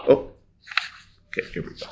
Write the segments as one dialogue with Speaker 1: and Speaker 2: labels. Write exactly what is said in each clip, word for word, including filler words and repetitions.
Speaker 1: Oh, okay, here we go.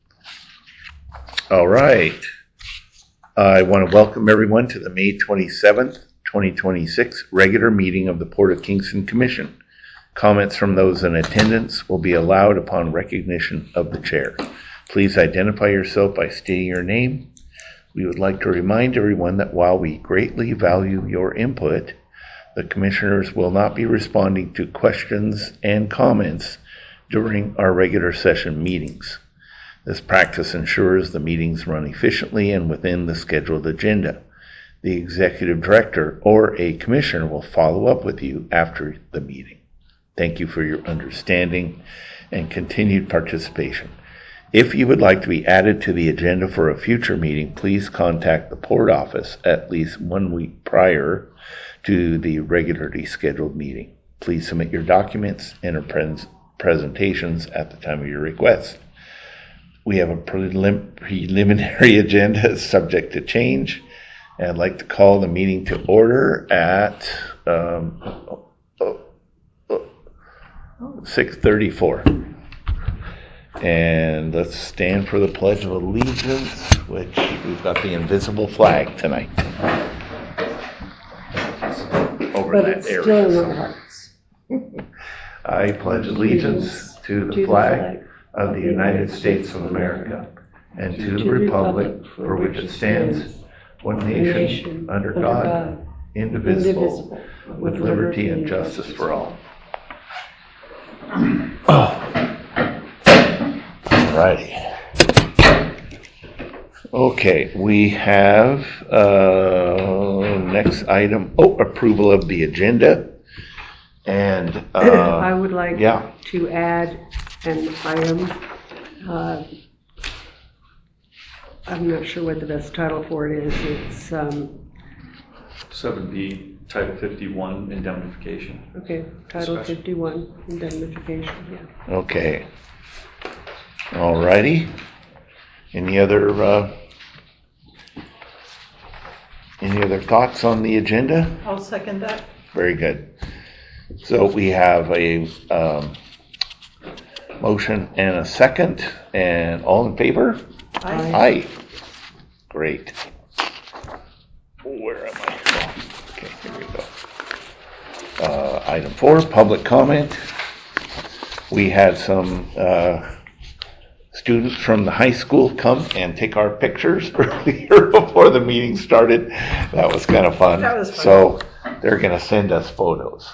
Speaker 1: All right. I want to welcome everyone to the May twenty-seventh, twenty twenty-six regular meeting of the Port of Kingston Commission. Comments from those in attendance will be allowed upon recognition of the chair. Please identify yourself by stating your name. We would like to remind everyone that while we greatly value your input, the commissioners will not be responding to questions and comments during our regular session meetings. This practice ensures the meetings run efficiently and within the scheduled agenda. The executive director or a commissioner will follow up with you after the meeting. Thank you for your understanding and continued participation. If you would like to be added to the agenda for a future meeting, please contact the Port Office at least one week prior to the regularly scheduled meeting. Please submit your documents and pres- presentations at the time of your request. We have a prelim- preliminary agenda subject to change, and I'd like to call the meeting to order at um, oh, oh, oh, six thirty-four. And let's stand for the Pledge of Allegiance, which we've got the invisible flag tonight. Over
Speaker 2: but
Speaker 1: that
Speaker 2: it's
Speaker 1: area.
Speaker 2: Still in our hearts.
Speaker 1: I pledge allegiance to the flag of the United States of America and to the republic for which it stands, one nation, under God, indivisible, with liberty and justice for all. Alrighty. Okay, we have uh, next item, oh, approval of the agenda. And uh,
Speaker 2: I would like
Speaker 1: yeah.
Speaker 2: to add an item. Uh, I'm not sure what the best title for it is. It's um,
Speaker 3: seven B, Title fifty-one, indemnification.
Speaker 2: Okay, Title
Speaker 3: Discussion.
Speaker 2: fifty-one, indemnification, yeah.
Speaker 1: Okay. Alrighty. Any other uh, any other thoughts on the agenda?
Speaker 4: I'll second that.
Speaker 1: Very good. So we have a um, motion and a second, and all in favor?
Speaker 4: Aye.
Speaker 1: Aye. Great. Where am I? Oh, okay, here we go. Uh, item four, public comment. We had some uh, students from the high school come and take our pictures earlier before the meeting started. That was kind of fun.
Speaker 4: That was fun.
Speaker 1: So they're going to send us photos.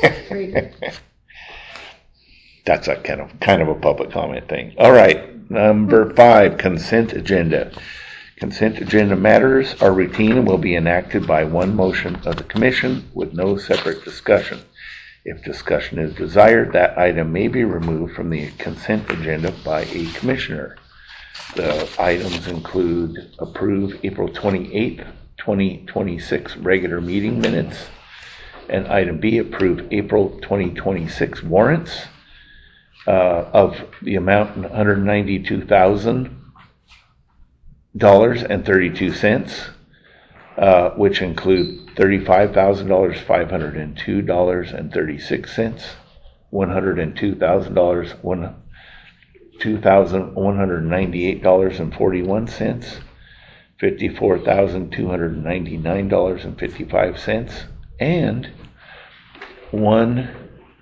Speaker 1: That's a kind of kind of a public comment thing. All right, number five, consent agenda. Consent agenda matters are routine and will be enacted by one motion of the commission with no separate discussion. If discussion is desired, that item may be removed from the consent agenda by a commissioner. The items include approve April twenty-eighth, twenty twenty-six regular meeting minutes, and item B, approve April twenty twenty-six warrants uh, of the amount one hundred ninety-two thousand dollars and thirty-two cents, uh, which include thirty-five thousand dollars, five hundred two dollars and thirty-six cents, one hundred two thousand dollars, two thousand one hundred ninety-eight dollars and forty-one cents, fifty-four thousand two hundred ninety-nine dollars and fifty-five cents, and one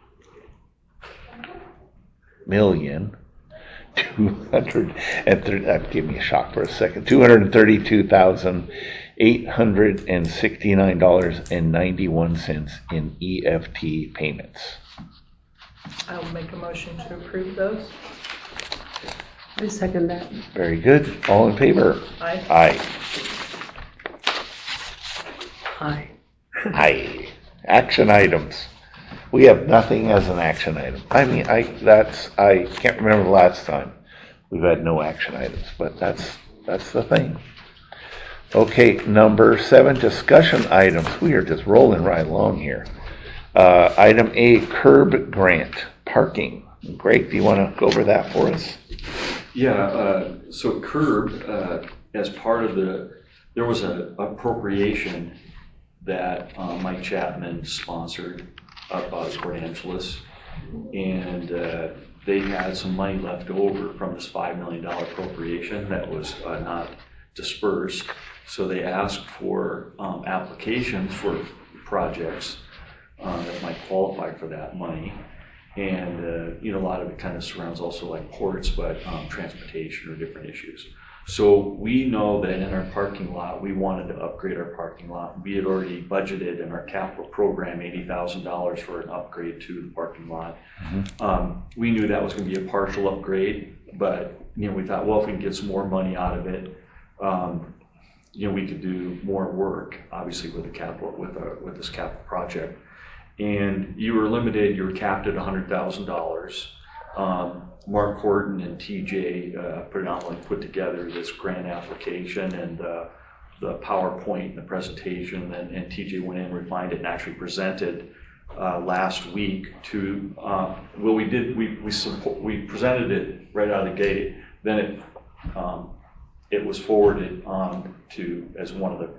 Speaker 1: million two hundred and thirty. That gave me a shock for a second. Two hundred thirty-two thousand eight hundred and sixty-nine dollars and ninety-one cents in E F T payments.
Speaker 4: I'll make a motion to approve those.
Speaker 2: I second that.
Speaker 1: Very good. All in favor?
Speaker 4: Aye.
Speaker 1: Aye.
Speaker 2: Aye.
Speaker 1: Aye. Action items. We have nothing as an action item. I mean, I that's I can't remember the last time we've had no action items, but that's that's the thing. Okay, number seven, discussion items. We are just rolling right along here. Uh, item A, curb grant, parking. Greg, do you want to go over that for us?
Speaker 3: Yeah, uh, so curb, uh, as part of the, there was an appropriation that uh, Mike Chapman sponsored up by Port Angeles, and uh, they had some money left over from this five million dollars appropriation that was uh, not dispersed. So they asked for um, applications for projects uh, that might qualify for that money. And, uh, you know, a lot of it kind of surrounds also like ports, but um, transportation or different issues. So we know that in our parking lot, we wanted to upgrade our parking lot. We had already budgeted in our capital program eighty thousand dollars for an upgrade to the parking lot. Mm-hmm. Um, we knew that was going to be a partial upgrade, but, you know, we thought, well, if we can get some more money out of it, um, you know, we could do more work, obviously, with the capital, with a, with this capital project. And you were limited, you were capped at one hundred thousand dollars. Um, Mark Horton and T J uh, predominantly put together this grant application and uh, the PowerPoint and the presentation, and, and T J went in, refined it, and actually presented uh, last week to, uh, well, we did, we we, support, we presented it right out of the gate, then it um, it was forwarded on to, as one of the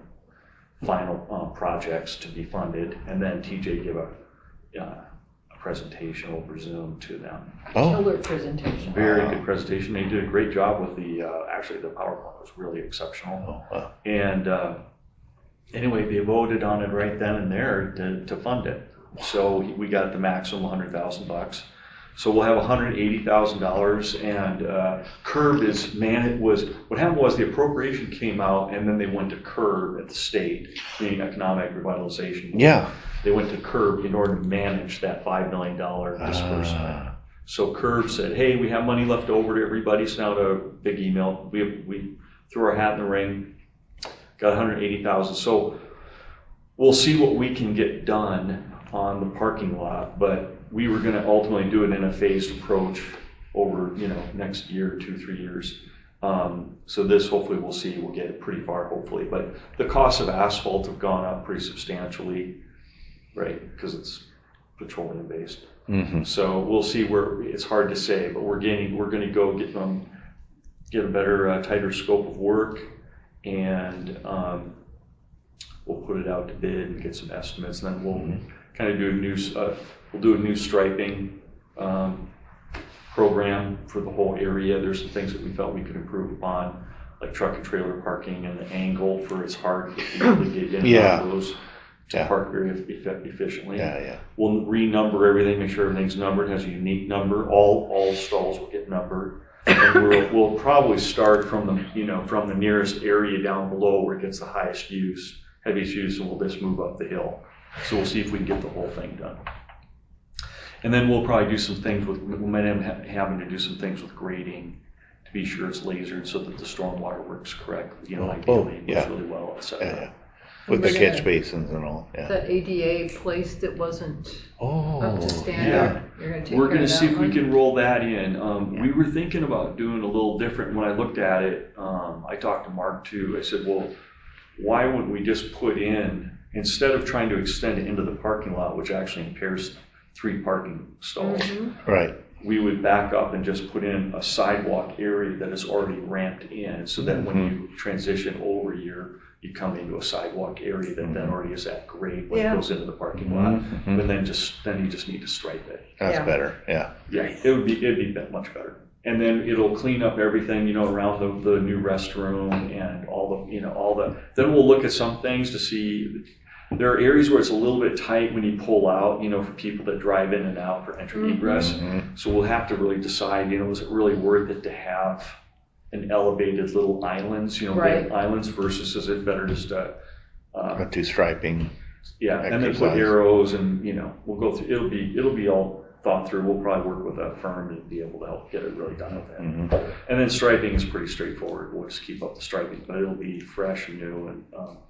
Speaker 3: final um, projects to be funded, and then T J gave a uh, presentation over Zoom to them.
Speaker 4: Oh. Killer presentation.
Speaker 3: Very
Speaker 1: wow.
Speaker 3: good presentation. They did a great job with the, uh, actually the PowerPoint was really exceptional.
Speaker 1: Oh, wow.
Speaker 3: And uh, anyway, they voted on it right then and there to, to fund it. So we got the maximum one hundred thousand bucks. So we'll have one hundred eighty thousand dollars, and uh, CURB is, man, it was, what happened was the appropriation came out and then they went to CURB at the state, the Economic Revitalization Board.
Speaker 1: Yeah.
Speaker 3: They went to CURB in order to manage that five million dollars disbursement. Uh. So CURB said, hey, we have money left over to everybody, sent out a big email. We, we threw our hat in the ring, got one hundred eighty thousand dollars. So we'll see what we can get done on the parking lot, but we were going to ultimately do it in a phased approach over, you know, next year, two, three years. Um, so this, hopefully, we'll see, we'll get it pretty far, hopefully. But the costs of asphalt have gone up pretty substantially, right? Because it's petroleum based. Mm-hmm. So we'll see where, it's hard to say, but we're getting, we're going to go get them, get a better, uh, tighter scope of work, and um, we'll put it out to bid and get some estimates, and then we'll mm-hmm. kind of do a new, uh, we'll do a new striping um, program for the whole area. There's some things that we felt we could improve upon, like truck and trailer parking and the angle for it's hard for people to get in
Speaker 1: yeah.
Speaker 3: and out of those to yeah. park very efficiently.
Speaker 1: Yeah, yeah.
Speaker 3: We'll renumber everything, make sure everything's numbered, has a unique number. All all stalls will get numbered. And we'll, we'll probably start from the, you know, from the nearest area down below where it gets the highest use, heaviest use, and we'll just move up the hill. So we'll see if we can get the whole thing done. And then we'll probably do some things with, we might end up having to do some things with grading to be sure it's lasered so that the stormwater works correctly, you know, like
Speaker 1: oh,
Speaker 3: it
Speaker 1: yeah.
Speaker 3: works really well, et cetera.
Speaker 1: Yeah, yeah. With the catch basins and all. Yeah.
Speaker 4: That A D A place that wasn't
Speaker 1: oh,
Speaker 4: up to standard.
Speaker 3: Yeah.
Speaker 4: You're gonna take
Speaker 3: We're
Speaker 4: care
Speaker 3: going to
Speaker 4: of
Speaker 3: see
Speaker 4: that
Speaker 3: if
Speaker 4: one?
Speaker 3: we can roll that in. Um,
Speaker 1: Yeah.
Speaker 3: We were thinking about doing a little different. When I looked at it, um, I talked to Mark too. I said, well, why wouldn't we just put in, instead of trying to extend it into the parking lot, which actually impairs three parking stalls,
Speaker 4: Mm-hmm.
Speaker 1: right?
Speaker 3: We would back up and just put in a sidewalk area that is already ramped in, so that mm-hmm. when you transition over, you're, you come into a sidewalk area that mm-hmm. then already is at grade when yeah. it goes into the parking lot. Mm-hmm. But then just then you just need to stripe it.
Speaker 1: That's
Speaker 4: yeah.
Speaker 1: better. Yeah.
Speaker 3: Yeah, it would be it'd be much better. And then it'll clean up everything, you know, around the, the new restroom and all the, you know, all the. Then we'll look at some things to see. There are areas where it's a little bit tight when you pull out, you know, for people that drive in and out for entry
Speaker 4: mm-hmm.
Speaker 3: egress.
Speaker 1: Mm-hmm.
Speaker 3: So we'll have to really decide, you know, is it really worth it to have an elevated little islands, you know,
Speaker 4: right.
Speaker 3: big islands versus is it better just to uh,
Speaker 1: do striping?
Speaker 3: Yeah, exercise. And then put arrows and, you know, we'll go through. It'll be it'll be all thought through. We'll probably work with a firm to be able to help get it really done with that. Mm-hmm. And then striping is pretty straightforward. We'll just keep up the striping, but it'll be fresh and new and. Um,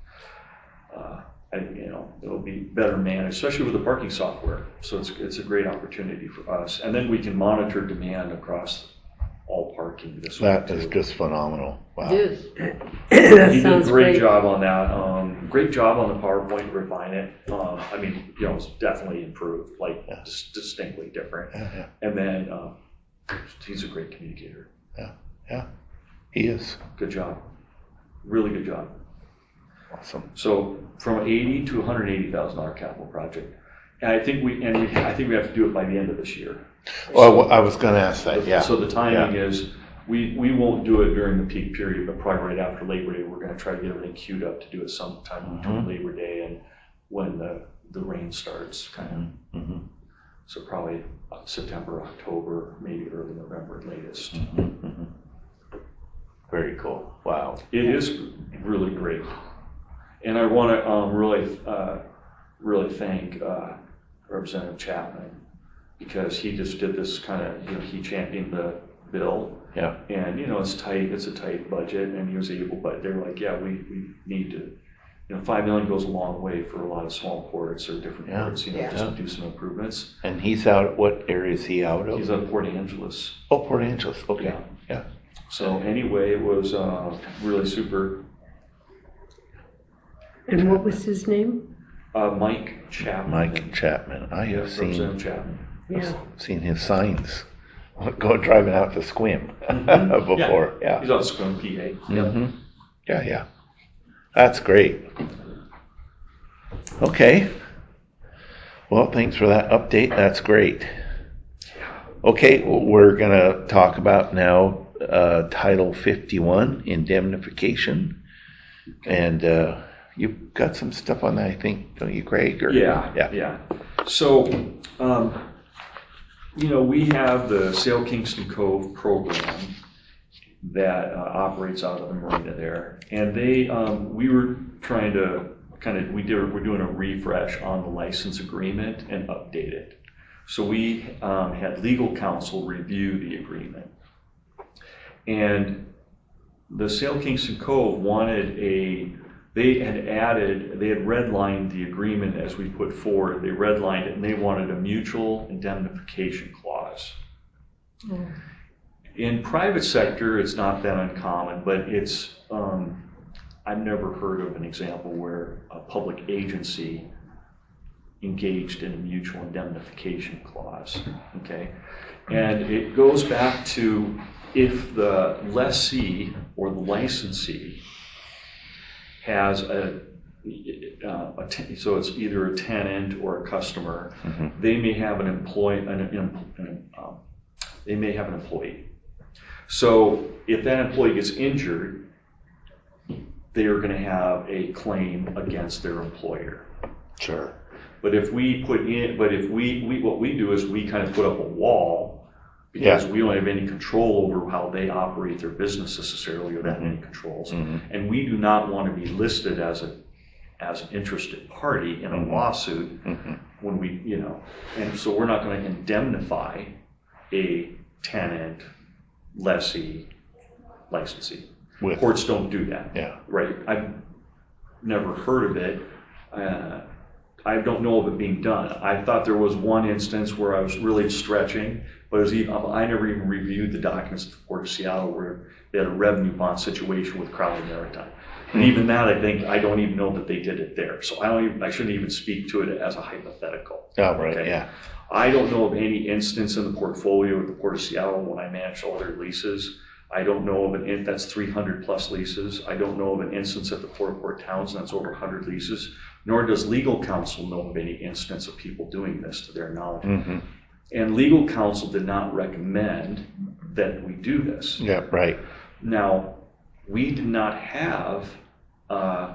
Speaker 3: uh, I, you know, it'll be better managed, especially with the parking software. So it's it's a great opportunity for us. And then we can monitor demand across all parking this way.
Speaker 1: That is just phenomenal. Wow.
Speaker 4: It is.
Speaker 2: That
Speaker 3: He did a
Speaker 2: sounds
Speaker 3: great,
Speaker 2: great.
Speaker 3: job on that. Um, great job on the PowerPoint to refine it. Um, I mean, you know, it's definitely improved, like
Speaker 1: yeah.
Speaker 3: dis- distinctly different.
Speaker 1: Yeah, yeah.
Speaker 3: And then um, he's a great communicator.
Speaker 1: Yeah, yeah, he is.
Speaker 3: Good job. Really good job.
Speaker 1: Awesome.
Speaker 3: So from eighty to one hundred eighty thousand dollar capital project, and I think we and we, I think we have to do it by the end of this year.
Speaker 1: Well, I was going to ask that, yeah.
Speaker 3: So the timing
Speaker 1: Yeah.
Speaker 3: is, we, we won't do it during the peak period, but probably right after Labor Day. We're going to try to get everything queued up to do it sometime
Speaker 1: Mhm.
Speaker 3: between Labor Day and when the, the rain starts, kind of.
Speaker 1: Mhm.
Speaker 3: So probably September, October, maybe early November at latest.
Speaker 1: Mhm. Mhm. Very cool. Wow.
Speaker 3: It is really great. And I want to um, really, uh, really thank uh, Representative Chapman, because he just did this kind of, you know, he championed the bill.
Speaker 1: Yeah.
Speaker 3: And, you know, it's tight, it's a tight budget, and he was able, but they're like, yeah, we, we need to, you know, five million goes a long way for a lot of small ports or different
Speaker 1: Yeah.
Speaker 3: ports, you know,
Speaker 4: Yeah.
Speaker 3: just to do some improvements.
Speaker 1: And he's out, what area is he out of?
Speaker 3: He's out of Port Angeles.
Speaker 1: Oh, Port Angeles, okay.
Speaker 3: Yeah.
Speaker 1: Yeah.
Speaker 3: So anyway, it was uh, really super.
Speaker 2: And what was his name?
Speaker 3: Uh, Mike Chapman.
Speaker 1: Mike Chapman. I have
Speaker 3: Yes,
Speaker 1: seen,
Speaker 3: Representative Chapman.
Speaker 2: Yeah.
Speaker 1: seen his signs going driving out to Squim
Speaker 3: Mhm.
Speaker 1: before. Yeah.
Speaker 3: He's out of Scrum, P A.
Speaker 1: hmm Yeah, yeah. That's great. Okay. Well, thanks for that update. That's great. Okay, well, we're going to talk about now uh, Title fifty-one, indemnification. And uh, you've got some stuff on that, I think, don't you, Craig? Or,
Speaker 3: Yeah,
Speaker 1: yeah.
Speaker 3: yeah. So, um, you know, we have the Sail Kingston Cove program that uh, operates out of the marina there, and they, um, we were trying to kind of, we did, we're doing a refresh on the license agreement and update it. So we um, had legal counsel review the agreement, and the Sail Kingston Cove wanted a, they had added, they had redlined the agreement as we put forward. They redlined it, and they wanted a mutual indemnification clause.
Speaker 4: Mm.
Speaker 3: In private sector, it's not that uncommon, but it's, um, I've never heard of an example where a public agency engaged in a mutual indemnification clause, okay? And it goes back to if the lessee or the licensee has a, uh, a te- so it's either a tenant or a customer,
Speaker 1: Mhm.
Speaker 3: they may have an employee, an, an, an, um, they may have an employee. So if that employee gets injured, they are going to have a claim against their employer.
Speaker 1: Sure.
Speaker 3: But if we put in, but if we, we what we do is we kind of put up a wall, because
Speaker 1: Yeah.
Speaker 3: we don't have any control over how they operate their business necessarily, or that many controls,
Speaker 1: Mhm.
Speaker 3: and we do not want to be listed as a as an interested party in a
Speaker 1: Mhm.
Speaker 3: lawsuit
Speaker 1: Mhm.
Speaker 3: when we, you know, and so we're not going to indemnify a tenant, lessee, licensee.
Speaker 1: With,
Speaker 3: Courts don't do that.
Speaker 1: yeah.
Speaker 3: Right. I've never heard of it. Uh, I don't know of it being done. I thought there was one instance where I was really stretching, but it was even, I never even reviewed the documents of the Port of Seattle where they had a revenue bond situation with Crowley Maritime. And even that, I think, I don't even know that they did it there. So I don't even, I shouldn't even speak to it as a hypothetical.
Speaker 1: Oh, right,
Speaker 3: Okay?
Speaker 1: yeah.
Speaker 3: I don't know of any instance in the portfolio at the Port of Seattle when I managed all their leases. I don't know of an, in- that's three hundred plus leases. I don't know of an instance at the Port of Port Townsend that's over one hundred leases, nor does legal counsel know of any instance of people doing this to their knowledge.
Speaker 1: Mhm.
Speaker 3: And legal counsel did not recommend that we do this.
Speaker 1: Yeah, right.
Speaker 3: Now, we did not have, uh,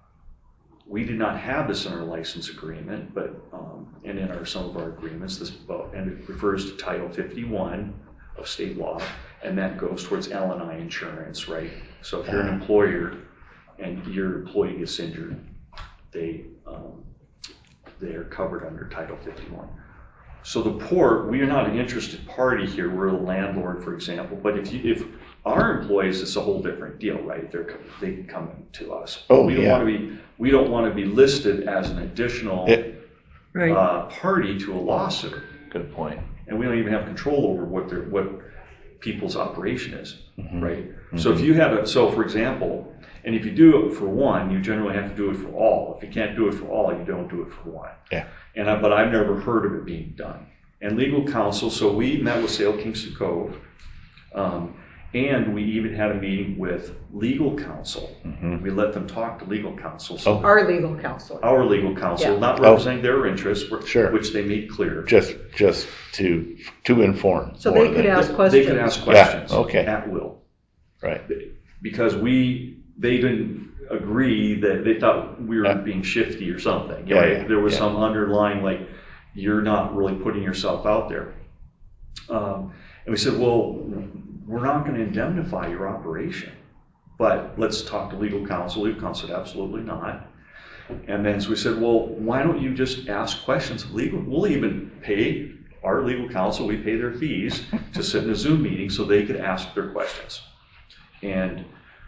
Speaker 3: we did not have this in our license agreement, but, um, and in our, some of our agreements, this, well, and it refers to Title fifty-one of state law, and that goes towards L and I insurance, right? So if you're an employer and your employee gets injured, they, um, they are covered under Title fifty-one. So the port, we are not an interested party here. We're a landlord, for example. But if you, if our employees, it's a whole different deal, right? They're they can come to us.
Speaker 1: Oh,
Speaker 3: we don't
Speaker 1: yeah.
Speaker 3: want to be we don't want to be listed as an additional
Speaker 1: Yeah.
Speaker 2: Right.
Speaker 3: uh, party to a lawsuit,
Speaker 1: Good point.
Speaker 3: and we don't even have control over what their what people's operation is,
Speaker 1: Mhm.
Speaker 3: right? So if you have a so for example, and if you do it for one, you generally have to do it for all. If you can't do it for all, you don't do it for one.
Speaker 1: Yeah.
Speaker 3: And I, but I've never heard of it being done. And legal counsel, so we met with Sail Kingston Cove, um, And we even had a meeting with legal counsel.
Speaker 1: Mhm.
Speaker 3: We let them talk to legal counsel. So
Speaker 1: Oh.
Speaker 4: Our legal counsel.
Speaker 3: our legal counsel,
Speaker 4: Yeah.
Speaker 3: not
Speaker 1: Oh.
Speaker 3: representing their interests,
Speaker 1: Sure.
Speaker 3: which they made clear.
Speaker 1: Just, just to, to inform.
Speaker 4: So
Speaker 1: more
Speaker 4: they could
Speaker 1: than-
Speaker 4: ask
Speaker 3: They
Speaker 4: questions.
Speaker 3: could ask questions
Speaker 1: Yeah, okay.
Speaker 3: at will.
Speaker 1: Right.
Speaker 3: Because we, they didn't agree that, they thought we were
Speaker 1: Yeah.
Speaker 3: being shifty or something.
Speaker 1: Yeah,
Speaker 3: right?
Speaker 1: yeah,
Speaker 3: There was
Speaker 1: yeah.
Speaker 3: some underlying, like, you're not really putting yourself out there. Um, and we said, well, we're not going to indemnify your operation, but let's talk to legal counsel. Legal counsel said, absolutely not. And then so we said, well, why don't you just ask questions of legal? We'll even pay our legal counsel, we pay their fees to sit in a Zoom meeting so they could ask their questions. And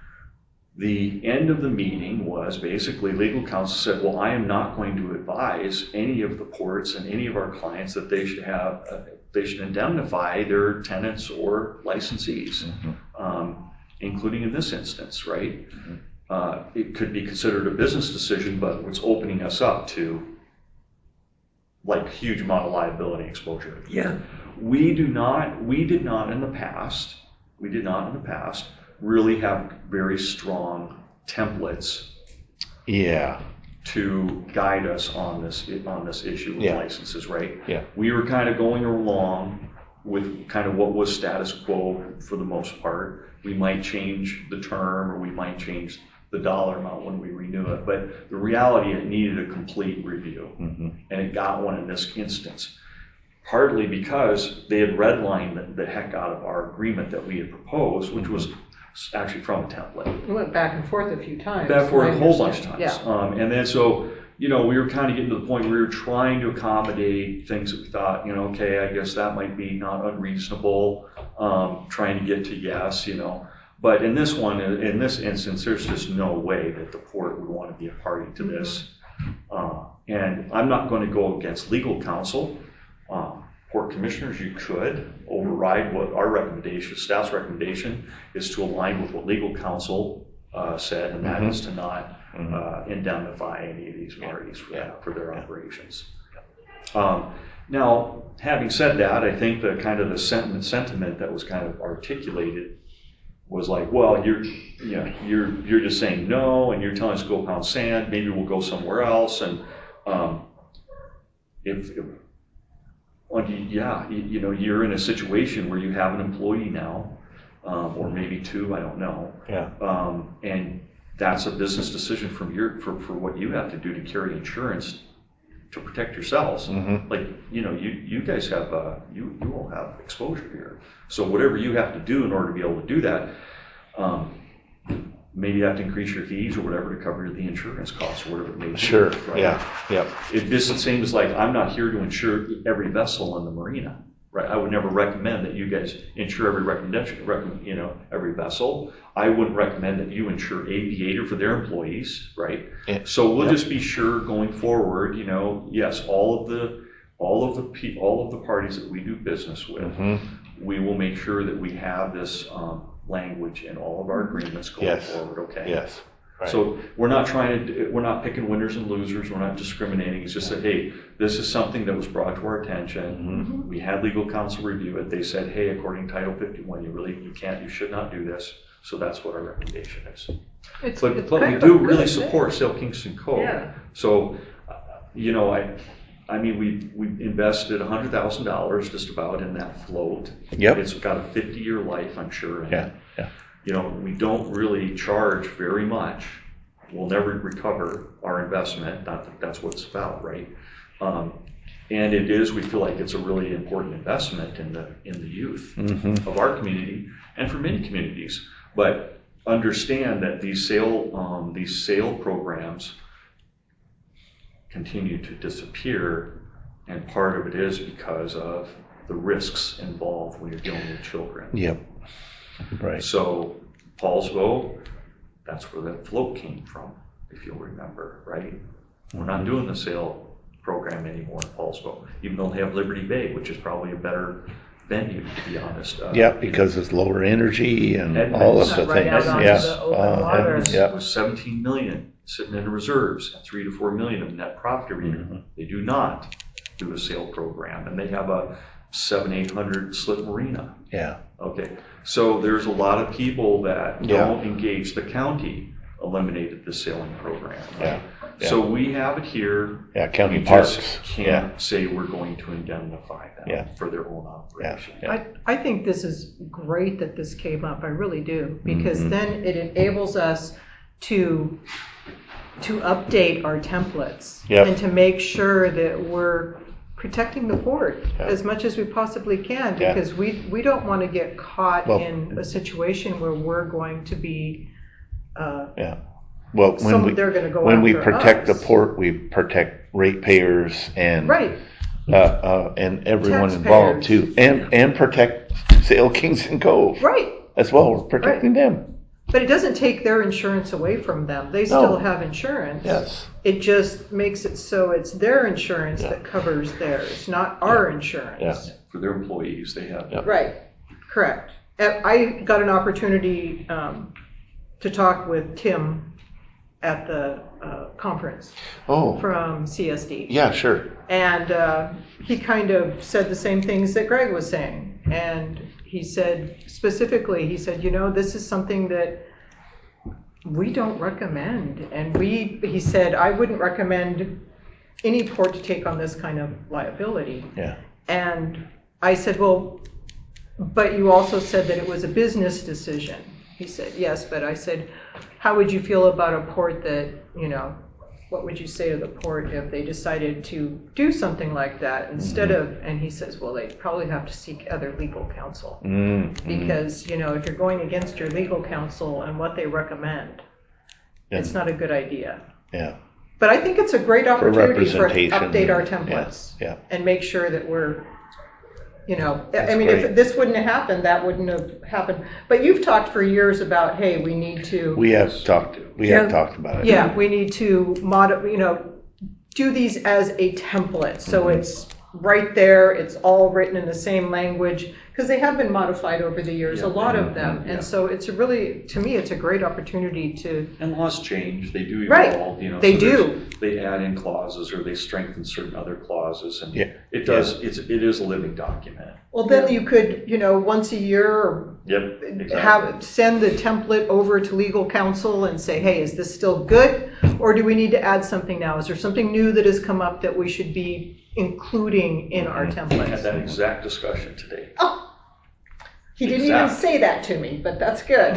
Speaker 3: the end of the meeting was basically legal counsel said, well, I am not going to advise any of the ports and any of our clients that they should have, uh, they should indemnify their tenants or licensees,
Speaker 1: Mm-hmm.
Speaker 3: um, including in this instance, right? Mm-hmm. Uh, it could be considered a business decision, but it's opening us up to like huge amount of liability exposure.
Speaker 1: Yeah.
Speaker 3: We do not, we did not in the past, we did not in the past really have very strong templates
Speaker 1: Yeah.
Speaker 3: to guide us on this on this issue with
Speaker 1: Yeah.
Speaker 3: licenses, right?
Speaker 1: Yeah.
Speaker 3: We were kind of going along with kind of what was status quo for the most part. We might change the term or we might change the dollar amount when we renew it, but the reality, it needed a complete review,
Speaker 1: Mm-hmm.
Speaker 3: and it got one in this instance. Partly because they had redlined the, the heck out of our agreement that we had proposed, which was actually from a template.
Speaker 4: We went back and forth a few times.
Speaker 3: Back and forth
Speaker 4: I
Speaker 3: a whole bunch of
Speaker 4: understand.
Speaker 3: times. Um, and then so, you know, we were kind of getting to the point where we were trying to accommodate things that we thought, you know, okay, I guess that might be not unreasonable, um, trying to get to yes, you know. But in this one, in this instance, there's just no way that the port would want to be a party to this. Uh, and I'm not going to go against legal counsel. Um, Port commissioners, you could override what our recommendation, staff's recommendation, is to align with what legal counsel uh, said, and that
Speaker 1: Mhm.
Speaker 3: is to not
Speaker 1: Mhm.
Speaker 3: uh, indemnify any of these parties for,
Speaker 1: Yeah.
Speaker 3: that, for their operations. Um, now, having said that, I think the kind of the sentiment, sentiment that was kind of articulated was like, well, you're, you know, you're you're just saying no, and you're telling us to go pound sand. Maybe we'll go somewhere else, and um, if, if Well, yeah, you, you know, you're in a situation where you have an employee now, um, or maybe two, I don't know.
Speaker 1: Yeah.
Speaker 3: Um, and that's a business decision from your, for, for what you have to do to carry insurance to protect yourselves.
Speaker 1: Mm-hmm.
Speaker 3: Like, you know, you, you guys have, uh, you, you will have exposure here. So whatever you have to do in order to be able to do that, um, maybe you have to increase your fees or whatever to cover the insurance costs or whatever it may be.
Speaker 1: Sure.
Speaker 3: Right?
Speaker 1: Yeah. Yep.
Speaker 3: It, this seems like I'm not here to insure every vessel in the marina, right? I would never recommend that you guys insure every recommendation, recommend, you know, every vessel. I wouldn't recommend that you insure Aviator for their employees, right?
Speaker 1: Yeah.
Speaker 3: So we'll
Speaker 1: Yep.
Speaker 3: just be sure going forward, you know, yes, all of the, all of the pe- all of the parties that we do business with,
Speaker 1: Mm-hmm.
Speaker 3: we will make sure that we have this um, language in all of our agreements going
Speaker 1: Yes.
Speaker 3: forward. Okay.
Speaker 1: Yes. Right.
Speaker 3: So we're not trying to, we're not picking winners and losers. We're not discriminating. It's just that, hey, this is something that was brought to our attention.
Speaker 1: Mm-hmm.
Speaker 3: We had legal counsel review it. They said, hey, according to Title fifty-one, you really, you can't, you should not do this. So that's what our recommendation is.
Speaker 4: It's,
Speaker 3: But,
Speaker 4: it's
Speaker 3: but
Speaker 4: kind
Speaker 3: we
Speaker 4: of a
Speaker 3: do
Speaker 4: good
Speaker 3: really
Speaker 4: thing.
Speaker 3: support Sale Kingston Code.
Speaker 4: Yeah.
Speaker 3: So, uh, you know, I, I mean, we we invested one hundred thousand dollars just about in that float.
Speaker 1: Yep.
Speaker 3: It's got a fifty-year life, I'm sure. in
Speaker 1: Yeah.
Speaker 3: it.
Speaker 1: Yeah.
Speaker 3: You know, we don't really charge very much. We'll never recover our investment. Not that that's what it's about, right? Um, and it is, we feel like it's a really important investment in the in the youth
Speaker 1: Mm-hmm.
Speaker 3: of our community and for many communities. But understand that these sale um, these sale programs continue to disappear, and part of it is because of the risks involved when you're dealing with children.
Speaker 1: Yep. Right.
Speaker 3: So Paulsbo, that's where that float came from, if you'll remember, right? We're not doing the sale program anymore in Paulsbo, even though they have Liberty Bay, which is probably a better venue, to be honest. Uh,
Speaker 1: Yeah, because it's lower energy and
Speaker 3: Edmonds.
Speaker 1: all of the
Speaker 4: Right
Speaker 1: things.
Speaker 4: out onto
Speaker 1: Yeah.
Speaker 4: the open
Speaker 1: Uh,
Speaker 4: water.
Speaker 3: Edmonds
Speaker 1: Yep.
Speaker 3: was seventeen million sitting in the reserves and three to four million of net profit every year.
Speaker 1: Mhm.
Speaker 3: They do not do a sale program, and they have a seven, eight hundred slip marina.
Speaker 1: Yeah.
Speaker 3: Okay, so there's a lot of people that
Speaker 1: Yeah.
Speaker 3: don't engage. The county eliminated the sailing program. Right?
Speaker 1: Yeah. Yeah.
Speaker 3: So we have it here.
Speaker 1: Yeah, county
Speaker 3: we
Speaker 1: parks.
Speaker 3: just can't
Speaker 1: Yeah.
Speaker 3: say we're going to indemnify them
Speaker 1: Yeah.
Speaker 3: for their own operation.
Speaker 1: Yeah.
Speaker 2: I, I think this is great that this came up, I really do, because
Speaker 1: Mhm.
Speaker 2: then it enables us to, to update our templates
Speaker 1: Yep.
Speaker 2: and to make sure that we're protecting the port
Speaker 1: Yeah.
Speaker 2: as much as we possibly can,
Speaker 1: Yeah.
Speaker 2: because we, we don't want to get caught
Speaker 1: Well-
Speaker 2: in a situation where we're going to be, uh,
Speaker 1: Yeah. Well, when
Speaker 2: some,
Speaker 1: we,
Speaker 2: they're going to go
Speaker 1: when we
Speaker 2: after
Speaker 1: protect the
Speaker 2: us.
Speaker 1: port, we protect ratepayers and,
Speaker 2: Right,
Speaker 1: uh, uh, and everyone involved
Speaker 2: Taxpayers.
Speaker 1: too. And, and protect Sail Kingston Cove
Speaker 2: right.
Speaker 1: as well. We're protecting them.
Speaker 2: But it doesn't take their insurance away from them. They still have insurance.
Speaker 1: Yes.
Speaker 2: It just makes it so it's their insurance
Speaker 1: Yeah.
Speaker 2: that covers theirs, not our insurance.
Speaker 1: Yeah.
Speaker 3: For their employees, they have.
Speaker 1: Yeah.
Speaker 2: Right, correct. And I got an opportunity um, to talk with Tim at the uh, conference
Speaker 1: Oh,
Speaker 2: from C S D.
Speaker 1: yeah, sure.
Speaker 2: And uh, he kind of said the same things that Greg was saying. And he said, specifically, he said, you know, this is something that we don't recommend. And we, he said, I wouldn't recommend any port to take on this kind of liability.
Speaker 1: Yeah.
Speaker 2: And I said, well, but you also said that it was a business decision. He said, yes, but I said, how would you feel about a port that, you know, what would you say to the port if they decided to do something like that instead
Speaker 1: Mm-hmm.
Speaker 2: of, and he says, well, they'd probably have to seek other legal counsel.
Speaker 1: Mm-hmm.
Speaker 2: Because, you know, if you're going against your legal counsel and what they recommend, it's not a good idea.
Speaker 1: Yeah.
Speaker 2: But I think it's a great opportunity for us to
Speaker 1: representation,
Speaker 2: update our
Speaker 1: yeah,
Speaker 2: templates
Speaker 1: yeah.
Speaker 2: and make sure that we're, you know, I
Speaker 1: That's
Speaker 2: mean,
Speaker 1: great.
Speaker 2: if this wouldn't have happened, that wouldn't have happened. But you've talked for years about, hey, we need to,
Speaker 1: We have talked, we
Speaker 2: You
Speaker 1: have
Speaker 2: know,
Speaker 1: talked about it.
Speaker 2: yeah, we need to mod, you know, do these as a template. So
Speaker 1: Mhm.
Speaker 2: it's right there, it's all written in the same language, because they have been modified over the years,
Speaker 3: Yeah,
Speaker 2: a lot
Speaker 3: they-
Speaker 2: of them.
Speaker 3: yeah.
Speaker 2: And so it's a really, to me, it's a great opportunity to,
Speaker 3: And laws change, they do
Speaker 2: Right.
Speaker 3: evolve, you know.
Speaker 2: They
Speaker 3: so there's-
Speaker 2: do.
Speaker 3: They add in clauses or they strengthen certain other clauses and
Speaker 1: Yeah.
Speaker 3: it does, it's, it is a living document.
Speaker 2: well, then you could, you know, once a year or
Speaker 3: Yep, exactly.
Speaker 2: have, send the template over to legal counsel and say, hey, is this still good? Or do we need to add something now? Is there something new that has come up that we should be including in our
Speaker 3: We had
Speaker 2: templates?
Speaker 3: that exact discussion today.
Speaker 2: Oh, he didn't even
Speaker 3: Exact.
Speaker 2: say that to me, but that's good.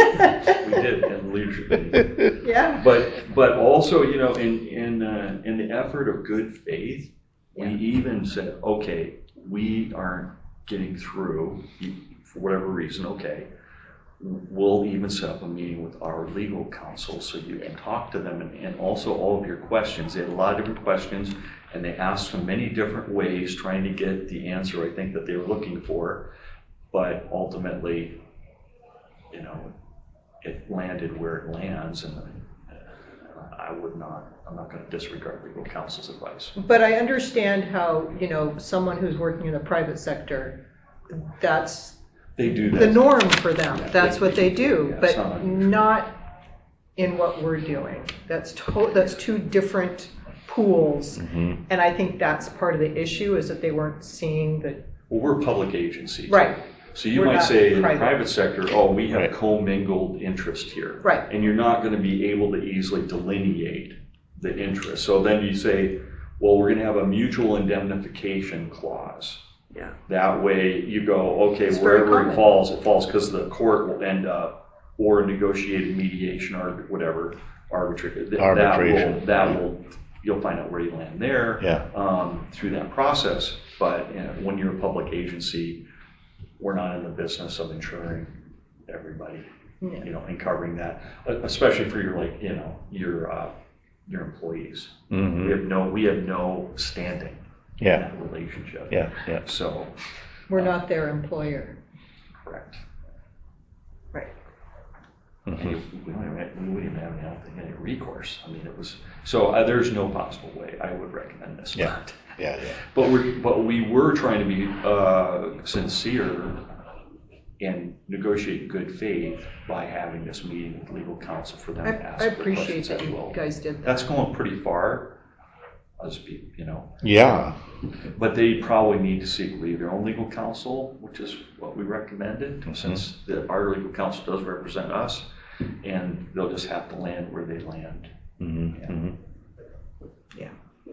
Speaker 3: We did in the leadership meeting.
Speaker 2: Yeah,
Speaker 3: But, but also, you know, in, in, uh, in the effort of good faith, we
Speaker 2: Yeah.
Speaker 3: even said, okay, we aren't getting through for whatever reason, okay. We'll even set up a meeting with our legal counsel so you can talk to them and, and also all of your questions. They had a lot of different questions and they asked them many different ways trying to get the answer I think that they were looking for. But ultimately, you know, it landed where it lands and uh, I would not, I'm not going to disregard legal counsel's advice.
Speaker 2: but I understand how, you know, someone who's working in the private sector, that's
Speaker 3: They do that.
Speaker 2: the norm for them.
Speaker 3: Yeah,
Speaker 2: That's
Speaker 3: they-
Speaker 2: what they do,
Speaker 3: yeah, it's not
Speaker 2: but
Speaker 3: unusual.
Speaker 2: not in what we're doing. That's to, that's two different pools.
Speaker 1: Mhm.
Speaker 2: And I think that's part of the issue, is that they weren't seeing the,
Speaker 3: Well, we're a public agency.
Speaker 2: right,
Speaker 3: So you
Speaker 2: We're
Speaker 3: might
Speaker 2: not
Speaker 3: say in the
Speaker 2: private.
Speaker 3: private sector, oh, we have
Speaker 1: Right.
Speaker 3: commingled interest here.
Speaker 2: Right.
Speaker 3: And you're not going to be able to easily delineate the interest. So then you say, well, we're going to have a mutual indemnification clause.
Speaker 2: yeah.
Speaker 3: That way you go, okay,
Speaker 2: It's very
Speaker 3: wherever
Speaker 2: common.
Speaker 3: it falls, it falls because the court will end up, or a negotiated mediation or whatever, arbitra- that
Speaker 1: Arbitration.
Speaker 3: will, that will, you'll find out where you land there.
Speaker 1: Yeah.
Speaker 3: Um, through that process. But you know, when you're a public agency, we're not in the business of insuring everybody,
Speaker 2: Yeah.
Speaker 3: you know, and covering that, especially for your, like, you know, your, uh, your employees.
Speaker 1: Mhm.
Speaker 3: We have no, we have no standing in
Speaker 1: Yeah.
Speaker 3: that relationship.
Speaker 1: Yeah. Yeah.
Speaker 3: So,
Speaker 2: We're not their employer.
Speaker 3: correct.
Speaker 2: Right.
Speaker 3: And
Speaker 1: Mhm.
Speaker 3: you- we don't even, have- we wouldn't even have any, I don't think, any recourse. I mean, it was, so uh, there's no possible way I would recommend this.
Speaker 1: Yeah.
Speaker 3: But,
Speaker 1: Yeah. Yeah.
Speaker 3: but we're, but we were trying to be, uh, sincere and negotiate in good faith by having this meeting with legal counsel for them
Speaker 2: I,
Speaker 3: to ask
Speaker 2: I
Speaker 3: the
Speaker 2: appreciate
Speaker 3: questions
Speaker 2: that
Speaker 3: as
Speaker 2: you
Speaker 3: well.
Speaker 2: guys did that.
Speaker 3: That's going pretty far. I'll just be, you know.
Speaker 1: Yeah.
Speaker 3: But they probably need to seek their own legal counsel, which is what we recommended, mm-hmm. since the, our legal counsel does represent us, and they'll just have to land where they land.
Speaker 1: Mm-hmm.
Speaker 3: Yeah.
Speaker 1: Mm-hmm.
Speaker 2: Yeah.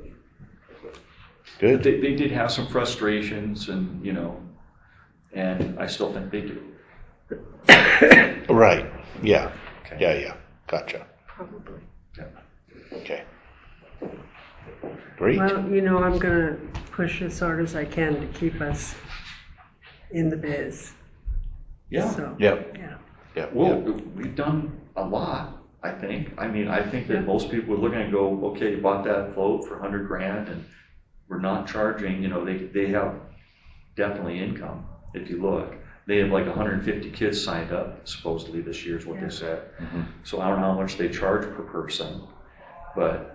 Speaker 1: Good.
Speaker 3: But they, they did have some frustrations, and you know, and I still think they do.
Speaker 1: Right. Yeah.
Speaker 3: Okay.
Speaker 1: Yeah. Yeah. Gotcha.
Speaker 2: Probably.
Speaker 3: Yeah.
Speaker 1: Okay. Great.
Speaker 5: Well, you know, I'm going to push as hard as I can to keep us in the biz.
Speaker 3: Yeah.
Speaker 5: So,
Speaker 1: Yep.
Speaker 5: yeah.
Speaker 1: Yeah.
Speaker 3: Well,
Speaker 1: Yep.
Speaker 3: we've done a lot, I think. I mean, I think that
Speaker 5: Yeah.
Speaker 3: most people would look at it and go, okay, you bought that float for a hundred grand, and we're not charging. You know, they they have definitely income. If you look, they have like one hundred fifty kids signed up supposedly this year is what
Speaker 5: Yeah.
Speaker 3: they said.
Speaker 1: Mm-hmm.
Speaker 3: So I don't know how much they charge per person, but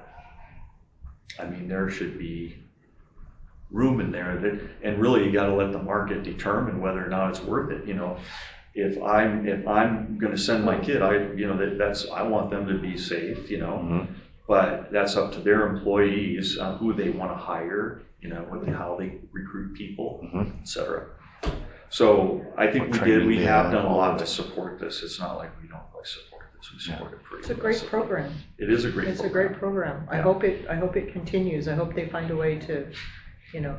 Speaker 3: I mean, there should be room in there that, and really you got to let the market determine whether or not it's worth it. You know, if I'm if I'm going to send my kid, I you know that that's I want them to be safe. You know,
Speaker 1: Mm-hmm.
Speaker 3: but that's up to their employees uh, who they want to hire. You know, what, how they recruit people,
Speaker 1: Mm-hmm.
Speaker 3: et cetera. So I think
Speaker 1: What
Speaker 3: we
Speaker 1: training
Speaker 3: did. We
Speaker 1: they
Speaker 3: have
Speaker 1: have,
Speaker 3: done a
Speaker 1: all
Speaker 3: lot
Speaker 1: of
Speaker 3: to
Speaker 1: it.
Speaker 3: support this. It's not like we don't really support this. We support it pretty.
Speaker 2: It's a great
Speaker 3: aggressively.
Speaker 2: program.
Speaker 3: It is a great.
Speaker 2: It's a
Speaker 3: program.
Speaker 2: great program. I
Speaker 3: Yeah.
Speaker 2: hope it, I hope it continues. I hope they find a way to, you know,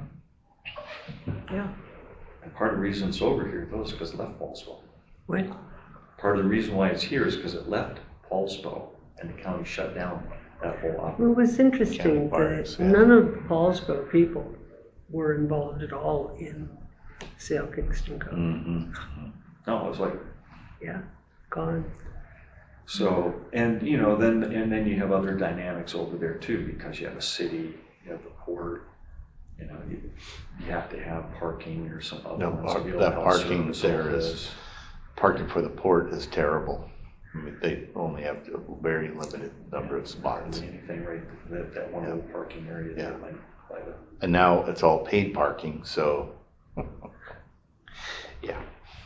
Speaker 2: yeah.
Speaker 3: And part of the reason it's over here though is because it left Paulsbo.
Speaker 5: What?
Speaker 3: Part of the reason why it's here is because it left Paulsbo and the county shut down that whole
Speaker 5: Well,
Speaker 3: operation.
Speaker 5: it was interesting
Speaker 1: County parks,
Speaker 5: that
Speaker 1: yeah.
Speaker 5: none of the Paulsbo people were involved at all in Sale Kingston Cove.
Speaker 1: Mm-hmm.
Speaker 3: No, it was like,
Speaker 5: Yeah, gone.
Speaker 3: so, and you know, then, and then you have other dynamics over there too, because you have a city, you have the port, you know, you, you have to have parking or some other
Speaker 1: No,
Speaker 3: ones to be able
Speaker 1: that
Speaker 3: to help
Speaker 1: parking
Speaker 3: service
Speaker 1: there
Speaker 3: all
Speaker 1: is-
Speaker 3: this.
Speaker 1: Parking for the port is terrible. I mean, they only have a very limited number of spots.
Speaker 3: Hardly anything right, that, that one
Speaker 1: Yeah.
Speaker 3: little parking area there
Speaker 1: Yeah.
Speaker 3: by, by the.
Speaker 1: And now it's all paid parking, so. Yeah.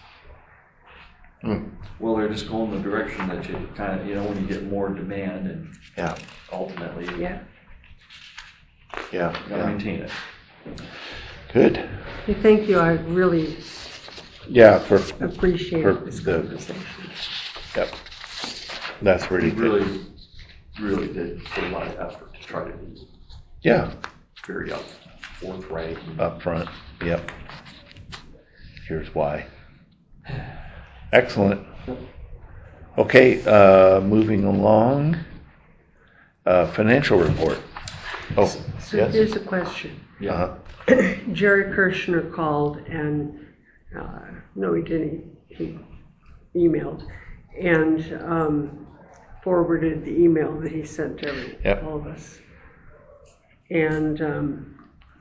Speaker 1: Mm,
Speaker 3: Well, they're just going the direction that you kind of, you know, when you get more demand and
Speaker 1: yeah,
Speaker 3: ultimately you
Speaker 5: Yeah.
Speaker 1: yeah,
Speaker 3: gotta
Speaker 1: yeah.
Speaker 3: maintain it.
Speaker 1: Good.
Speaker 5: Hey, thank you. I really
Speaker 1: Yeah, for,
Speaker 5: appreciate
Speaker 1: For
Speaker 5: this
Speaker 1: the-
Speaker 5: conversation.
Speaker 1: yep. That's really
Speaker 3: We
Speaker 1: good.
Speaker 3: really, really did put a lot of effort to try to be
Speaker 1: Yeah,
Speaker 3: very up, forthright. and-
Speaker 1: up front, yep. Here's why. Excellent. Okay, uh, moving along. Uh, financial report. Oh,
Speaker 5: So
Speaker 1: yes?
Speaker 5: here's a question.
Speaker 3: Yeah,
Speaker 1: Uh-huh.
Speaker 5: Jerry Kirshner called and, uh, no, he didn't, he emailed and um, forwarded the email that he sent to every,
Speaker 1: Yep.
Speaker 5: all of us. And um,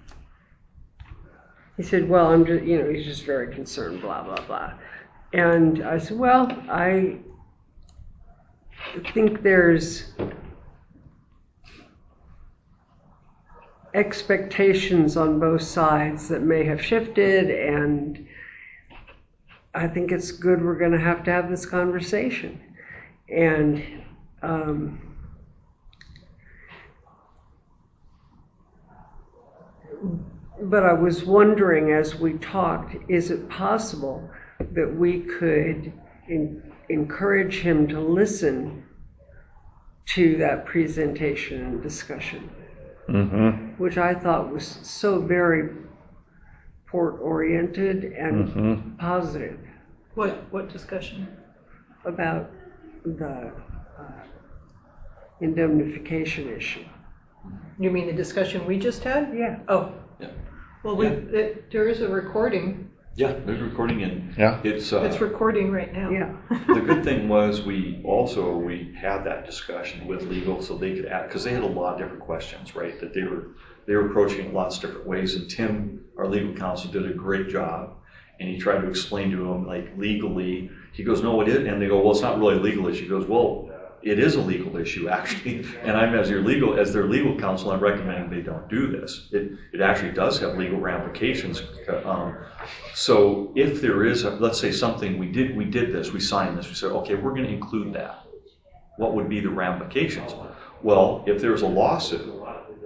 Speaker 5: he said, well, I'm just, you know, he's just very concerned, blah, blah, blah. And I said, well, I think there's expectations on both sides that may have shifted, and I think it's good we're going to have to have this conversation. And um, but I was wondering as we talked, is it possible that we could in, encourage him to listen to that presentation and discussion?
Speaker 1: Mm-hmm,
Speaker 5: Which I thought was so very port-oriented and
Speaker 1: mm-hmm.
Speaker 5: positive
Speaker 2: What, what discussion?
Speaker 5: about the uh, indemnification issue.
Speaker 2: You mean the discussion we just had?
Speaker 5: Yeah.
Speaker 2: Oh.
Speaker 3: Yeah.
Speaker 2: Well, we,
Speaker 3: Yeah.
Speaker 2: it, there is a recording.
Speaker 3: yeah, there's recording and
Speaker 1: Yeah.
Speaker 3: it's, uh,
Speaker 2: It's recording right now.
Speaker 5: Yeah.
Speaker 3: the good thing was we also, we had that discussion with legal so they could act, because they had a lot of different questions, right? That they were, they were approaching it lots of different ways, and Tim, our legal counsel, did a great job. And he tried to explain to them, like, legally, he goes, no, it is, and they go, well, it's not really a legal issue. He goes, well, it is a legal issue, actually, and I'm, as your legal, as their legal counsel, I'm recommending they don't do this. It, it actually does have legal ramifications. Um, so if there is, a, let's say something, we did, we did this, we signed this, we said, okay, we're gonna include that. What would be the ramifications? Well, if there's a lawsuit,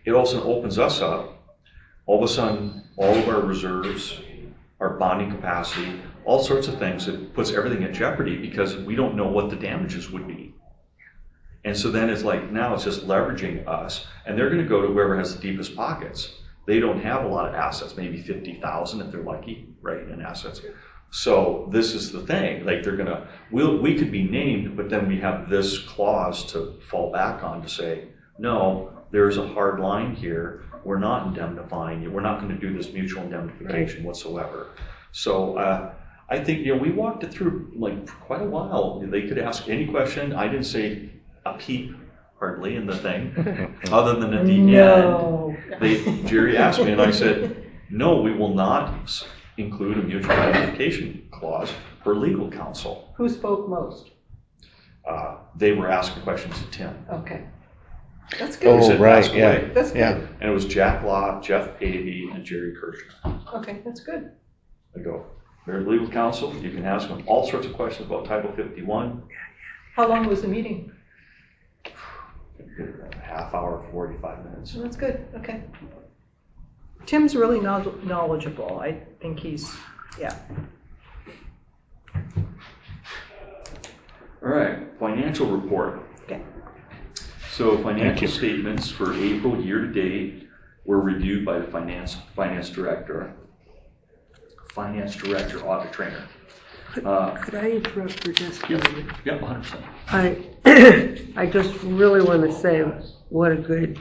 Speaker 3: it also opens us up. All of a sudden, all of our reserves, our bonding capacity, all sorts of things, it puts everything at jeopardy because we don't know what the damages would be. And so then it's like, now it's just leveraging us, and they're going to go to whoever has the deepest pockets. They don't have a lot of assets, maybe fifty thousand if they're lucky, right, in assets. So this is the thing, like they're going to, we'll, we could be named, but then we have this clause to fall back on to say, no, there's a hard line here. We're not indemnifying you. We're not going to do this mutual indemnification whatsoever. So uh, I think, you know, we walked it through like for quite a while. They could ask any question. I didn't say a peep hardly in the thing, other than at the
Speaker 2: No.
Speaker 3: end, they, Jerry asked me, and I said, no, we will not include a mutual indemnification clause for legal counsel.
Speaker 2: Who spoke most?
Speaker 3: Uh, they were asking questions to Tim.
Speaker 2: Okay. That's
Speaker 3: He
Speaker 2: good.
Speaker 1: Oh,
Speaker 3: said,
Speaker 1: right,
Speaker 3: "Ask
Speaker 1: yeah.
Speaker 3: away."
Speaker 2: That's good.
Speaker 1: Yeah.
Speaker 3: And it was Jack Law, Jeff Pavey, and Jerry Kirshner.
Speaker 2: Okay, that's good.
Speaker 3: I go, they're legal counsel. You can ask them all sorts of questions about Title fifty-one.
Speaker 2: How long was the meeting?
Speaker 3: A half hour, forty-five minutes.
Speaker 2: Well, that's good. Okay. Tim's really knowl- knowledgeable. I think he's, yeah.
Speaker 3: All right, financial report.
Speaker 2: Okay.
Speaker 3: So
Speaker 1: Thank
Speaker 3: financial
Speaker 1: you.
Speaker 3: statements for April year to date were reviewed by the finance finance director, finance director, audit trainer. Uh,
Speaker 5: Could I interrupt for just a minute?
Speaker 3: Yep, one hundred percent.
Speaker 5: I, I just really want to say what a good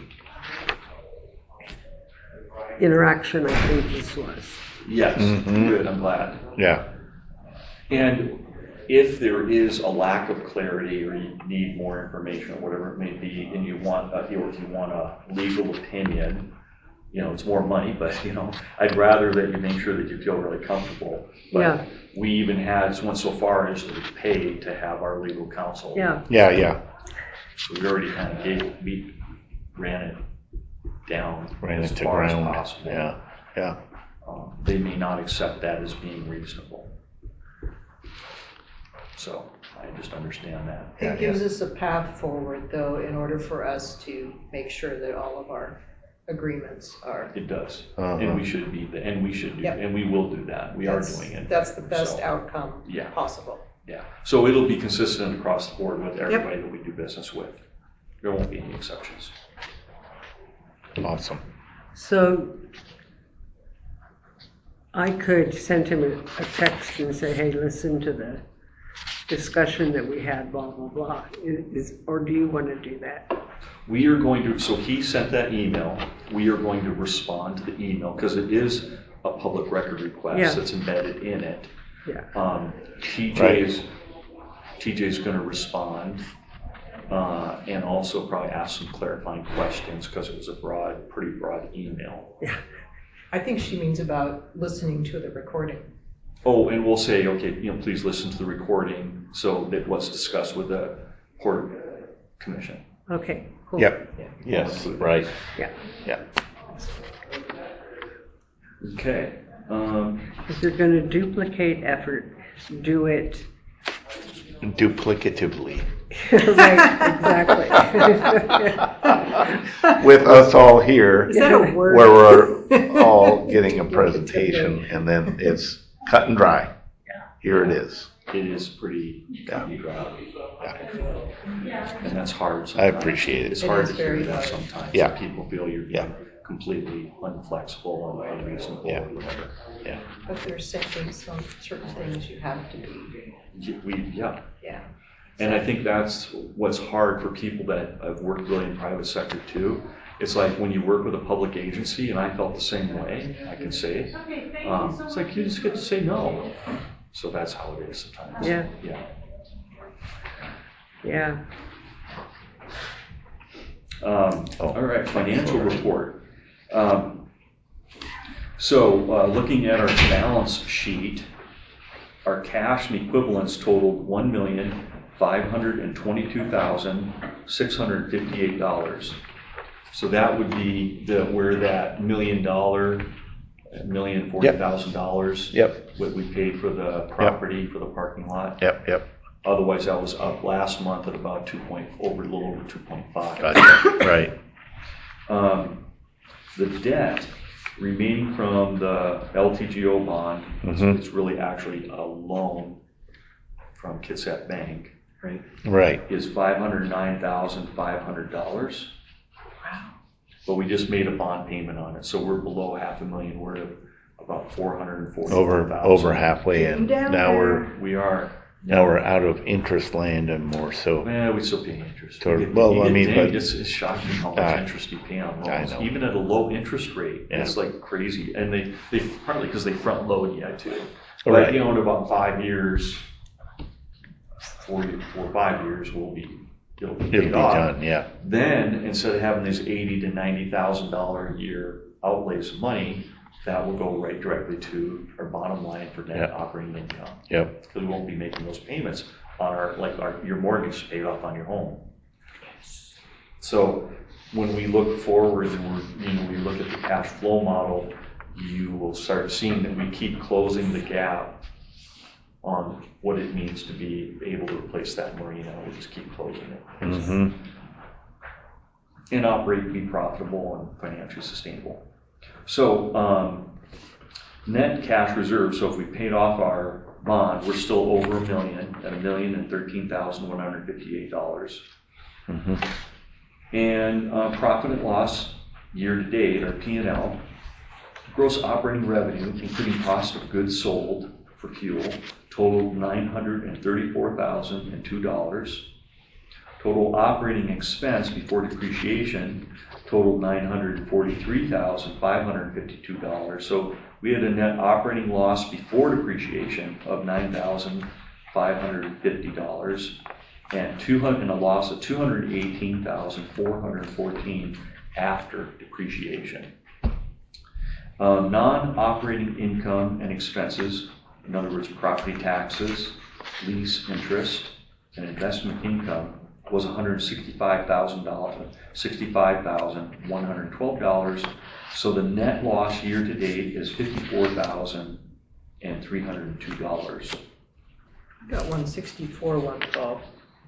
Speaker 5: interaction I think this was.
Speaker 3: Yes,
Speaker 1: Mhm.
Speaker 3: good, I'm glad.
Speaker 1: Yeah.
Speaker 3: And if there is a lack of clarity or you need more information or whatever it may be, and you want, a, you know, if you want a legal opinion, you know, it's more money, but you know, I'd rather that you make sure that you feel really comfortable. But
Speaker 5: Yeah.
Speaker 3: we even had, went so far as to pay to have our legal counsel.
Speaker 5: Yeah.
Speaker 1: Yeah, yeah.
Speaker 3: So we already kind of gave, we ran it down
Speaker 1: Ran
Speaker 3: as
Speaker 1: it to
Speaker 3: far as
Speaker 1: ground.
Speaker 3: possible.
Speaker 1: Yeah, yeah.
Speaker 3: Um, they may not accept that as being reasonable. So I just understand that.
Speaker 1: Yeah,
Speaker 2: It gives us a path forward, though, in order for us to make sure that all of our agreements are.
Speaker 3: It does,
Speaker 1: Uh-huh.
Speaker 3: and we should be, and we should do,
Speaker 2: Yep.
Speaker 3: and we will do that. We are
Speaker 2: That's-
Speaker 3: doing it.
Speaker 2: That's the best
Speaker 3: So,
Speaker 2: outcome
Speaker 3: Yeah.
Speaker 2: possible.
Speaker 3: Yeah, so it'll be consistent across the board with everybody that we do business with. There won't be any exceptions.
Speaker 1: Awesome.
Speaker 5: So I could send him a, a text and say, hey, listen to the discussion that we had, blah, blah, blah. Is, or do you want to do that?
Speaker 3: We are going to, so he sent that email. We are going to respond to the email because it is a public record request
Speaker 5: Yeah.
Speaker 3: that's embedded in it.
Speaker 5: Yeah.
Speaker 3: Um, T J
Speaker 1: Right.
Speaker 3: is, T J is going to respond uh, and also probably ask some clarifying questions because it was a broad, pretty broad email.
Speaker 5: Yeah.
Speaker 2: I think she means about listening to the recording.
Speaker 3: Oh, and we'll say, okay, you know, please listen to the recording so that what's discussed with the Port Commission.
Speaker 5: Okay, cool.
Speaker 1: Yep.
Speaker 2: Yeah.
Speaker 1: Yes, right.
Speaker 5: Yeah.
Speaker 1: Yeah.
Speaker 3: Okay. Um,
Speaker 5: If you're going to duplicate effort, do it.
Speaker 1: Duplicatively.
Speaker 5: Right, exactly.
Speaker 1: With us all here,
Speaker 2: Is that a word?
Speaker 1: where we're all getting a presentation, and then it's cut and dry. Here it is.
Speaker 3: it is pretty cut and dry. And that's hard
Speaker 1: I
Speaker 3: sometimes.
Speaker 1: appreciate
Speaker 3: It's
Speaker 1: it.
Speaker 3: hard
Speaker 2: is
Speaker 3: to hear
Speaker 2: very
Speaker 3: that
Speaker 2: hard.
Speaker 3: sometimes.
Speaker 1: Yeah.
Speaker 3: People feel you're being
Speaker 1: Yeah.
Speaker 3: completely unflexible and unreasonable
Speaker 1: Yeah.
Speaker 3: or whatever.
Speaker 1: Yeah.
Speaker 2: But there's certain, some certain things you have to be,
Speaker 3: Y- We, yeah.
Speaker 2: yeah.
Speaker 3: And I think that's what's hard for people that have worked really in private sector too. It's like when you work with a public agency, and I felt the same way, I can say, um, it's like you just get to say no. So that's how it is sometimes.
Speaker 5: Yeah.
Speaker 3: Yeah.
Speaker 5: Yeah.
Speaker 3: Um,
Speaker 1: Oh.
Speaker 3: all right, financial report. Um, so uh, looking at our balance sheet, our cash and equivalents totaled one million five hundred and twenty-two thousand six hundred fifty-eight dollars. So that would be the where that million dollar, million forty thousand dollars.
Speaker 1: Yep.
Speaker 3: What we paid for the property for the parking lot.
Speaker 1: Yep, yep.
Speaker 3: Otherwise, that was up last month at about two point over a little over two point five.
Speaker 1: Gotcha. Right.
Speaker 3: Um, The debt remaining from the L T G O bond, it's,
Speaker 1: Mhm.
Speaker 3: it's really actually a loan from Kitsap Bank, right,
Speaker 1: Right.
Speaker 3: is five hundred nine thousand five hundred dollars.
Speaker 2: Wow.
Speaker 3: But we just made a bond payment on it, so we're below half a million. We're at about four hundred forty
Speaker 1: Over
Speaker 3: thousand.
Speaker 1: over halfway in.
Speaker 2: Down
Speaker 1: Now
Speaker 2: there.
Speaker 1: we're
Speaker 3: We are.
Speaker 1: now we're out of interest land and more so.
Speaker 3: Man, we still pay interest.
Speaker 1: Toward-
Speaker 3: You get-
Speaker 1: well,
Speaker 3: you
Speaker 1: I
Speaker 3: get
Speaker 1: mean,
Speaker 3: dinged.
Speaker 1: but-
Speaker 3: it's, it's shocking how much
Speaker 1: Uh,
Speaker 3: interest you pay on
Speaker 1: I
Speaker 3: loans,
Speaker 1: know.
Speaker 3: even at a low interest rate.
Speaker 1: Yeah.
Speaker 3: It's like crazy, and they they partly because they front load you too. But
Speaker 1: Right.
Speaker 3: you know, in about five years, four four or five years, we'll be it'll be
Speaker 1: It'll
Speaker 3: paid
Speaker 1: be
Speaker 3: off.
Speaker 1: done. Yeah.
Speaker 3: Then instead of having these eighty to ninety thousand dollar a year outlays of money, that will go right directly to our bottom line for net
Speaker 1: Yeah.
Speaker 3: operating income.
Speaker 1: Yep.
Speaker 3: Because we won't be making those payments on our, like our, your mortgage is paid off on your home. So when we look forward and we're, you know, we look at the cash flow model, you will start seeing that we keep closing the gap on what it means to be able to replace that marina. We'll just keep closing it.
Speaker 1: Mm-hmm.
Speaker 3: And operate, be profitable and financially sustainable. So um, net cash reserve, so if we paid off our bond, we're still over a million, at a million and thirteen thousand one hundred fifty-eight dollars.
Speaker 1: Mm-hmm.
Speaker 3: And uh, profit and loss year to date, our P and L, gross operating revenue, including cost of goods sold for fuel, totaled nine hundred thirty-four thousand two dollars. Total operating expense before depreciation totaled nine hundred forty-three thousand five hundred fifty-two dollars. So we had a net operating loss before depreciation of nine thousand five hundred fifty dollars and two hundred and a loss of two hundred eighteen thousand four hundred fourteen dollars after depreciation. Um, non-operating income and expenses, in other words, property taxes, lease interest, and investment income, was one hundred sixty-five thousand dollars, sixty-five thousand one hundred twelve dollars. So the net loss year to date is fifty-four thousand three hundred two dollars.
Speaker 2: Got one sixty-four, one twelve.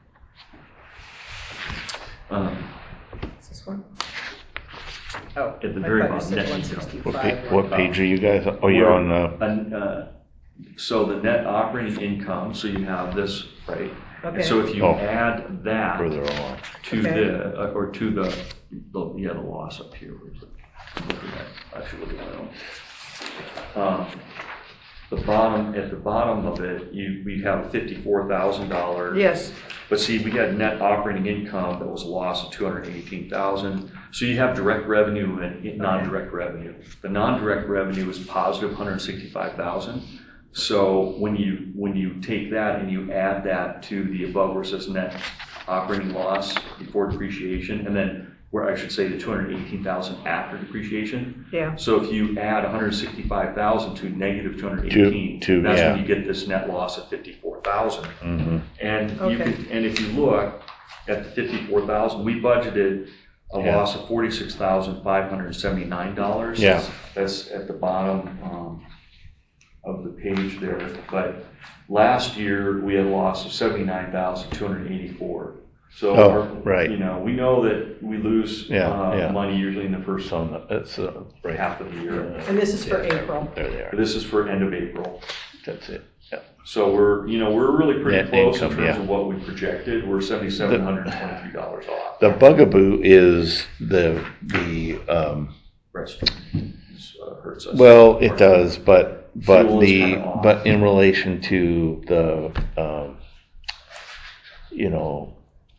Speaker 3: Um,
Speaker 2: Is this one? Oh,
Speaker 3: At the
Speaker 2: I
Speaker 3: very
Speaker 2: thought you
Speaker 3: bottom,
Speaker 2: said
Speaker 3: net
Speaker 2: one
Speaker 3: income.
Speaker 1: What,
Speaker 2: sixty-five.
Speaker 1: pa- what page are you guys? on? Oh, you're on. Uh,
Speaker 3: And, uh, so the net operating income, so you have this, right? And
Speaker 2: Okay.
Speaker 3: so if you
Speaker 1: Oh.
Speaker 3: add that
Speaker 1: further along.
Speaker 3: to
Speaker 2: Okay.
Speaker 3: the, uh, or to the, the, yeah, the loss up here. Where's it? Look at that. I should look at my own. Um, the bottom, at the bottom of it, you, we have fifty-four thousand dollars.
Speaker 2: Yes,
Speaker 3: But see, we got net operating income that was a loss of two hundred eighteen thousand. So you have direct revenue and non-direct revenue. The non-direct revenue is positive one hundred sixty-five thousand. So when you when you take that and you add that to the above where it says net operating loss before depreciation, and then where I should say the two hundred eighteen thousand after depreciation.
Speaker 2: yeah,
Speaker 3: So if you add one hundred sixty-five thousand to negative two hundred eighteen,
Speaker 1: To- to-
Speaker 3: that's
Speaker 1: yeah.
Speaker 3: when you get this net loss of fifty-four thousand.
Speaker 1: Mm-hmm.
Speaker 3: And you
Speaker 2: Okay.
Speaker 3: could, and if you look at the fifty-four thousand, we budgeted a
Speaker 1: Yeah.
Speaker 3: loss of forty-six thousand five hundred seventy-nine dollars.
Speaker 1: Yeah.
Speaker 3: That's at the bottom um, of the page there. But last year we had a loss of seventy-nine thousand two hundred eighty-four. So,
Speaker 1: Oh,
Speaker 3: our-
Speaker 1: right.
Speaker 3: you know, we know that we lose
Speaker 1: Yeah,
Speaker 3: uh,
Speaker 1: yeah.
Speaker 3: money usually in the first
Speaker 1: So on the, that's uh, right.
Speaker 3: half of the year.
Speaker 2: and this is for
Speaker 1: Yeah,
Speaker 2: April.
Speaker 1: There they are.
Speaker 3: This is for end of April.
Speaker 1: That's it. Yeah.
Speaker 3: So we're, you know, we're really pretty
Speaker 1: Net
Speaker 3: close
Speaker 1: income,
Speaker 3: in terms
Speaker 1: yeah.
Speaker 3: of what we projected. We're seventy-seven hundred twenty-three dollars off.
Speaker 1: The bugaboo is the the um,
Speaker 3: Rest uh, hurts us.
Speaker 1: well, it does, but but
Speaker 3: Fuel is
Speaker 1: the
Speaker 3: kinda off.
Speaker 1: but in relation to the um, you know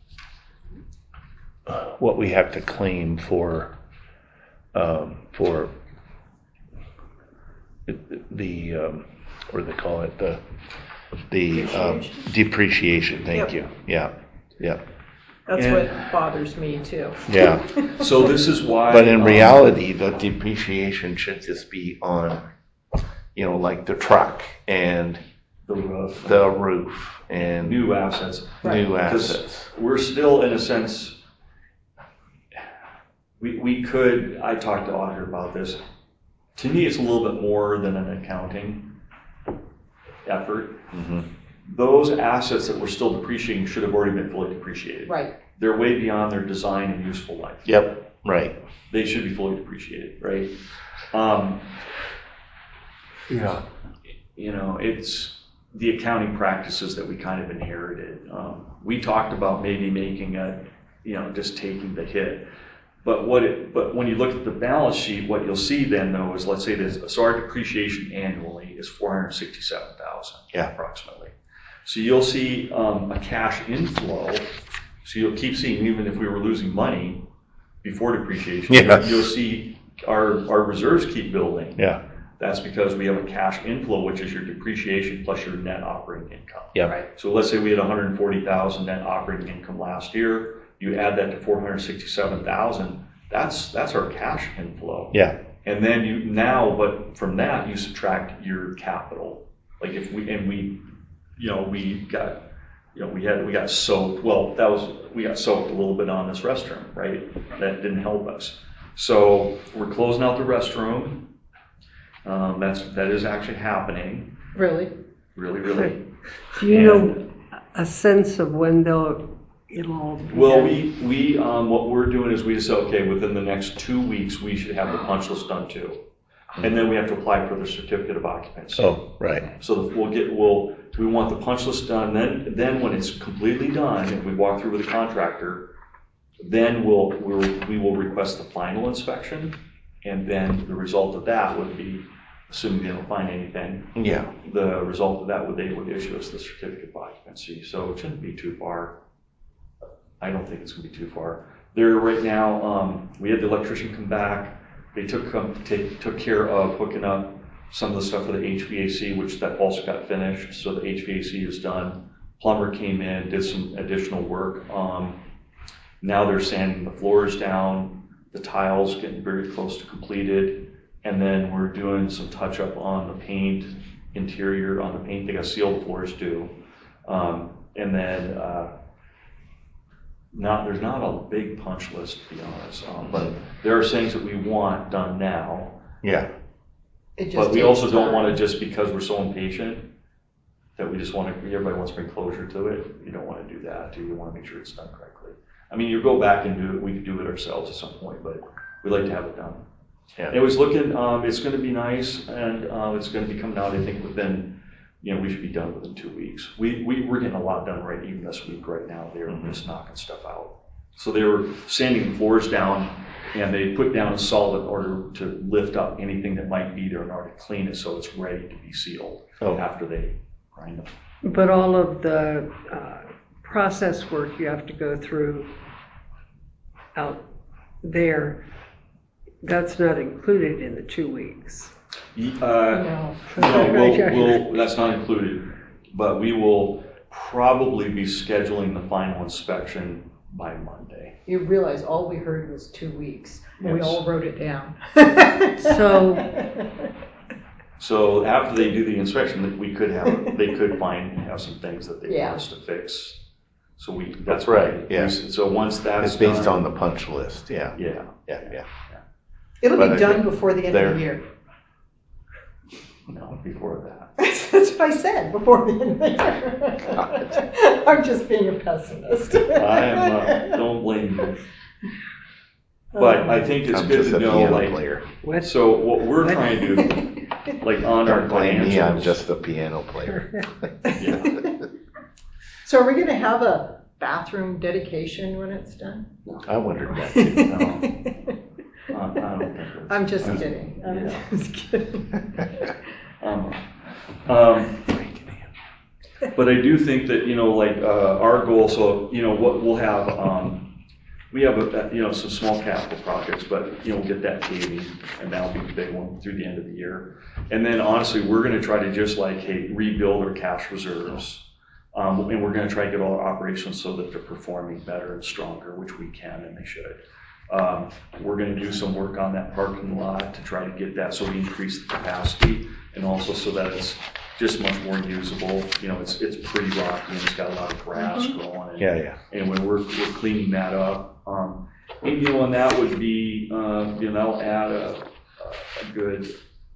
Speaker 1: what we have to claim for um, for the um, what do they call it the the um, depreciation. Thank
Speaker 2: Yep.
Speaker 1: you. Yeah, yeah,
Speaker 2: That's
Speaker 3: And-
Speaker 2: what bothers me too.
Speaker 1: yeah.
Speaker 3: So this is why.
Speaker 1: But in
Speaker 3: um,
Speaker 1: reality, the depreciation should just be on, you know, like the truck and
Speaker 3: the roof,
Speaker 1: the roof and
Speaker 3: new assets.
Speaker 1: new
Speaker 3: Because
Speaker 1: assets.
Speaker 3: we're still, in a sense, we we could. I talked to Auditor about this. To me, it's a little bit more than an accounting effort.
Speaker 1: Mhm.
Speaker 3: those assets that we're still depreciating should have already been fully depreciated.
Speaker 2: Right.
Speaker 3: They're way beyond their design and useful life.
Speaker 1: Yep, right.
Speaker 3: They should be fully depreciated, right? Um,
Speaker 1: Yeah.
Speaker 3: you know, it's the accounting practices that we kind of inherited. Um, we talked about maybe making a, you know, just taking the hit. But what it, but when you look at the balance sheet, what you'll see then though is, let's say this, so our depreciation annually is four hundred sixty-seven thousand,
Speaker 1: yeah,
Speaker 3: approximately. So you'll see um, a cash inflow. So you'll keep seeing, even if we were losing money before depreciation,
Speaker 1: yes.
Speaker 3: you'll see our our reserves keep building.
Speaker 1: Yeah.
Speaker 3: That's because we have a cash inflow, which is your depreciation plus your net operating income.
Speaker 1: Yeah.
Speaker 3: Right. So let's say we had one hundred forty thousand net operating income last year. You add that to four hundred sixty-seven thousand. That's that's our cash inflow.
Speaker 1: Yeah.
Speaker 3: And then you now, but from that you subtract your capital. Like if we and we, you know, we got, you know, we had we got soaked. Well, that was we got soaked a little bit on this restroom, right? That didn't help us. So we're closing out the restroom. Um, that's that is actually happening.
Speaker 2: Really?
Speaker 3: Really, really.
Speaker 5: Do you
Speaker 3: And,
Speaker 5: know a sense of when they'll it'll all be
Speaker 3: Well,
Speaker 5: done?
Speaker 3: we we um, what we're doing is we just say, okay, within the next two weeks we should have the punch list done too, and then we have to apply for the certificate of occupancy.
Speaker 1: Oh, right.
Speaker 3: So the, we'll get we'll we want the punch list done. Then then when it's completely done and we walk through with the contractor, then we'll we'll we will request the final inspection, and then the result of that would be, assuming they don't find anything,
Speaker 1: Yeah.
Speaker 3: the result of that would they would issue us the certificate of occupancy. So it shouldn't be too far. I don't think it's going to be too far. There right now, um, we had the electrician come back. They took um, take, took care of hooking up some of the stuff for the H V A C, which that also got finished. So the H V A C is done. Plumber came in, did some additional work. Um, now they're sanding the floors down. The tiles getting very close to completed. And then we're doing some touch up on the paint, interior on the paint. They got to seal the floors too. Um, and then, uh, Not there's not a big punch list, to be honest, um, but there are things that we want done now.
Speaker 1: Yeah.
Speaker 2: It just
Speaker 3: But we
Speaker 2: takes
Speaker 3: also don't
Speaker 2: time.
Speaker 3: want to, just because we're so impatient that we just want to. Everybody wants to bring closure to it. You don't want to do that. Do you want to make sure it's done correctly? I mean, you go back and do it. We could do it ourselves at some point, but we like to have it done.
Speaker 1: Yeah.
Speaker 3: It was looking. Um, it's going to be nice, and uh, it's going to be coming out. I think within. You know, we should be done within two weeks. We, we, we're getting a lot done right even this week right now. They're mm-hmm. just knocking stuff out. So they were sanding the floors down, and they put down salt in order to lift up anything that might be there in order to clean it so it's ready to be sealed oh. after they grind them.
Speaker 5: But all of the uh, process work you have to go through out there, that's not included in the two weeks.
Speaker 3: Uh, no, no we'll, we'll, that's not included, but we will probably be scheduling the final inspection by Monday.
Speaker 2: You realize all we heard was two weeks, and yes. we all wrote it down.
Speaker 5: so,
Speaker 3: so after they do the inspection, we could have they could find have some things that they yeah. want us to fix. So we that's,
Speaker 1: that's right.
Speaker 3: We,
Speaker 1: yeah.
Speaker 3: So once that's
Speaker 1: it's based
Speaker 3: done,
Speaker 1: on the punch list. Yeah.
Speaker 3: Yeah.
Speaker 1: Yeah. Yeah. yeah.
Speaker 2: It'll but be done before the end of the year.
Speaker 3: No, before that.
Speaker 2: That's what I said, before the end of the year. I'm just being a pessimist.
Speaker 3: I am, uh, don't blame me. But I think it's
Speaker 1: I'm
Speaker 3: good to know, like,
Speaker 1: player.
Speaker 5: What?
Speaker 3: So what we're what? trying to do, like on
Speaker 1: don't
Speaker 3: our
Speaker 1: blame
Speaker 3: financials.
Speaker 1: Me, I'm just the piano player.
Speaker 3: Yeah.
Speaker 2: So are we going to have a bathroom dedication when it's done?
Speaker 1: I wondered that too.
Speaker 3: No. Uh, I don't think
Speaker 2: I'm just uh, kidding. I'm
Speaker 3: yeah.
Speaker 2: just kidding.
Speaker 3: um, um, but I do think that, you know, like uh, our goal, so, you know, what we'll have, um, we have, a, you know, some small capital projects, but, you know, we'll get that paving, and that'll be the big one through the end of the year. And then, honestly, we're going to try to just, like, hey, rebuild our cash reserves. Um, and we're going to try to get all our operations so that they're performing better and stronger, which we can, and they should. Um, we're going to do some work on that parking lot to try to get that so we increase the capacity, and also so that it's just much more usable. You know, it's it's pretty rocky and it's got a lot of grass mm-hmm. growing. And,
Speaker 1: yeah, yeah.
Speaker 3: And when we're we're cleaning that up, um, and you know, and that would be, uh, you know, that'll add a, a good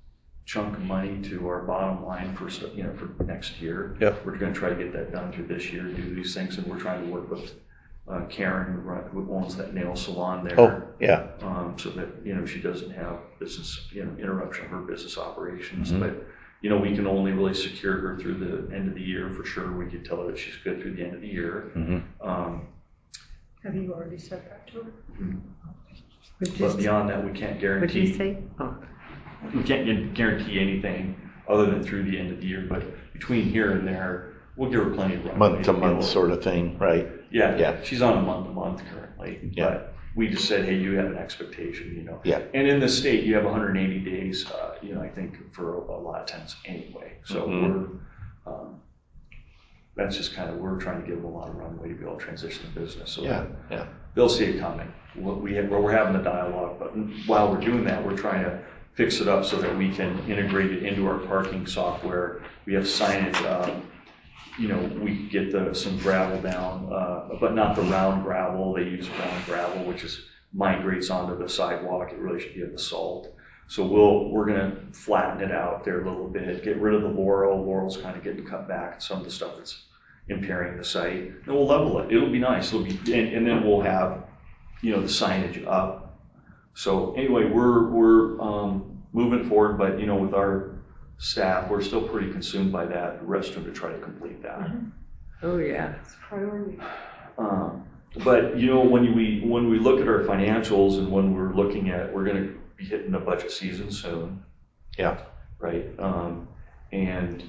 Speaker 3: chunk of money to our bottom line for, you know, for next year.
Speaker 1: Yep.
Speaker 3: We're gonna try to get that done through this year, do these things, and we're trying to work with uh, Karen, who run- who owns that nail salon there.
Speaker 1: Oh, yeah.
Speaker 3: Um, so that, you know, she doesn't have business, you know, interruption of her business operations.
Speaker 1: Mhm.
Speaker 3: But, you know, we can only really secure her through the end of the year for sure. We could tell her that she's good through the end of the year.
Speaker 1: Mhm.
Speaker 3: Um,
Speaker 2: Have you already said that to her?
Speaker 5: What'd you
Speaker 3: but
Speaker 5: say?
Speaker 3: beyond that, we can't
Speaker 5: What'd you
Speaker 3: guarantee,
Speaker 5: say? Oh,
Speaker 3: we can't guarantee anything other than through the end of the year. But between here and there, we'll give her plenty of runway.
Speaker 1: Month to
Speaker 3: be able
Speaker 1: month sort of thing, right?
Speaker 3: Yeah,
Speaker 1: Yeah.
Speaker 3: she's on a month to month currently.
Speaker 1: Yeah.
Speaker 3: But we just said, hey, you have an expectation, you know.
Speaker 1: Yeah.
Speaker 3: And in the state, you have one hundred eighty days, uh, you know, I think for a, a lot of tenants anyway. So
Speaker 1: Mhm.
Speaker 3: we're, um, that's just kind of, we're trying to give them a lot of runway to be able to transition the business. So
Speaker 1: Yeah, yeah.
Speaker 3: they'll see it coming. What we have, well, we're having the dialogue, but while we're doing that, we're trying to fix it up so that we can integrate it into our parking software. We have signage, um, you know, we get the, some gravel down, uh, but not the round gravel. They use round gravel, which is migrates onto the sidewalk. It really should be a basalt. So we'll, we're gonna flatten it out there a little bit, get rid of the laurel. Laurel's kind of getting cut back, some of the stuff that's impairing the site. And we'll level it. It'll be nice. It'll be, and, and then we'll have, you know, the signage up. So anyway, we're, we're, um, moving forward, but you know, with our staff, we're still pretty consumed by that restroom to try to complete that.
Speaker 5: oh yeah.
Speaker 2: It's a priority.
Speaker 3: Um, but you know, when we when we look at our financials and when we're looking at, we're going to be hitting the budget season soon,
Speaker 1: Yeah.
Speaker 3: right? Um, and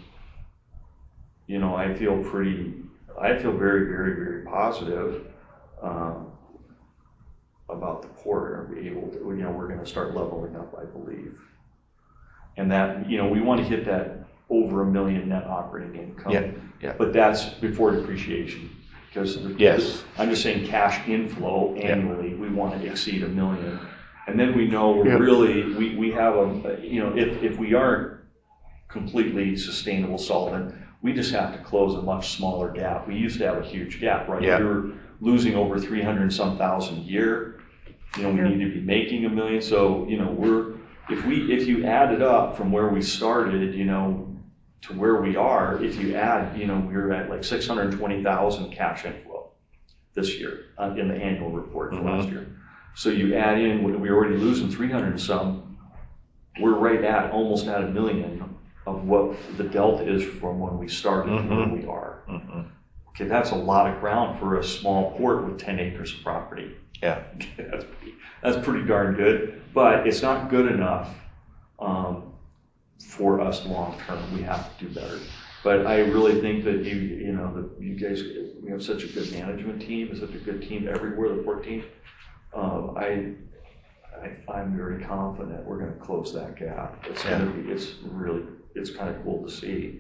Speaker 3: you know, I feel pretty, I feel very, very, very positive um, about the port and be able to, you know, we're going to start leveling up, I believe. And that, you know, we want to hit that over a million net operating income.
Speaker 1: Yeah, yeah.
Speaker 3: But that's before depreciation. Because the-
Speaker 1: Yes.
Speaker 3: I'm just saying cash inflow annually, we want to exceed a million. And then we know we're
Speaker 1: Yeah.
Speaker 3: really, we, we have a, you know, if, if we aren't completely sustainable solvent, we just have to close a much smaller gap. We used to have a huge gap, right?
Speaker 1: Yeah.
Speaker 3: We were losing over three hundred and some thousand a year. You know, we
Speaker 5: Yeah.
Speaker 3: need to be making a million. So, you know, we're, if we, if you add it up from where we started, you know, to where we are, if you add, you know, we're at like six hundred twenty thousand cash inflow this year uh, in the annual report for
Speaker 1: Mhm.
Speaker 3: last year. So you add in, we're already losing three hundred and some, we're right at, almost at a million of what the delta is from when we started to
Speaker 1: Mhm.
Speaker 3: where we are.
Speaker 1: Mhm.
Speaker 3: Okay, that's a lot of ground for a small port with ten acres of property.
Speaker 1: Yeah.
Speaker 3: That's pretty, that's pretty darn good, but it's not good enough um, for us long term. We have to do better. But I really think that you, you know, that you guys, we have such a good management team, such a good team everywhere, the port team. Um, I, I, I'm very confident we're going to close that gap. It's
Speaker 1: Yeah.
Speaker 3: going to be, it's really, it's kind of cool to see.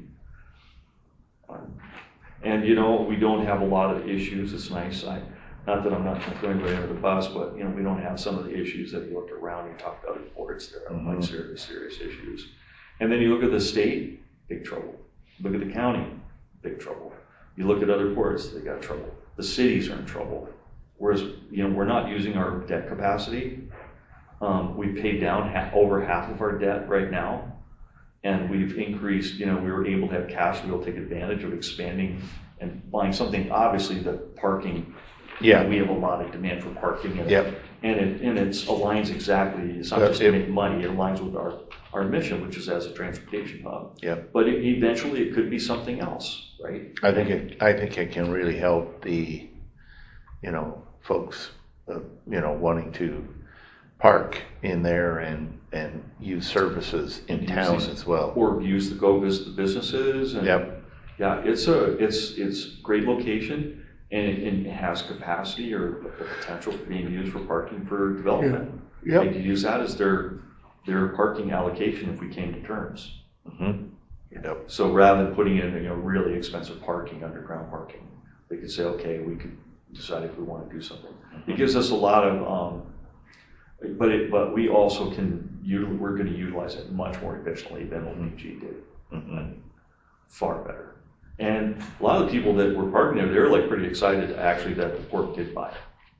Speaker 3: Um, and you know, we don't have a lot of issues. It's nice. I, not that I'm not throwing anybody under the bus, but you know, we don't have some of the issues that you look around and talk to other ports. There are
Speaker 1: Mhm.
Speaker 3: like serious, serious issues. And then you look at the state, big trouble. Look at the county, big trouble. You look at other ports, they got trouble. The cities are in trouble. Whereas, you know, we're not using our debt capacity. Um, we've paid down half, over half of our debt right now. And we've increased, you know, we were able to have cash to be able to take advantage of expanding and buying something. Obviously, the parking,
Speaker 1: Yeah.
Speaker 3: we have a lot of demand for parking. And,
Speaker 1: Yep.
Speaker 3: and it and it aligns exactly, it's not
Speaker 1: Uh,
Speaker 3: just to
Speaker 1: it-
Speaker 3: make money, it aligns with our, our mission, which is as a transportation hub.
Speaker 1: Yep.
Speaker 3: But it, eventually it could be something else, right?
Speaker 1: I think it, I think it can really help the, you know, folks, uh, you know, wanting to park in there and, and use services in
Speaker 3: Use
Speaker 1: town
Speaker 3: these-
Speaker 1: as well.
Speaker 3: Or use the go visit the businesses. And
Speaker 1: Yep.
Speaker 3: Yeah, it's a, it's, it's great location and it, and it has capacity or the potential for being used for parking for development.
Speaker 1: Yep.
Speaker 3: They could use that as their, their parking allocation if we came to terms.
Speaker 1: Mhm. Yep.
Speaker 3: So rather than putting in, you know, really expensive parking, underground parking, they could say, okay, we could decide if we want to do something. It gives us a lot of, um, but it, but we also can, util- we're going to utilize it much more efficiently than what B G did.
Speaker 1: Mhm.
Speaker 3: Far better. And a lot of the people that were parking there, they were like pretty excited actually that the port did buy it.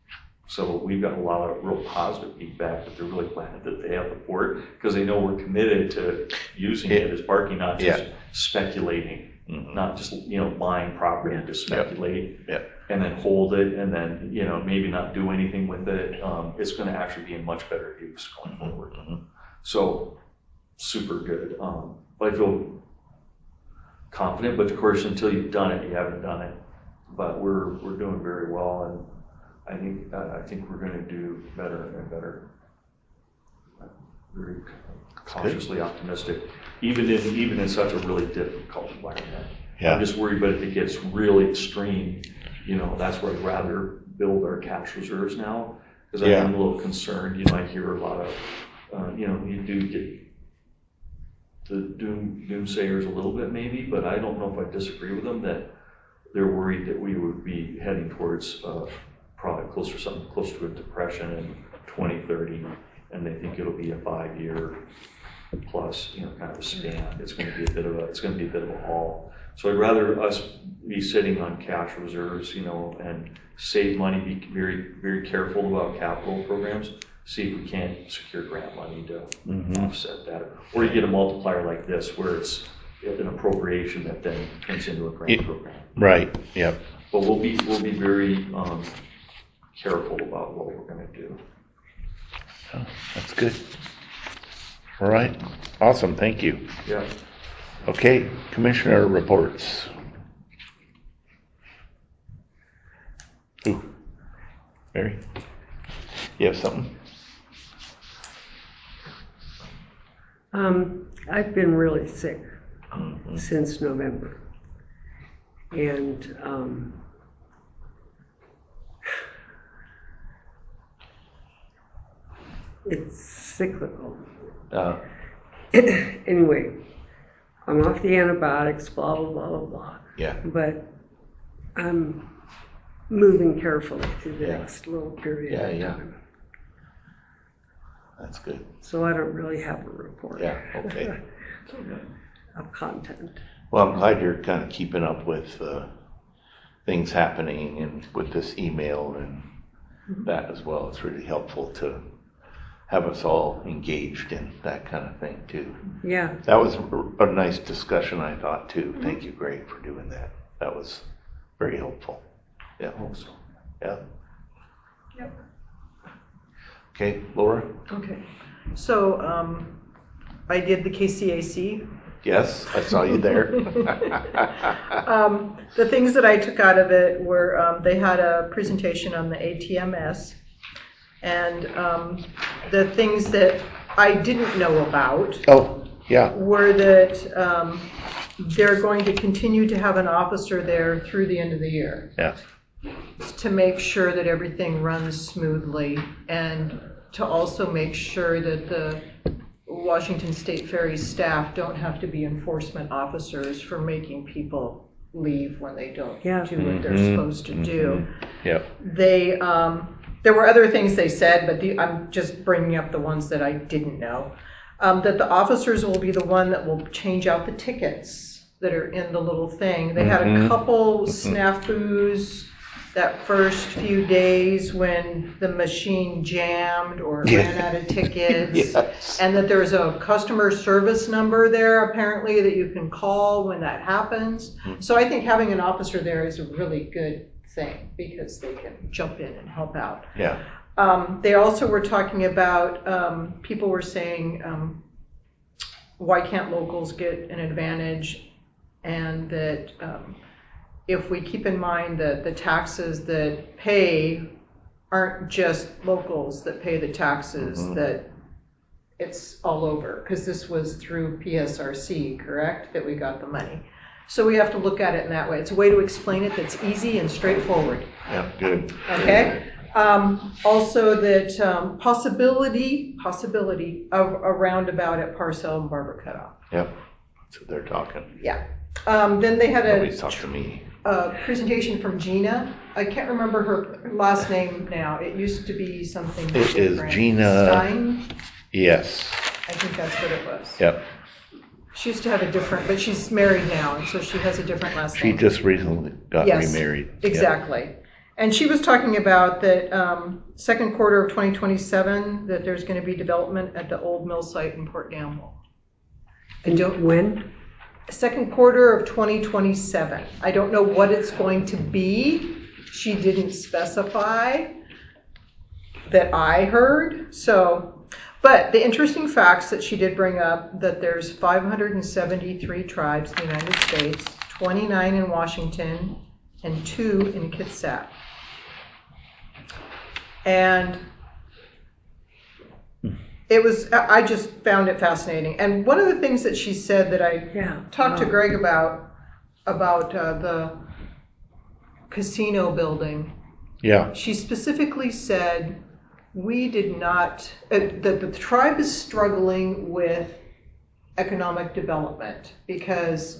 Speaker 3: So we've got a lot of real positive feedback that they're really glad that they have the port, because they know we're committed to using it as parking, not just
Speaker 1: Yeah.
Speaker 3: speculating,
Speaker 1: Mhm.
Speaker 3: not just, you know, buying property to speculate
Speaker 1: Yep.
Speaker 3: and then hold it and then, you know, maybe not do anything with it. Um, it's going to actually be in much better use going forward.
Speaker 1: Mhm.
Speaker 3: So super good. Um, I feel confident, but of course, until you've done it, you haven't done it. But we're we're doing very well, and I think uh, I think we're going to do better and better. I'm very cautiously optimistic, even in even in such a really difficult environment.
Speaker 1: Yeah.
Speaker 3: I'm just worried, but if it gets really extreme, you know, that's where I'd rather build our cash reserves now, because I
Speaker 1: Yeah.
Speaker 3: am a little concerned. You know, I hear a lot of, uh, you know, you do get the doom doomsayers a little bit maybe, but I don't know if I disagree with them that they're worried that we would be heading towards uh, probably closer something close to a depression in twenty thirty, and they think it'll be a five-year plus, you know, kind of a span. It's going to be a bit of a it's going to be a bit of a haul. So I'd rather us be sitting on cash reserves, you know, and save money, be very very careful about capital programs. See if we can't secure grant money to
Speaker 1: Mhm.
Speaker 3: offset that, or you get a multiplier like this where it's an appropriation that then turns into a grant
Speaker 1: Yeah.
Speaker 3: program.
Speaker 1: Right. Yep.
Speaker 3: But we'll be we'll be very um, careful about what we're going to do.
Speaker 1: Oh, that's good. All right. Awesome. Thank you.
Speaker 3: Yeah.
Speaker 1: Okay. Commissioner reports. Ooh. Mary, you have something?
Speaker 5: Um, I've been really sick
Speaker 1: Mhm.
Speaker 5: since November. And um, it's cyclical.
Speaker 1: Uh,
Speaker 5: Anyway, I'm off the antibiotics, blah, blah, blah, blah, blah.
Speaker 1: yeah.
Speaker 5: But I'm moving carefully through the
Speaker 1: Yeah.
Speaker 5: next little period
Speaker 1: Yeah,
Speaker 5: of
Speaker 1: yeah.
Speaker 5: time.
Speaker 1: That's good.
Speaker 5: So I don't really have a report
Speaker 1: Yeah. Okay.
Speaker 5: of content.
Speaker 1: Well, I'm glad you're kind of keeping up with uh, things happening and with this email and that as well. It's really helpful to have us all engaged in that kind of thing too.
Speaker 5: Yeah.
Speaker 1: That was a a nice discussion, I thought too. Thank you, Greg, for doing that. That was very helpful. Yeah.
Speaker 3: Also.
Speaker 1: Yeah.
Speaker 2: Yep.
Speaker 1: Okay, Laura?
Speaker 2: Okay. So, um, I did the K C A C.
Speaker 1: Yes, I saw you there.
Speaker 2: Um, the things that I took out of it were, um, they had a presentation on the A T M S, and um, the things that I didn't know about
Speaker 1: Oh, yeah.
Speaker 2: were that um, they're going to continue to have an officer there through the end of the year
Speaker 1: Yeah.
Speaker 2: to make sure that everything runs smoothly, and to also make sure that the Washington State Ferry staff don't have to be enforcement officers for making people leave when they don't
Speaker 5: Yeah.
Speaker 2: do what they're
Speaker 1: Mhm,
Speaker 2: supposed to do.
Speaker 1: Yep.
Speaker 2: They, um, there were other things they said, but the, I'm just bringing up the ones that I didn't know. Um, that the officers will be the one that will change out the tickets that are in the little thing. They had a
Speaker 1: Mhm.
Speaker 2: couple snafus that first few days when the machine jammed or
Speaker 1: Yeah.
Speaker 2: ran out of tickets.
Speaker 1: Yes.
Speaker 2: And that there's a customer service number there apparently that you can call when that happens. So I think having an officer there is a really good thing because they can jump in and help out.
Speaker 1: Yeah.
Speaker 2: Um, they also were talking about, um, people were saying, um, why can't locals get an advantage? And that um, if we keep in mind that the taxes that pay aren't just locals that pay the taxes,
Speaker 1: Mhm.
Speaker 2: that it's all over, because this was through P S R C, correct, that we got the money. So we have to look at it in that way. It's a way to explain it that's easy and straightforward.
Speaker 1: Yeah, good.
Speaker 2: Okay. Um, also that um, possibility, possibility of a roundabout at Parcel and Barber Cutoff.
Speaker 1: Yep. So they're talking.
Speaker 2: Yeah. Um, then they had a,
Speaker 1: Nobody's talked to me.
Speaker 2: a presentation from Gina. I can't remember her last name now. It used to be something
Speaker 1: It is
Speaker 2: different.
Speaker 1: Gina-
Speaker 2: Stein?
Speaker 1: Yes.
Speaker 2: I think that's what it was.
Speaker 1: Yep.
Speaker 2: She used to have a different, but she's married now, and so she has a different last
Speaker 1: She
Speaker 2: name.
Speaker 1: just recently got
Speaker 2: Yes,
Speaker 1: remarried. Yep.
Speaker 2: Exactly. And she was talking about that um, second quarter of twenty twenty-seven, that there's going to be development at the old mill site in Port Gamble. I don't,
Speaker 5: When?
Speaker 2: second quarter of twenty twenty-seven. I don't know what it's going to be. She didn't specify that I heard. So, but the interesting facts that she did bring up, that there's five hundred seventy-three tribes in the United States, twenty-nine in Washington, and two in Kitsap. And it was, I just found it fascinating. And one of the things that she said that I
Speaker 5: Yeah.
Speaker 2: talked to
Speaker 5: Wow.
Speaker 2: Greg about, about uh, the casino building,
Speaker 1: Yeah.
Speaker 2: she specifically said, we did not, uh, that the tribe is struggling with economic development because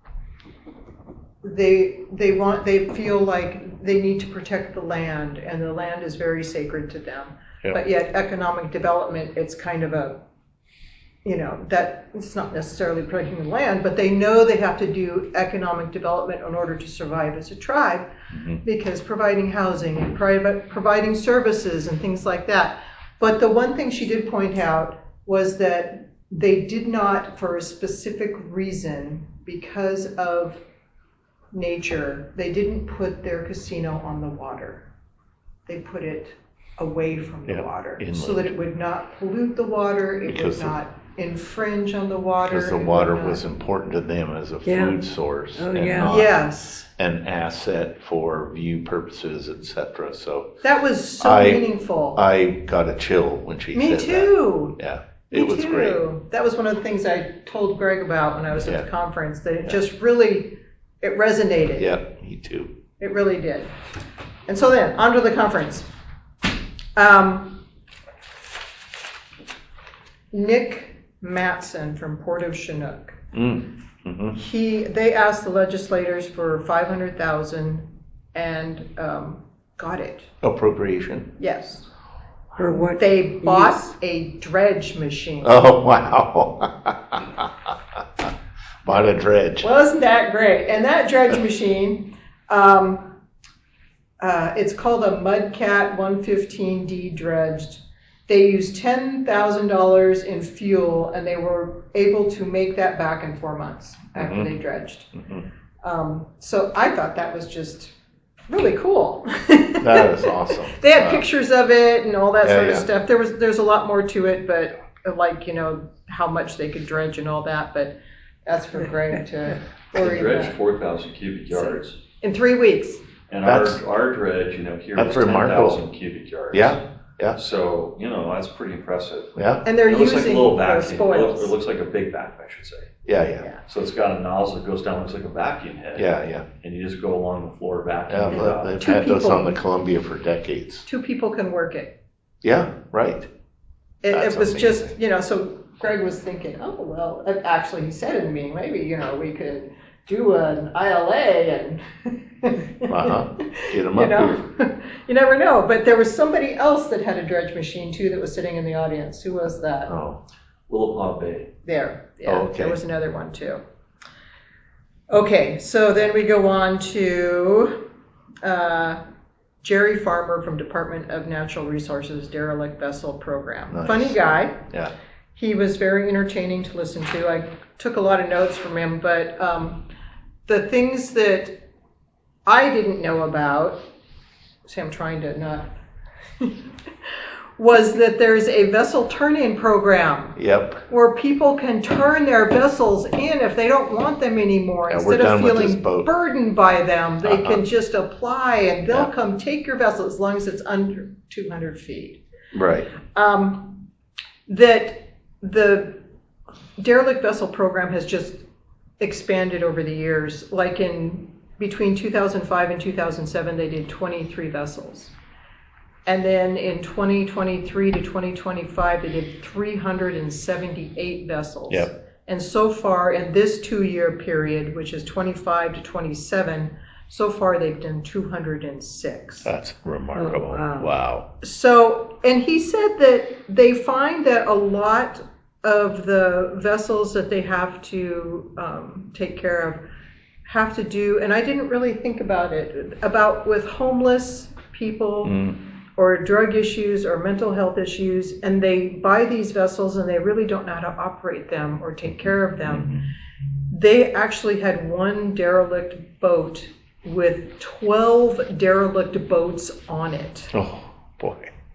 Speaker 2: they they want they feel like they need to protect the land, and the land is very sacred to them.
Speaker 1: Yeah.
Speaker 2: But yet economic development, it's kind of a, you know, that it's not necessarily protecting the land, but they know they have to do economic development in order to survive as a tribe,
Speaker 1: Mm-hmm.
Speaker 2: because providing housing and private, providing services and things like that. But the one thing she did point out was that they did not, for a specific reason, because of nature, they didn't put their casino on the water. They put it away from the
Speaker 1: Yeah,
Speaker 2: water, so
Speaker 1: inland.
Speaker 2: that it would not pollute the water, it
Speaker 1: Because
Speaker 2: would
Speaker 1: the-
Speaker 2: not infringe on the water.
Speaker 1: Because the
Speaker 2: it would
Speaker 1: water
Speaker 2: not-
Speaker 1: was important to them as a
Speaker 5: Yeah.
Speaker 1: food source
Speaker 5: Oh,
Speaker 1: and
Speaker 5: yeah.
Speaker 1: not
Speaker 2: Yes,
Speaker 1: an asset for view purposes, et cetera. So
Speaker 2: that was so
Speaker 1: I-
Speaker 2: meaningful.
Speaker 1: I got a chill when she
Speaker 2: Me
Speaker 1: said
Speaker 2: too.
Speaker 1: that. Yeah,
Speaker 2: Me
Speaker 1: it was
Speaker 2: too.
Speaker 1: great.
Speaker 2: That was one of the things I told Greg about when I was at
Speaker 1: Yeah.
Speaker 2: the conference, that it
Speaker 1: Yeah.
Speaker 2: just really, it resonated.
Speaker 1: Yeah, me too.
Speaker 2: It really did. And so then, on to the conference. Um, Nick Matson from Port of Chinook.
Speaker 1: Mm. hmm
Speaker 2: He, they asked the legislators for five hundred thousand and um, got it.
Speaker 1: Appropriation.
Speaker 2: Yes.
Speaker 5: For what?
Speaker 2: They bought
Speaker 5: use?
Speaker 2: a dredge machine.
Speaker 1: Oh, wow. Bought a dredge.
Speaker 2: Wasn't that great? And that dredge machine, um, uh, it's called a Mudcat one fifteen D dredged. They used ten thousand dollars in fuel, and they were able to make that back in four months after
Speaker 1: Mhm.
Speaker 2: they dredged.
Speaker 1: Mhm.
Speaker 2: Um, so I thought that was just really cool.
Speaker 1: That is awesome.
Speaker 2: They had
Speaker 1: Wow.
Speaker 2: pictures of it and all that
Speaker 1: Yeah,
Speaker 2: sort of
Speaker 1: yeah.
Speaker 2: stuff. There was there's a lot more to it, but uh, like, you know, how much they could dredge and all that. But that's for Greg to
Speaker 3: They
Speaker 2: worry
Speaker 3: dredged
Speaker 2: about.
Speaker 3: four thousand cubic yards.
Speaker 2: In three weeks.
Speaker 3: And our,
Speaker 1: That's-
Speaker 3: our dredge, you know, here
Speaker 1: that's
Speaker 3: is ten
Speaker 1: remarkable.
Speaker 3: thousand cubic yards.
Speaker 1: Yeah, yeah.
Speaker 3: So, you know, that's pretty impressive.
Speaker 1: Yeah,
Speaker 2: And they're
Speaker 3: It looks like a
Speaker 2: using
Speaker 3: little
Speaker 2: their
Speaker 3: vacuum. It looks,
Speaker 2: spoils.
Speaker 3: it looks like a big vac, I should say.
Speaker 1: yeah, yeah.
Speaker 2: Yeah.
Speaker 3: So it's got a nozzle that goes down, looks like a vacuum head.
Speaker 1: Yeah, yeah.
Speaker 3: And you just go along the floor
Speaker 1: Yeah,
Speaker 3: vacuuming it
Speaker 1: but
Speaker 3: out.
Speaker 1: they've
Speaker 2: Two
Speaker 1: had those
Speaker 2: people-
Speaker 1: on the Columbia for decades.
Speaker 2: Two people can work it.
Speaker 1: Yeah, right.
Speaker 2: It,
Speaker 1: That's
Speaker 2: it was just,
Speaker 1: amazing.
Speaker 2: you know, so Greg was thinking, oh, well, uh, actually he said in the meeting, maybe, you know, we could do an I L A and,
Speaker 1: Uh-huh. Get 'em
Speaker 2: you
Speaker 1: up
Speaker 2: know, you never know. But there was somebody else that had a dredge machine too that was sitting in the audience. Who was that?
Speaker 1: Oh,
Speaker 3: Willapa Bay.
Speaker 2: There, yeah,
Speaker 1: Oh, okay.
Speaker 2: there was another one too. Okay, so then we go on to uh, Jerry Farmer from Department of Natural Resources Derelict Vessel Program.
Speaker 1: Nice.
Speaker 2: Funny guy.
Speaker 1: yeah.
Speaker 2: He was very entertaining to listen to. I took a lot of notes from him, but um, the things that I didn't know about, see, I'm trying to not, was that there's a vessel turn-in program
Speaker 1: Yep.
Speaker 2: where people can turn their vessels in if they don't want them anymore.
Speaker 1: Yeah, we're
Speaker 2: Instead of
Speaker 1: done with this
Speaker 2: feeling
Speaker 1: boat.
Speaker 2: burdened by them, they
Speaker 1: Uh-huh.
Speaker 2: can just apply and they'll
Speaker 1: Yeah.
Speaker 2: come take your vessel as long as it's under two hundred feet.
Speaker 1: Right.
Speaker 2: Um, that the derelict vessel program has just expanded over the years. Like in between two thousand five and two thousand seven, they did twenty-three vessels. And then in twenty twenty-three to twenty twenty-five, they did three hundred seventy-eight vessels.
Speaker 1: Yep.
Speaker 2: And so far in this two-year period, which is twenty-five to twenty-seven, so far they've done two hundred six.
Speaker 1: That's remarkable.
Speaker 5: Oh, wow.
Speaker 1: Wow.
Speaker 2: So, and he said that they find that a lot of the vessels that they have to um, take care of have to do, and I didn't really think about it, about with homeless people
Speaker 1: Mm.
Speaker 2: or drug issues or mental health issues, and they buy these vessels and they really don't know how to operate them or take care of them.
Speaker 1: Mm-hmm.
Speaker 2: They actually had one derelict boat with twelve derelict boats on it.
Speaker 1: Oh, boy.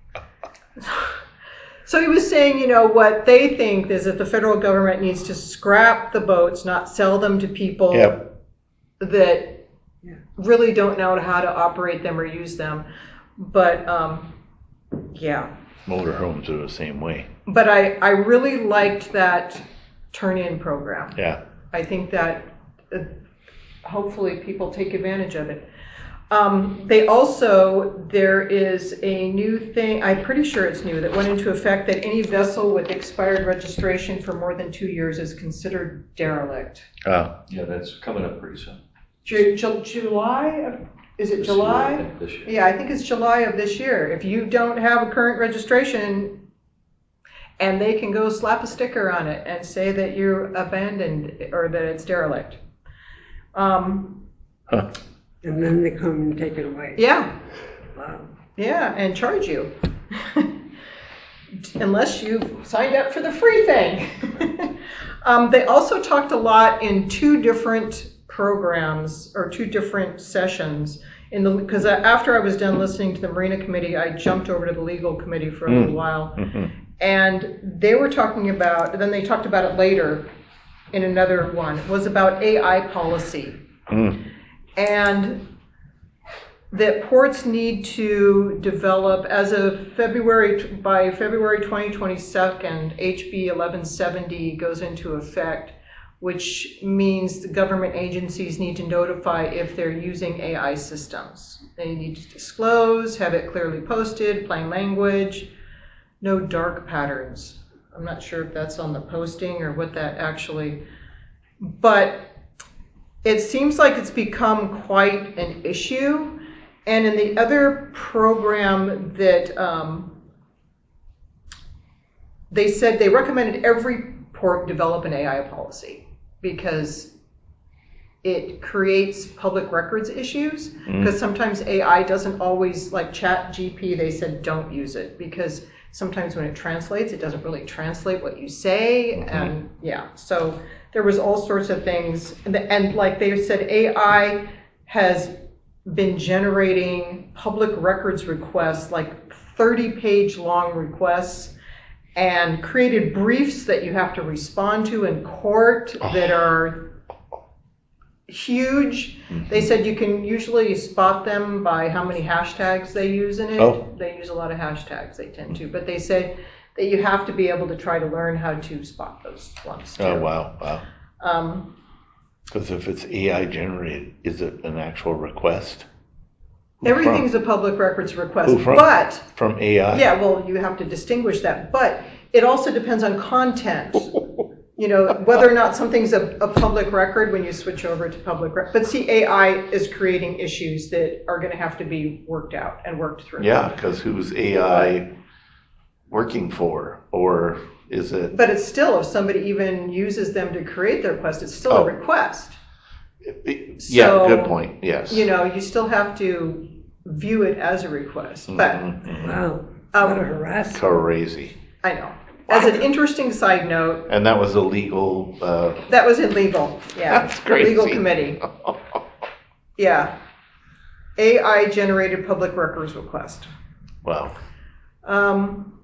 Speaker 2: So he was saying, you know, what they think is that the federal government needs to scrap the boats, not sell them to people
Speaker 1: Yep.
Speaker 2: that really don't know how to operate them or use them. But, um, yeah.
Speaker 1: Motorhomes are the same way.
Speaker 2: But I, I really liked that turn-in program.
Speaker 1: Yeah.
Speaker 2: I think that uh, hopefully people take advantage of it. Um, they also, there is a new thing, I'm pretty sure it's new, that went into effect that any vessel with expired registration for more than two years is considered derelict.
Speaker 1: Oh,
Speaker 3: Yeah, that's coming up pretty soon.
Speaker 2: Ju- Ju- July, of, is it
Speaker 3: This
Speaker 2: July?
Speaker 3: year, I think, this year.
Speaker 2: Yeah, I think it's July of this year. If you don't have a current registration, and they can go slap a sticker on it and say that you're abandoned or that it's derelict. Um,
Speaker 1: huh.
Speaker 5: And then they come and take it away.
Speaker 2: yeah,
Speaker 5: Wow.
Speaker 2: yeah, and charge you. Unless you've signed up for the free thing. um, they also talked a lot in two different programs or two different sessions. In the because after I was done listening to the Marina Committee, I jumped over to the Legal Committee for a
Speaker 1: Mm.
Speaker 2: little while.
Speaker 1: Mm-hmm.
Speaker 2: And they were talking about, then they talked about it later in another one, was about A I policy.
Speaker 1: Mm.
Speaker 2: And that ports need to develop, as of February, by February twenty twenty-two, H B eleven seventy goes into effect, which means the government agencies need to notify if they're using A I systems. They need to disclose, have it clearly posted, plain language, no dark patterns. I'm not sure if that's on the posting or what that actually, but it seems like it's become quite an issue. And in the other program that um, they said they recommended every port develop an A I policy because it creates public records issues. Because
Speaker 1: Mm.
Speaker 2: sometimes A I doesn't always, like Chat G P, they said don't use it because sometimes when it translates, it doesn't really translate what you say.
Speaker 1: Mm-hmm.
Speaker 2: And yeah, so there was all sorts of things. And, the, and like they said, A I has been generating public records requests, like thirty page long requests, and created briefs that you have to respond to in court
Speaker 1: Oh.
Speaker 2: that are huge.
Speaker 1: Mm-hmm.
Speaker 2: They said you can usually spot them by how many hashtags they use in it.
Speaker 1: Oh.
Speaker 2: They use a lot of hashtags, they tend to, but they say that you have to be able to try to learn how to spot those ones too.
Speaker 1: Oh, wow, wow.
Speaker 2: Um,
Speaker 1: Because if it's A I generated, is it an actual request? Who
Speaker 2: everything's
Speaker 1: from?
Speaker 2: a public records request,
Speaker 1: Who from?
Speaker 2: but
Speaker 1: From A I?
Speaker 2: yeah, well, you have to distinguish that, but it also depends on content. You know, whether or not something's a, a public record when you switch over to public record. But see, A I is creating issues that are going to have to be worked out and worked through.
Speaker 1: Yeah, because who's A I working for? Or is it?
Speaker 2: But it's still, if somebody even uses them to create the request, it's still
Speaker 1: Oh.
Speaker 2: a request.
Speaker 1: it- yeah,
Speaker 2: So,
Speaker 1: good point, yes.
Speaker 2: You know, you still have to view it as a request. But
Speaker 1: Mhm, mhm.
Speaker 5: Wow.
Speaker 2: Um,
Speaker 5: What a harassment.
Speaker 1: Crazy.
Speaker 2: I know. As an interesting side note,
Speaker 1: And that was a legal, uh,
Speaker 2: that was in legal. Yeah.
Speaker 1: That's crazy.
Speaker 2: Legal committee. Yeah. A I generated public records request.
Speaker 1: wow.
Speaker 2: Um,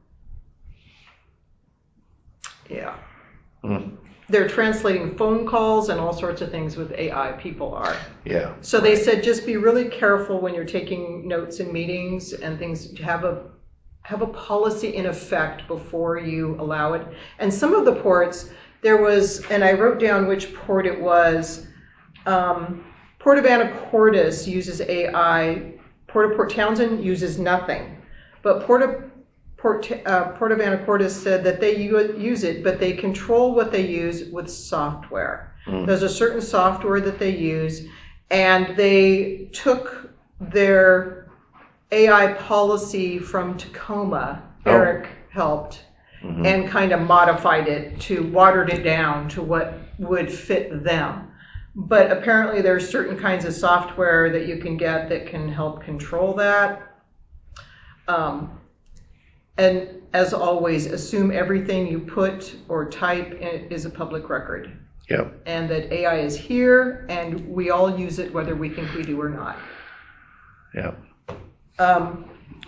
Speaker 2: yeah.
Speaker 1: Mm,
Speaker 2: They're translating phone calls and all sorts of things with A I, people are.
Speaker 1: yeah.
Speaker 2: So they said just be really careful when you're taking notes in meetings and things, to have a have a policy in effect before you allow it. And some of the ports, there was, and I wrote down which port it was, um, Port of Anacortes uses A I, Port of Port Townsend uses nothing. But Port of Port, uh, Port of Anacortes said that they u- use it, but they control what they use with software.
Speaker 1: Mm.
Speaker 2: There's a certain software that they use, and they took their A I policy from Tacoma.
Speaker 1: Oh.
Speaker 2: Eric helped,
Speaker 1: Mhm.
Speaker 2: and kind of modified it to, watered it down to what would fit them. But apparently there are certain kinds of software that you can get that can help control that. Um, and as always, assume everything you put or type in is a public record.
Speaker 1: Yep.
Speaker 2: And that A I is here, and we all use it whether we think we do or not.
Speaker 1: Yep.
Speaker 2: Um,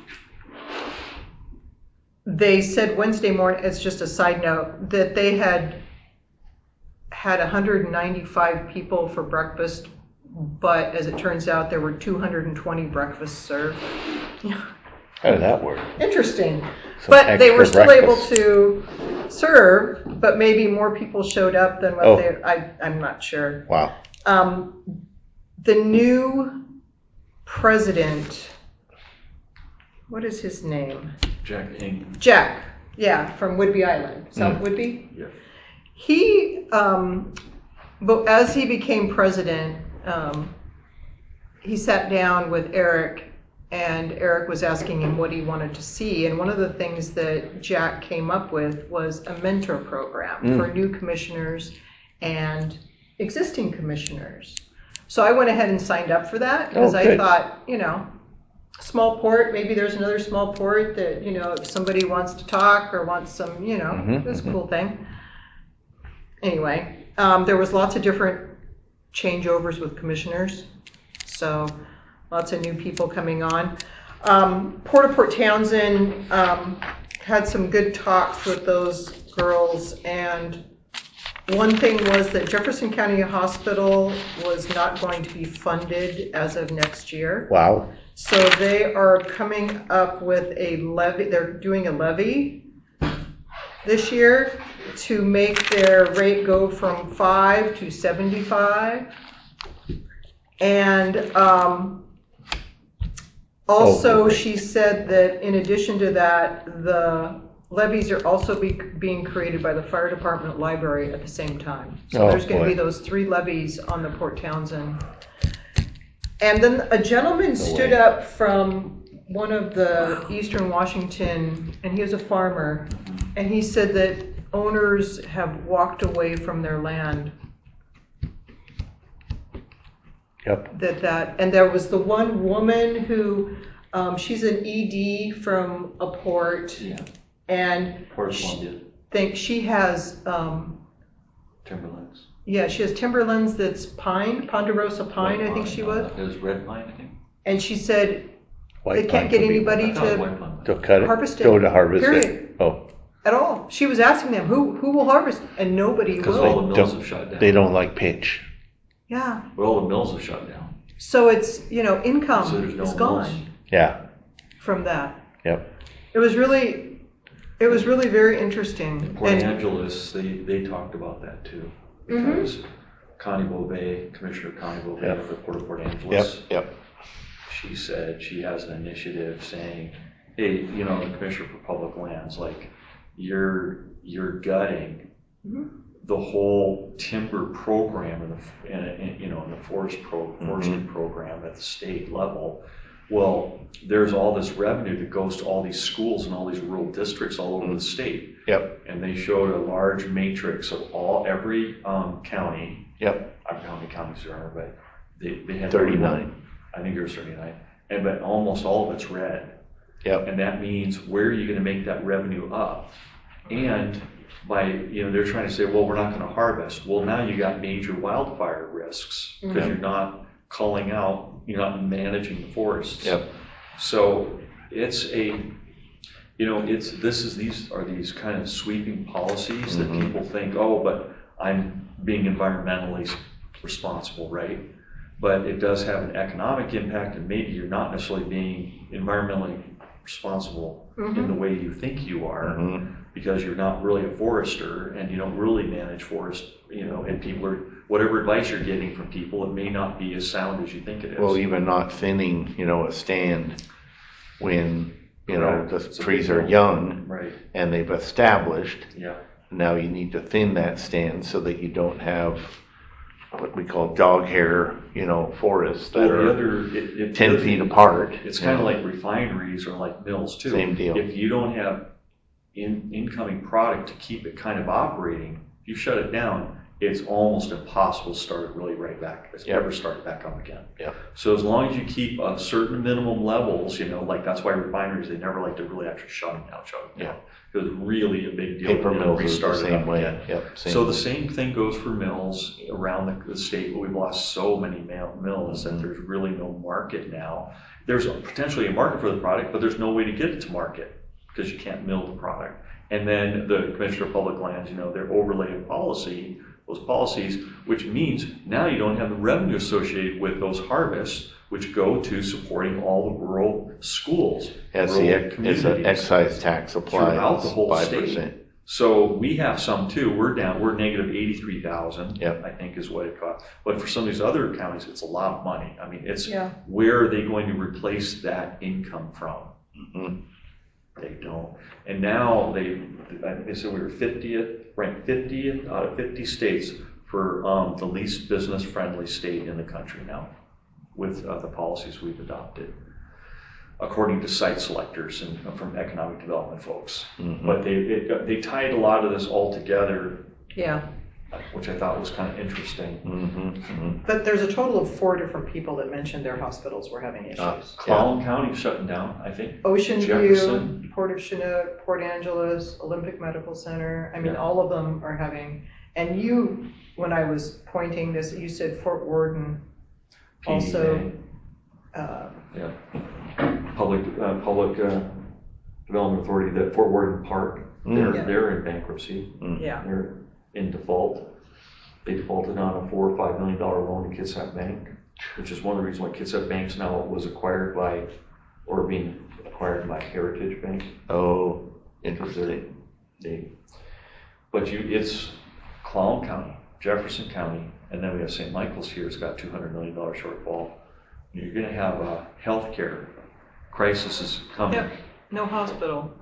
Speaker 2: they said Wednesday morning, it's just a side note, that they had had one hundred ninety-five people for breakfast, but as it turns out, there were two hundred twenty breakfasts served.
Speaker 1: How did that work?
Speaker 2: Interesting.
Speaker 1: Some
Speaker 2: But they were
Speaker 1: extra
Speaker 2: still
Speaker 1: breakfast.
Speaker 2: able to serve, but maybe more people showed up than what
Speaker 1: Oh.
Speaker 2: they, I, I'm not sure.
Speaker 1: Wow.
Speaker 2: Um, the new president, what is his name?
Speaker 3: Jack Ing.
Speaker 2: Jack, yeah, from Whidbey Island, South
Speaker 1: Mm.
Speaker 2: Whidbey.
Speaker 3: Yeah.
Speaker 2: He, um, but as he became president, um, he sat down with Eric, and Eric was asking him what he wanted to see. And one of the things that Jack came up with was a mentor program
Speaker 1: Mm.
Speaker 2: for new commissioners and existing commissioners. So I went ahead and signed up for that because
Speaker 1: Oh,
Speaker 2: I
Speaker 1: good.
Speaker 2: thought, you know, small port, maybe there's another small port that, you know, if somebody wants to talk or wants some, you know,
Speaker 1: Mhm,
Speaker 2: it's a
Speaker 1: mhm.
Speaker 2: cool thing. Anyway, um, there was lots of different changeovers with commissioners, so lots of new people coming on. Um, Port-au-Port Townsend um, had some good talks with those girls, and one thing was that Jefferson County Hospital was not going to be funded as of next year.
Speaker 1: Wow.
Speaker 2: So they are coming up with a levy, they're doing a levy this year to make their rate go from five to seventy-five. And um, also
Speaker 1: Oh, great.
Speaker 2: she said that in addition to that, the levies are also be, being created by the fire department library at the same time. So
Speaker 1: Oh,
Speaker 2: there's going to be
Speaker 1: boy.
Speaker 2: those three levies on the Port Townsend. And then a gentleman stood
Speaker 1: way.
Speaker 2: up from one of the Eastern Washington, and he was a farmer, and he said that owners have walked away from their land.
Speaker 1: Yep.
Speaker 2: That that, and there was the one woman who, um, she's an E D from a port,
Speaker 3: Yeah.
Speaker 2: and
Speaker 3: Port of
Speaker 2: she
Speaker 3: Columbia.
Speaker 2: think she has, um,
Speaker 3: Timberlands.
Speaker 2: yeah, she has timberlands that's pine, ponderosa pine, I think she was,
Speaker 3: It was red pine, I think.
Speaker 2: and she said
Speaker 1: White
Speaker 2: they can't
Speaker 1: pine
Speaker 2: get
Speaker 1: could be
Speaker 2: anybody
Speaker 3: I thought it was
Speaker 2: to
Speaker 3: white pine.
Speaker 1: To cut it?
Speaker 2: harvest it.
Speaker 1: Go to harvest
Speaker 2: Period.
Speaker 1: it. Oh,
Speaker 2: at all. She was asking them who who will harvest, and nobody
Speaker 3: Because
Speaker 2: will.
Speaker 3: all the mills
Speaker 1: don't-
Speaker 3: have shut down.
Speaker 1: they don't like pitch.
Speaker 2: Yeah.
Speaker 3: But all the mills have shut down.
Speaker 2: So it's, you know, income
Speaker 3: So there's no
Speaker 2: is gone
Speaker 3: mills.
Speaker 1: Yeah.
Speaker 2: from that.
Speaker 1: Yep.
Speaker 2: It was really, it was really very interesting.
Speaker 3: Port
Speaker 2: And
Speaker 3: Angeles, they, they talked about that too.
Speaker 2: Mhm.
Speaker 3: Because Connie Beauvais, Commissioner Connie Beauvais
Speaker 1: Yep.
Speaker 3: of the Port of Port
Speaker 1: Yep.
Speaker 3: Angeles,
Speaker 1: Yep.
Speaker 3: she said she has an initiative saying, hey, you know, the Commissioner for Public Lands, like, you're, you're gutting
Speaker 2: Mhm.
Speaker 3: the whole timber program in the, in, in, you know, in the forest pro, forestry program at the state level. Well, there's all this revenue that goes to all these schools and all these rural districts all over the state.
Speaker 1: Yep.
Speaker 3: And they showed a large matrix of all, every um, county.
Speaker 1: Yep.
Speaker 3: I don't know how many counties there are, but they, they had.
Speaker 1: thirty-nine.
Speaker 3: I think there's thirty-nine. And, but almost all of it's red.
Speaker 1: Yep.
Speaker 3: And that means where are you gonna make that revenue up? And by, you know, they're trying to say, well, we're not gonna harvest. Well, now you got major wildfire risks because
Speaker 2: Mhm.
Speaker 3: you're not culling out, you're not managing the forests.
Speaker 1: Yep.
Speaker 3: So it's a, you know, it's, this is, these are these kind of sweeping policies that
Speaker 1: Mhm.
Speaker 3: people think, oh, but I'm being environmentally responsible, right? But it does have an economic impact, and maybe you're not necessarily being environmentally responsible in
Speaker 2: Mhm.
Speaker 3: the way you think you are,
Speaker 1: Mhm.
Speaker 3: because you're not really a forester and you don't really manage forest, you know, and people are, whatever advice you're getting from people, it may not be as sound as you think it is.
Speaker 1: Well, even not thinning, you know, a stand when, you know,
Speaker 3: Correct.
Speaker 1: the
Speaker 3: It's a
Speaker 1: trees
Speaker 3: big
Speaker 1: are
Speaker 3: deal.
Speaker 1: young
Speaker 3: Right,
Speaker 1: and they've established.
Speaker 3: yeah.
Speaker 1: Now you need to thin that stand so that you don't have what we call dog hair, you know, forests that
Speaker 3: Well, the
Speaker 1: are
Speaker 3: other, it, it.
Speaker 1: ten feet apart.
Speaker 3: It's
Speaker 1: you
Speaker 3: kind of
Speaker 1: know.
Speaker 3: like refineries or like mills too.
Speaker 1: Same deal.
Speaker 3: If you don't have in, incoming product to keep it kind of operating, if you shut it down, it's almost impossible to start it really right back, it's
Speaker 1: Yep.
Speaker 3: ever start back up again.
Speaker 1: Yep.
Speaker 3: So as long as you keep a certain minimum levels, you know, like that's why refineries, they never like to really actually shut them down, shut them down. Because it's really a big deal.
Speaker 1: Paper
Speaker 3: when you
Speaker 1: mills is the
Speaker 3: restart it
Speaker 1: same
Speaker 3: up
Speaker 1: way.
Speaker 3: again.
Speaker 1: Yep. Same.
Speaker 3: So the same thing goes for mills around the, the state. We've lost so many mail, mills
Speaker 1: Mm-hmm.
Speaker 3: that there's really no market now. There's a, potentially a market for the product, but there's no way to get it to market because you can't mill the product. And then the Commissioner of Public Lands, you know, their overlay of policy, those policies, which means now you don't have the revenue associated with those harvests, which go to supporting all the rural schools.
Speaker 1: As
Speaker 3: rural
Speaker 1: the ex- it's an
Speaker 3: communities
Speaker 1: excise tax applies
Speaker 3: throughout the whole
Speaker 1: five
Speaker 3: state.
Speaker 1: percent.
Speaker 3: So we have some too. We're down, we're negative eighty-three thousand,
Speaker 1: Yep.
Speaker 3: I think is what it costs. But for some of these other counties, it's a lot of money. I mean, it's,
Speaker 2: Yeah.
Speaker 3: where are they going to replace that income from?
Speaker 1: Mm-hmm.
Speaker 3: They don't. And now they, I think they said we were fiftieth, ranked fiftieth out of fifty states for um, the least business friendly state in the country now with uh, the policies we've adopted, according to site selectors and from economic development folks.
Speaker 1: Mm-hmm.
Speaker 3: But they, it, they tied a lot of this all together,
Speaker 2: Yeah,
Speaker 3: which I thought was kind of interesting.
Speaker 1: Mm-hmm. Mm-hmm.
Speaker 2: but there's a total of four different people that mentioned their hospitals were having issues.
Speaker 1: Uh,
Speaker 3: Clallam County shutting down, I think.
Speaker 2: Ocean
Speaker 3: Jefferson.
Speaker 2: View, Port of Chinook, Port Angeles, Olympic Medical Center. I mean,
Speaker 3: Yeah.
Speaker 2: all of them are having, and you, when I was pointing this, you said Fort Worden
Speaker 3: P D A.
Speaker 2: also, uh,
Speaker 3: Yeah. Public, uh, Public uh, Development Authority, that Fort Worden Park, they're,
Speaker 2: Yeah.
Speaker 3: they're in bankruptcy.
Speaker 2: yeah,
Speaker 3: They're in default. They defaulted on a four or five million dollar loan to Kitsap Bank, which is one of the reasons why Kitsap Banks now was acquired by, or being acquired by Heritage Bank.
Speaker 1: Oh,
Speaker 3: Because they're,
Speaker 1: interesting.
Speaker 3: they, but you, it's Clallam County, Jefferson County, and then we have Saint Michael's here. It's got two hundred million dollar shortfall. You're going to have a healthcare crisis is coming.
Speaker 2: Yep. No hospital.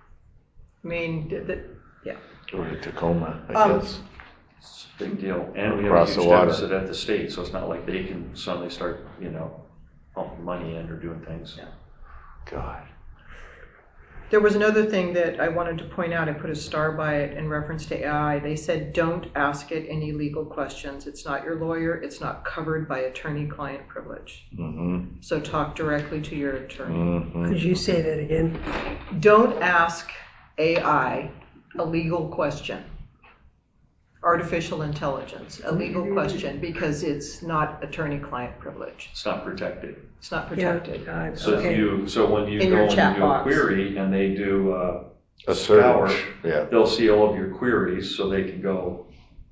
Speaker 2: I mean, th- th- yeah.
Speaker 1: Go to Tacoma, I
Speaker 2: Um,
Speaker 1: guess.
Speaker 3: It's a big deal. And we have
Speaker 1: Across
Speaker 3: a
Speaker 1: the
Speaker 3: huge
Speaker 1: water.
Speaker 3: deficit at the state, so it's not like they can suddenly start, you know, pumping money in or doing things.
Speaker 2: Yeah.
Speaker 1: God.
Speaker 2: There was another thing that I wanted to point out. I put a star by it in reference to A I. They said, don't ask it any legal questions. It's not your lawyer. It's not covered by attorney-client privilege.
Speaker 1: Mm-hmm.
Speaker 2: So talk directly to your attorney.
Speaker 1: Mm-hmm.
Speaker 5: Could you say that again?
Speaker 2: Don't ask A I a legal question. Artificial intelligence, a legal question, because it's not attorney-client privilege.
Speaker 3: It's not protected.
Speaker 2: It's not
Speaker 5: Yeah,
Speaker 2: protected.
Speaker 5: uh,
Speaker 3: So if
Speaker 5: okay.
Speaker 3: you, so when you
Speaker 2: In
Speaker 3: go
Speaker 2: your
Speaker 3: and
Speaker 2: chat
Speaker 3: you do a
Speaker 2: box.
Speaker 3: query and they do uh,
Speaker 1: A
Speaker 3: scour,
Speaker 1: search. Yeah.
Speaker 3: they'll see all of your queries so they can go,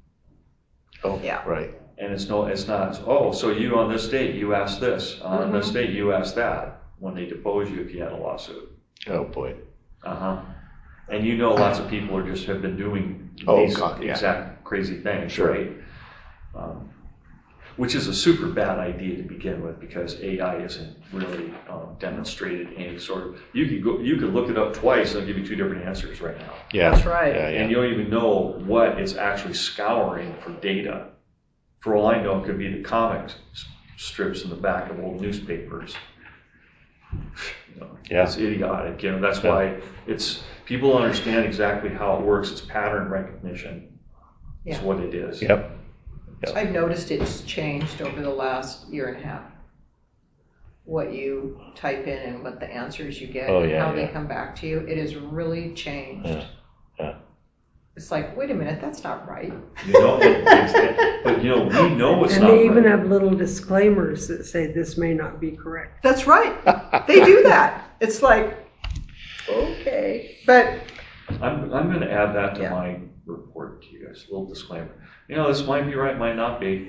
Speaker 1: Oh,
Speaker 2: Yeah.
Speaker 1: right.
Speaker 3: and it's no, it's not, oh, so you on this date, you asked this, on this
Speaker 2: Mhm.
Speaker 3: date, you asked that, when they depose you if you had a lawsuit.
Speaker 1: Oh, boy.
Speaker 3: Uh-huh. And you know lots of people are just have been doing
Speaker 1: Oh,
Speaker 3: these
Speaker 1: God, yeah.
Speaker 3: exact crazy things,
Speaker 1: Sure.
Speaker 3: right? Um, which is a super bad idea to begin with because A I isn't really um, demonstrated any sort of. You could go, you could look it up twice and it'll give you two different answers right now,
Speaker 1: Yeah.
Speaker 2: That's right.
Speaker 1: Yeah,
Speaker 3: and
Speaker 1: yeah.
Speaker 3: you don't even know what it's actually scouring for data. For all I know, it could be the comic strips in the back of old newspapers. You know,
Speaker 1: Yeah.
Speaker 3: It's idiotic. You know, that's
Speaker 1: Yeah.
Speaker 3: why it's people don't understand exactly how it works. It's pattern recognition. Is
Speaker 2: Yeah.
Speaker 3: what it is.
Speaker 1: Yep.
Speaker 2: I've noticed it's changed over the last year and a half. What you type in and what the answers you get,
Speaker 1: Oh,
Speaker 2: and
Speaker 1: yeah,
Speaker 2: how they
Speaker 1: yeah.
Speaker 2: come back to you, it has really changed.
Speaker 1: Yeah. Yeah.
Speaker 2: It's like, wait a minute, that's not right.
Speaker 3: You know, it, it's, but you know, we know it's
Speaker 5: And
Speaker 3: not
Speaker 5: they even
Speaker 3: right.
Speaker 5: have little disclaimers that say this may not be correct.
Speaker 2: That's right. They do that. It's like, okay, but
Speaker 3: I'm I'm going to add that to
Speaker 2: Yeah.
Speaker 3: my report to you guys. A little disclaimer. You know, this might be right, might not be.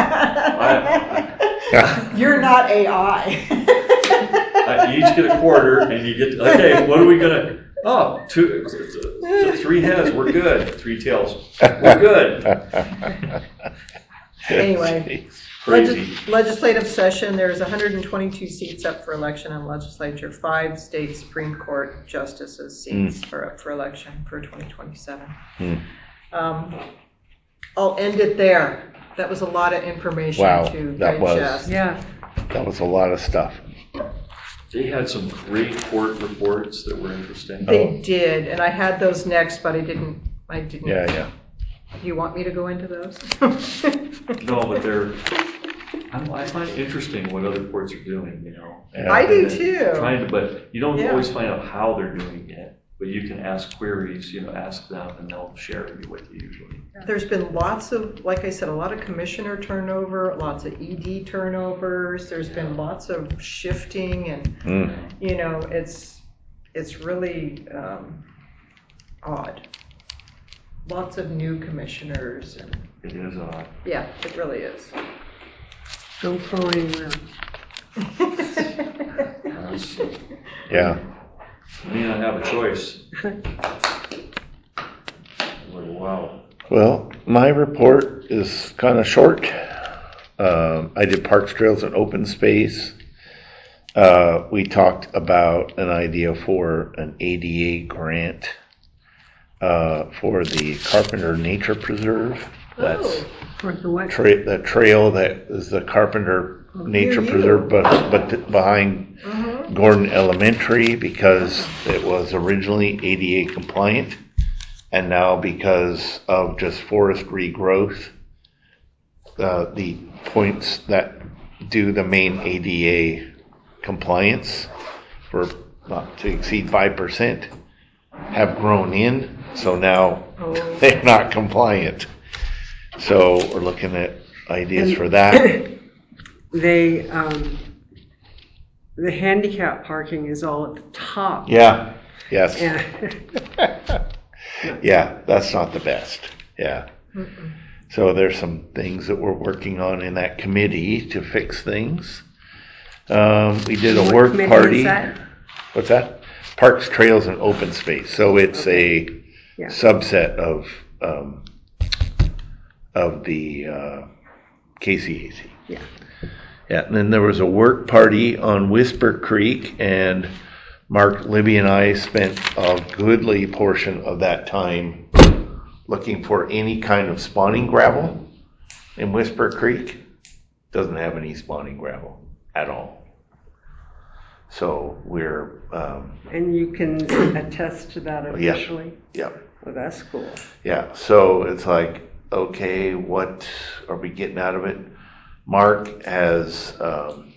Speaker 2: you're not A I.
Speaker 3: Uh, you each get a quarter, and you get. Okay, what are we gonna? Oh, two, three heads. We're good. Three tails. We're good.
Speaker 2: Anyway.
Speaker 3: Crazy.
Speaker 2: Legis- Legislative session, there's one hundred twenty-two seats up for election in legislature. Five state Supreme Court justices seats are up for election for twenty twenty-seven.
Speaker 1: Mm.
Speaker 2: Um, I'll end it there. That was a lot of information
Speaker 1: Wow,
Speaker 2: to
Speaker 1: that was.
Speaker 2: digest.
Speaker 5: Yeah,
Speaker 1: That was a lot of stuff.
Speaker 3: They had some great court reports that were interesting.
Speaker 2: They
Speaker 1: Oh.
Speaker 2: did, and I had those next, but I didn't. I didn't.
Speaker 1: Yeah, yeah.
Speaker 2: You want me to go into those?
Speaker 3: No, but they're, I, I find it interesting what other ports are doing, you know.
Speaker 1: Yeah.
Speaker 2: I do
Speaker 3: And then
Speaker 2: too.
Speaker 3: Trying to, but you don't
Speaker 2: Yeah.
Speaker 3: always find out how they're doing it, but you can ask queries, you know, ask them and they'll share it with you usually.
Speaker 2: There's been lots of, like I said, a lot of commissioner turnover, lots of E D turnovers. There's been lots of shifting, and
Speaker 1: Mm.
Speaker 2: you know, it's it's really um, odd. Lots of new commissioners, and
Speaker 3: It is odd.
Speaker 2: yeah, it really is.
Speaker 5: Don't go anywhere.
Speaker 3: That's-
Speaker 1: Yeah.
Speaker 3: You may not have a choice. Like, wow.
Speaker 1: Well, my report is kind of short. Um, I did Parks, Trails, and Open Space. Uh, we talked about an idea for an A D A grant uh, for the Carpenter Nature Preserve. That's
Speaker 2: Oh.
Speaker 5: For the what?
Speaker 1: tra- the trail that is the Carpenter Nature
Speaker 2: Near you.
Speaker 1: Preserve, but but behind
Speaker 2: Mhm.
Speaker 1: Gordon Elementary, because it was originally A D A compliant, and now because of just forest regrowth, uh, the points that do the main A D A compliance for not to exceed five percent have grown in, so now
Speaker 2: Oh.
Speaker 1: they're not compliant. So we're looking at ideas
Speaker 5: And-
Speaker 1: for that.
Speaker 5: They, um, the handicap parking is all at the top.
Speaker 1: Yeah, yes.
Speaker 5: And
Speaker 1: Yeah, that's not the best. Yeah.
Speaker 2: Mm-mm.
Speaker 1: So there's some things that we're working on in that committee to fix things. Um, we did a
Speaker 5: What
Speaker 1: work
Speaker 5: committee
Speaker 1: party.
Speaker 5: is that?
Speaker 1: What's that? Parks, Trails, and Open Space. So it's a
Speaker 5: Yeah.
Speaker 1: subset of um, of the uh, K C A C.
Speaker 5: Yeah.
Speaker 1: Yeah, and then there was a work party on Whisper Creek, and Mark, Libby, and I spent a goodly portion of that time looking for any kind of spawning gravel in Whisper Creek. Doesn't have any spawning gravel at all. So we're, um,
Speaker 5: And you can attest to that
Speaker 1: Yeah.
Speaker 5: officially?
Speaker 1: yeah,
Speaker 5: Oh, that's cool.
Speaker 1: yeah. So it's like, okay, what are we getting out of it? Mark has um,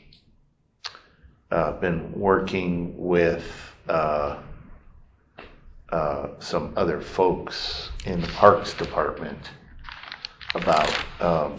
Speaker 1: uh, been working with uh, uh, some other folks in the Parks Department about um,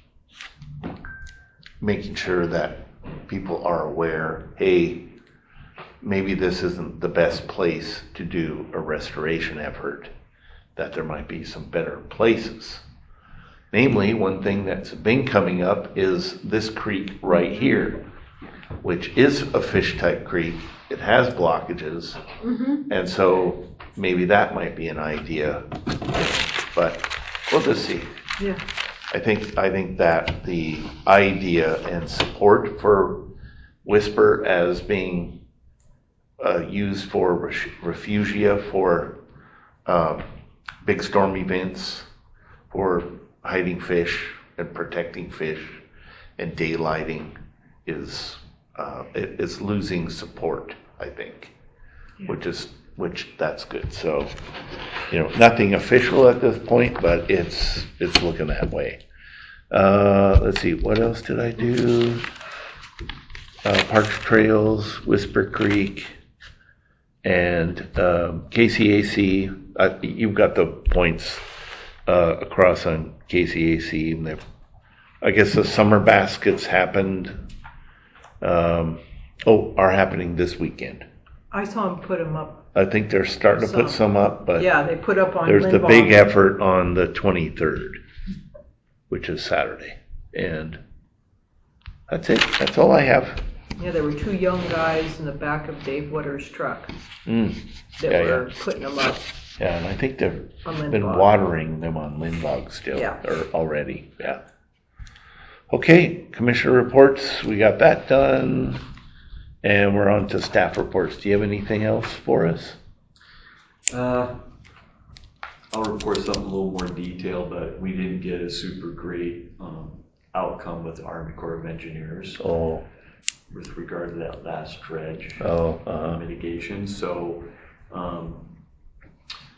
Speaker 1: making sure that people are aware, hey, maybe this isn't the best place to do a restoration effort, that there might be some better places. Namely, one thing that's been coming up is this creek right here, which is a fish type creek. It has blockages,
Speaker 2: Mhm.
Speaker 1: and so maybe that might be an idea, but we'll just see.
Speaker 2: Yeah.
Speaker 1: I think I think that the idea and support for Whisper as being uh, used for ref- refugia for um, big storm events, for hiding fish and protecting fish and daylighting is uh, it, it's losing support, I think, which is which that's good. So, you know, nothing official at this point, but it's it's looking that way. Uh, let's see, what else did I do? Uh, Parks, Trails, Whisper Creek, and um, K C A C. Uh, you've got the points uh, across on K C A C. And they've- I guess the summer baskets happened. Um, oh, are happening this weekend.
Speaker 2: I saw him put them up.
Speaker 1: I think they're starting to put
Speaker 2: Some.
Speaker 1: some up, but
Speaker 2: Yeah, they put up on
Speaker 1: there's the
Speaker 2: Lindblom.
Speaker 1: big effort on the twenty-third, which is Saturday. And that's it. That's all I have.
Speaker 2: Yeah, there were two young guys in the back of Dave Waters' truck
Speaker 1: Mm.
Speaker 2: that
Speaker 1: Yeah,
Speaker 2: were
Speaker 1: yeah.
Speaker 2: putting them up
Speaker 1: Yeah, and I think they've
Speaker 2: on
Speaker 1: been
Speaker 2: Lindblom.
Speaker 1: watering them on Lindbog still,
Speaker 2: Yeah.
Speaker 1: or already, yeah. Okay, commissioner reports, we got that done, and we're on to staff reports. Do you have anything else for us?
Speaker 3: Uh, I'll report something a little more detailed, but we didn't get a super great um, outcome with the Army Corps of Engineers
Speaker 1: Oh,
Speaker 3: with regard to that last dredge
Speaker 1: oh, uh,
Speaker 3: mitigation. So um,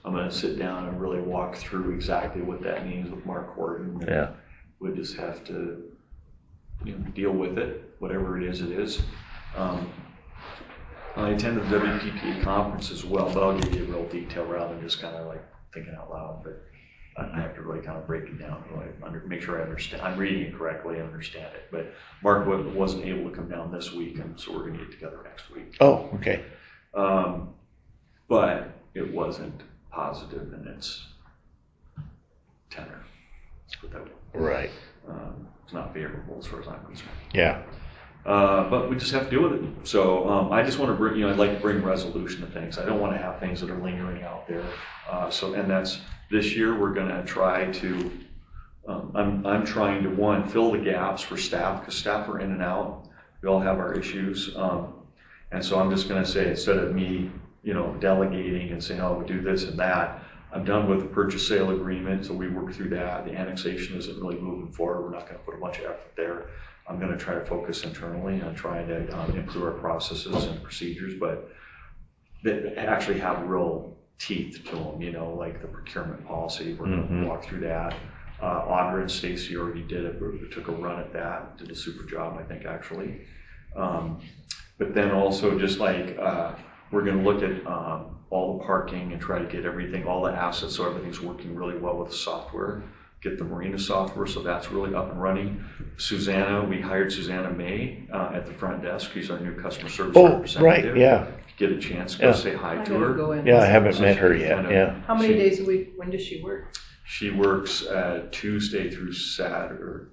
Speaker 3: I'm gonna sit down and really walk through exactly what that means with Mark Horton. And
Speaker 1: Yeah.
Speaker 3: we just have to, you know, deal with it, whatever it is, it is. Um, I attended the W P P A conference as well, but I'll give you a real detail rather than just kind of like thinking out loud. But I have to really kind of break it down, really under, make sure I understand. I'm reading it correctly and understand it. But Mark wasn't able to come down this week, and so we're going to get together next week.
Speaker 1: Oh, okay.
Speaker 3: Um, but it wasn't positive in its tenor. Let's put that way.
Speaker 1: Right.
Speaker 3: Um, it's not favorable as far as I'm concerned.
Speaker 1: Yeah.
Speaker 3: Uh, but we just have to deal with it. So um, I just want to bring, you know, I'd like to bring resolution to things. I don't want to have things that are lingering out there. Uh, so, and that's this year we're going to try to. Um, I'm I'm trying to one fill the gaps for staff because staff are in and out. We all have our issues, um, and so I'm just going to say instead of me, you know, delegating and saying, oh, we do this and that. I'm done with the purchase sale agreement, so we work through that. The annexation isn't really moving forward. We're not going to put a bunch of effort there. I'm going to try to focus internally on trying to um, improve our processes and procedures, but that actually have real teeth to them, you know, like the procurement policy. We're going
Speaker 1: Mm-hmm.
Speaker 3: to walk through that. Uh, Audra and Stacy already did it. We took a run at that, did a super job, I think, actually. Um, but then also just like uh, we're going to look at um, all the parking and try to get everything, all the assets, so everything's working really well with the software. Get the Marina software, so that's really up and running. Susanna, we hired Susanna May uh, at the front desk. She's our new customer service
Speaker 1: Oh,
Speaker 3: representative.
Speaker 1: right. Yeah.
Speaker 3: Get a chance to go
Speaker 1: Yeah.
Speaker 3: say hi
Speaker 2: I
Speaker 3: to
Speaker 2: gotta
Speaker 3: her.
Speaker 2: go in.
Speaker 1: Yeah. I haven't
Speaker 3: So
Speaker 1: met
Speaker 3: she
Speaker 1: her
Speaker 3: can
Speaker 1: yet.
Speaker 3: kind of-
Speaker 1: Yeah.
Speaker 2: How many
Speaker 3: she-
Speaker 2: days a week? When does she work?
Speaker 3: She works uh, Tuesday through Saturday.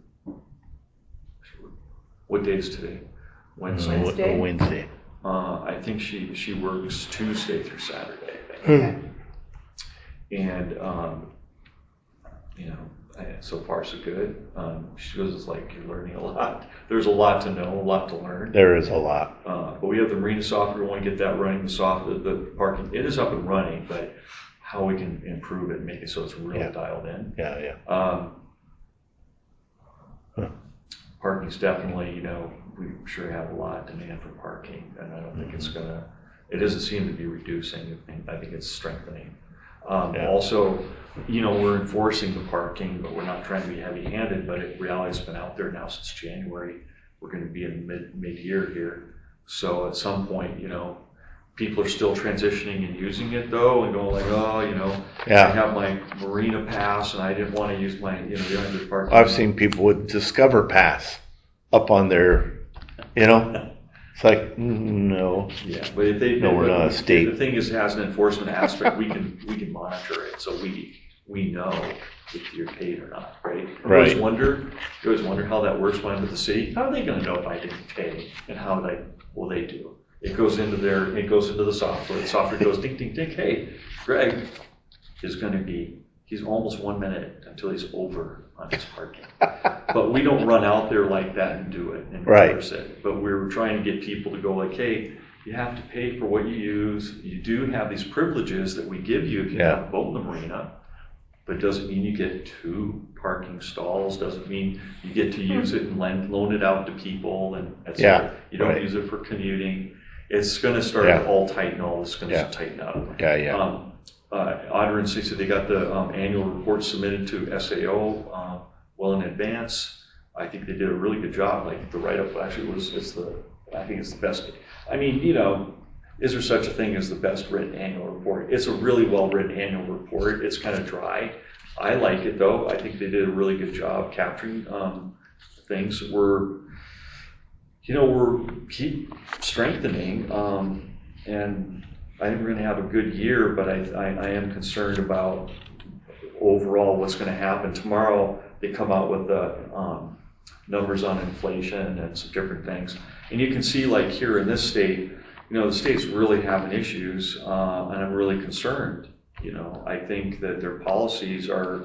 Speaker 3: What day is today? Wednesday.
Speaker 1: Mm,
Speaker 2: Wednesday?
Speaker 1: Wednesday.
Speaker 3: Uh, I think she she works Tuesday through Saturday. I think.
Speaker 2: Okay.
Speaker 3: And um, you know, I, so far so good. Um, she goes, it's like you're learning a lot. There's a lot to know, a lot to learn.
Speaker 1: There is a lot.
Speaker 3: Uh, but we have the Marina software. We want to get that running. The soft, the, the parking, it is up and running, but how we can improve it, and make it so it's really
Speaker 1: Yeah.
Speaker 3: dialed in.
Speaker 1: Yeah. Yeah.
Speaker 3: Um,
Speaker 1: Huh.
Speaker 3: Parking's definitely, you know, we sure have a lot of demand for parking, and I don't think it's gonna. It doesn't seem to be reducing. I think it's strengthening. Um,
Speaker 1: Yeah.
Speaker 3: Also, you know, we're enforcing the parking, but we're not trying to be heavy-handed. But it, reality's been out there now since January. We're going to be in mid mid-year here, so at some point, you know, people are still transitioning and using it though, and going like, oh, you know,
Speaker 1: Yeah.
Speaker 3: I have my Marina pass, and I didn't want to use my, you know, the other parking.
Speaker 1: I've seen people with Discover Pass up on their, you know, it's like, mm, no.
Speaker 3: Yeah, but if they,
Speaker 1: No, we're
Speaker 3: but
Speaker 1: not a
Speaker 3: we-
Speaker 1: state.
Speaker 3: The thing is, it has an enforcement aspect. We can we can monitor it, so we we know if you're paid or not, right? You always
Speaker 1: Right.
Speaker 3: wonder, you always wonder how that works when I'm with the city. How are they going to know if I didn't pay, and how they will they do? It goes into their it goes into the software. The software goes ding ding ding. Hey, Greg is going to be. He's almost one minute until he's over on his parking. But we don't run out there like that and do it and
Speaker 1: Right.
Speaker 3: reverse it. But we're trying to get people to go like, hey, you have to pay for what you use. You do have these privileges that we give you if you
Speaker 1: Yeah.
Speaker 3: have a boat in the marina. But it doesn't mean you get two parking stalls. Doesn't mean you get to use it and lend, loan it out to people. And et cetera.
Speaker 1: Yeah,
Speaker 3: You don't
Speaker 1: right.
Speaker 3: use it for commuting. It's going to start
Speaker 1: Yeah.
Speaker 3: to all tighten. All this is going to
Speaker 1: Yeah.
Speaker 3: tighten up.
Speaker 1: Yeah. Yeah.
Speaker 3: Um, uh, Audra and Cece, they got the um, annual report submitted to S A O um, well in advance. I think they did a really good job. Like the write-up actually was, it's the, I think it's the best. I mean, you know, is there such a thing as the best written annual report? It's a really well-written annual report. It's kind of dry. I like it though. I think they did a really good job capturing um, things. We're, you know, we're keep strengthening um, and I think we're going to have a good year, but I, I, I am concerned about overall what's going to happen. Tomorrow they come out with the um, numbers on inflation and some different things. And you can see like here in this state, you know, the state's really having issues uh, and I'm really concerned. You know, I think that their policies are,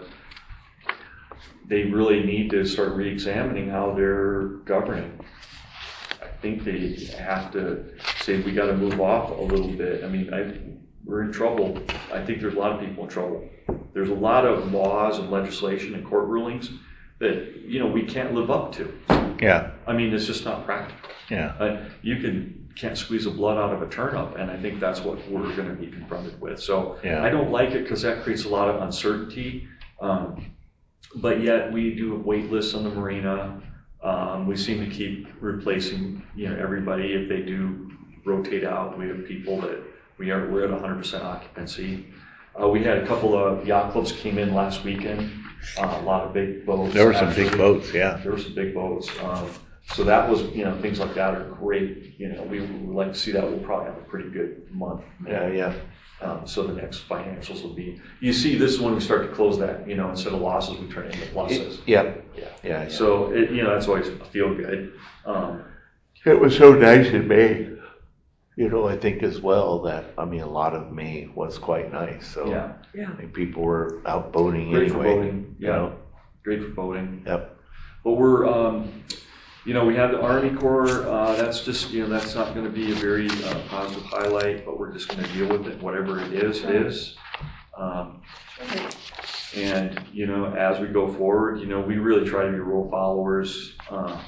Speaker 3: they really need to start re-examining how they're governing. I think they have to say we got to move off a little bit. I mean, I, we're in trouble. I think there's a lot of people in trouble. There's a lot of laws and legislation and court rulings that, you know, we can't live up to.
Speaker 1: Yeah.
Speaker 3: I mean, it's just not practical.
Speaker 1: Yeah.
Speaker 3: Uh, you can can't squeeze the blood out of a turnip, and I think that's what we're going to be confronted with. So
Speaker 1: Yeah.
Speaker 3: I don't like it because that creates a lot of uncertainty. Um, but yet we do have wait lists on the marina. Um, we seem to keep replacing, you know, everybody. If they do rotate out, we have people that we are we're at one hundred percent occupancy. Uh, we had a couple of yacht clubs came in last weekend. Uh, a lot of big boats.
Speaker 1: There were some
Speaker 3: actually.
Speaker 1: big boats, yeah.
Speaker 3: There were some big boats. Um, so that was, you know, things like that are great. You know, we would like to see that. We'll probably have a pretty good month.
Speaker 1: Yeah, yeah.
Speaker 3: Um, so the next financials will be, you see, this is when we start to close that, you know, instead of losses, we turn it into pluses.
Speaker 1: Yeah,
Speaker 3: Yeah.
Speaker 1: yeah, yeah.
Speaker 3: So, it, you know, that's always feel good. Um,
Speaker 1: It was so nice in May. You know, I think as well that, I mean, a lot of May was quite nice, so.
Speaker 3: yeah,
Speaker 5: Yeah.
Speaker 1: I think people were out boating
Speaker 3: great for
Speaker 1: anyway.
Speaker 3: boating.
Speaker 1: You
Speaker 3: Yeah,
Speaker 1: know?
Speaker 3: great for boating.
Speaker 1: Yep.
Speaker 3: But we're, um, you know, we have the Army Corps, uh, that's just, you know, that's not gonna be a very, uh, positive highlight, but we're just gonna deal with it, whatever it is, it is. Um, and, you know, as we go forward, you know, we really try to be rule followers. Uh,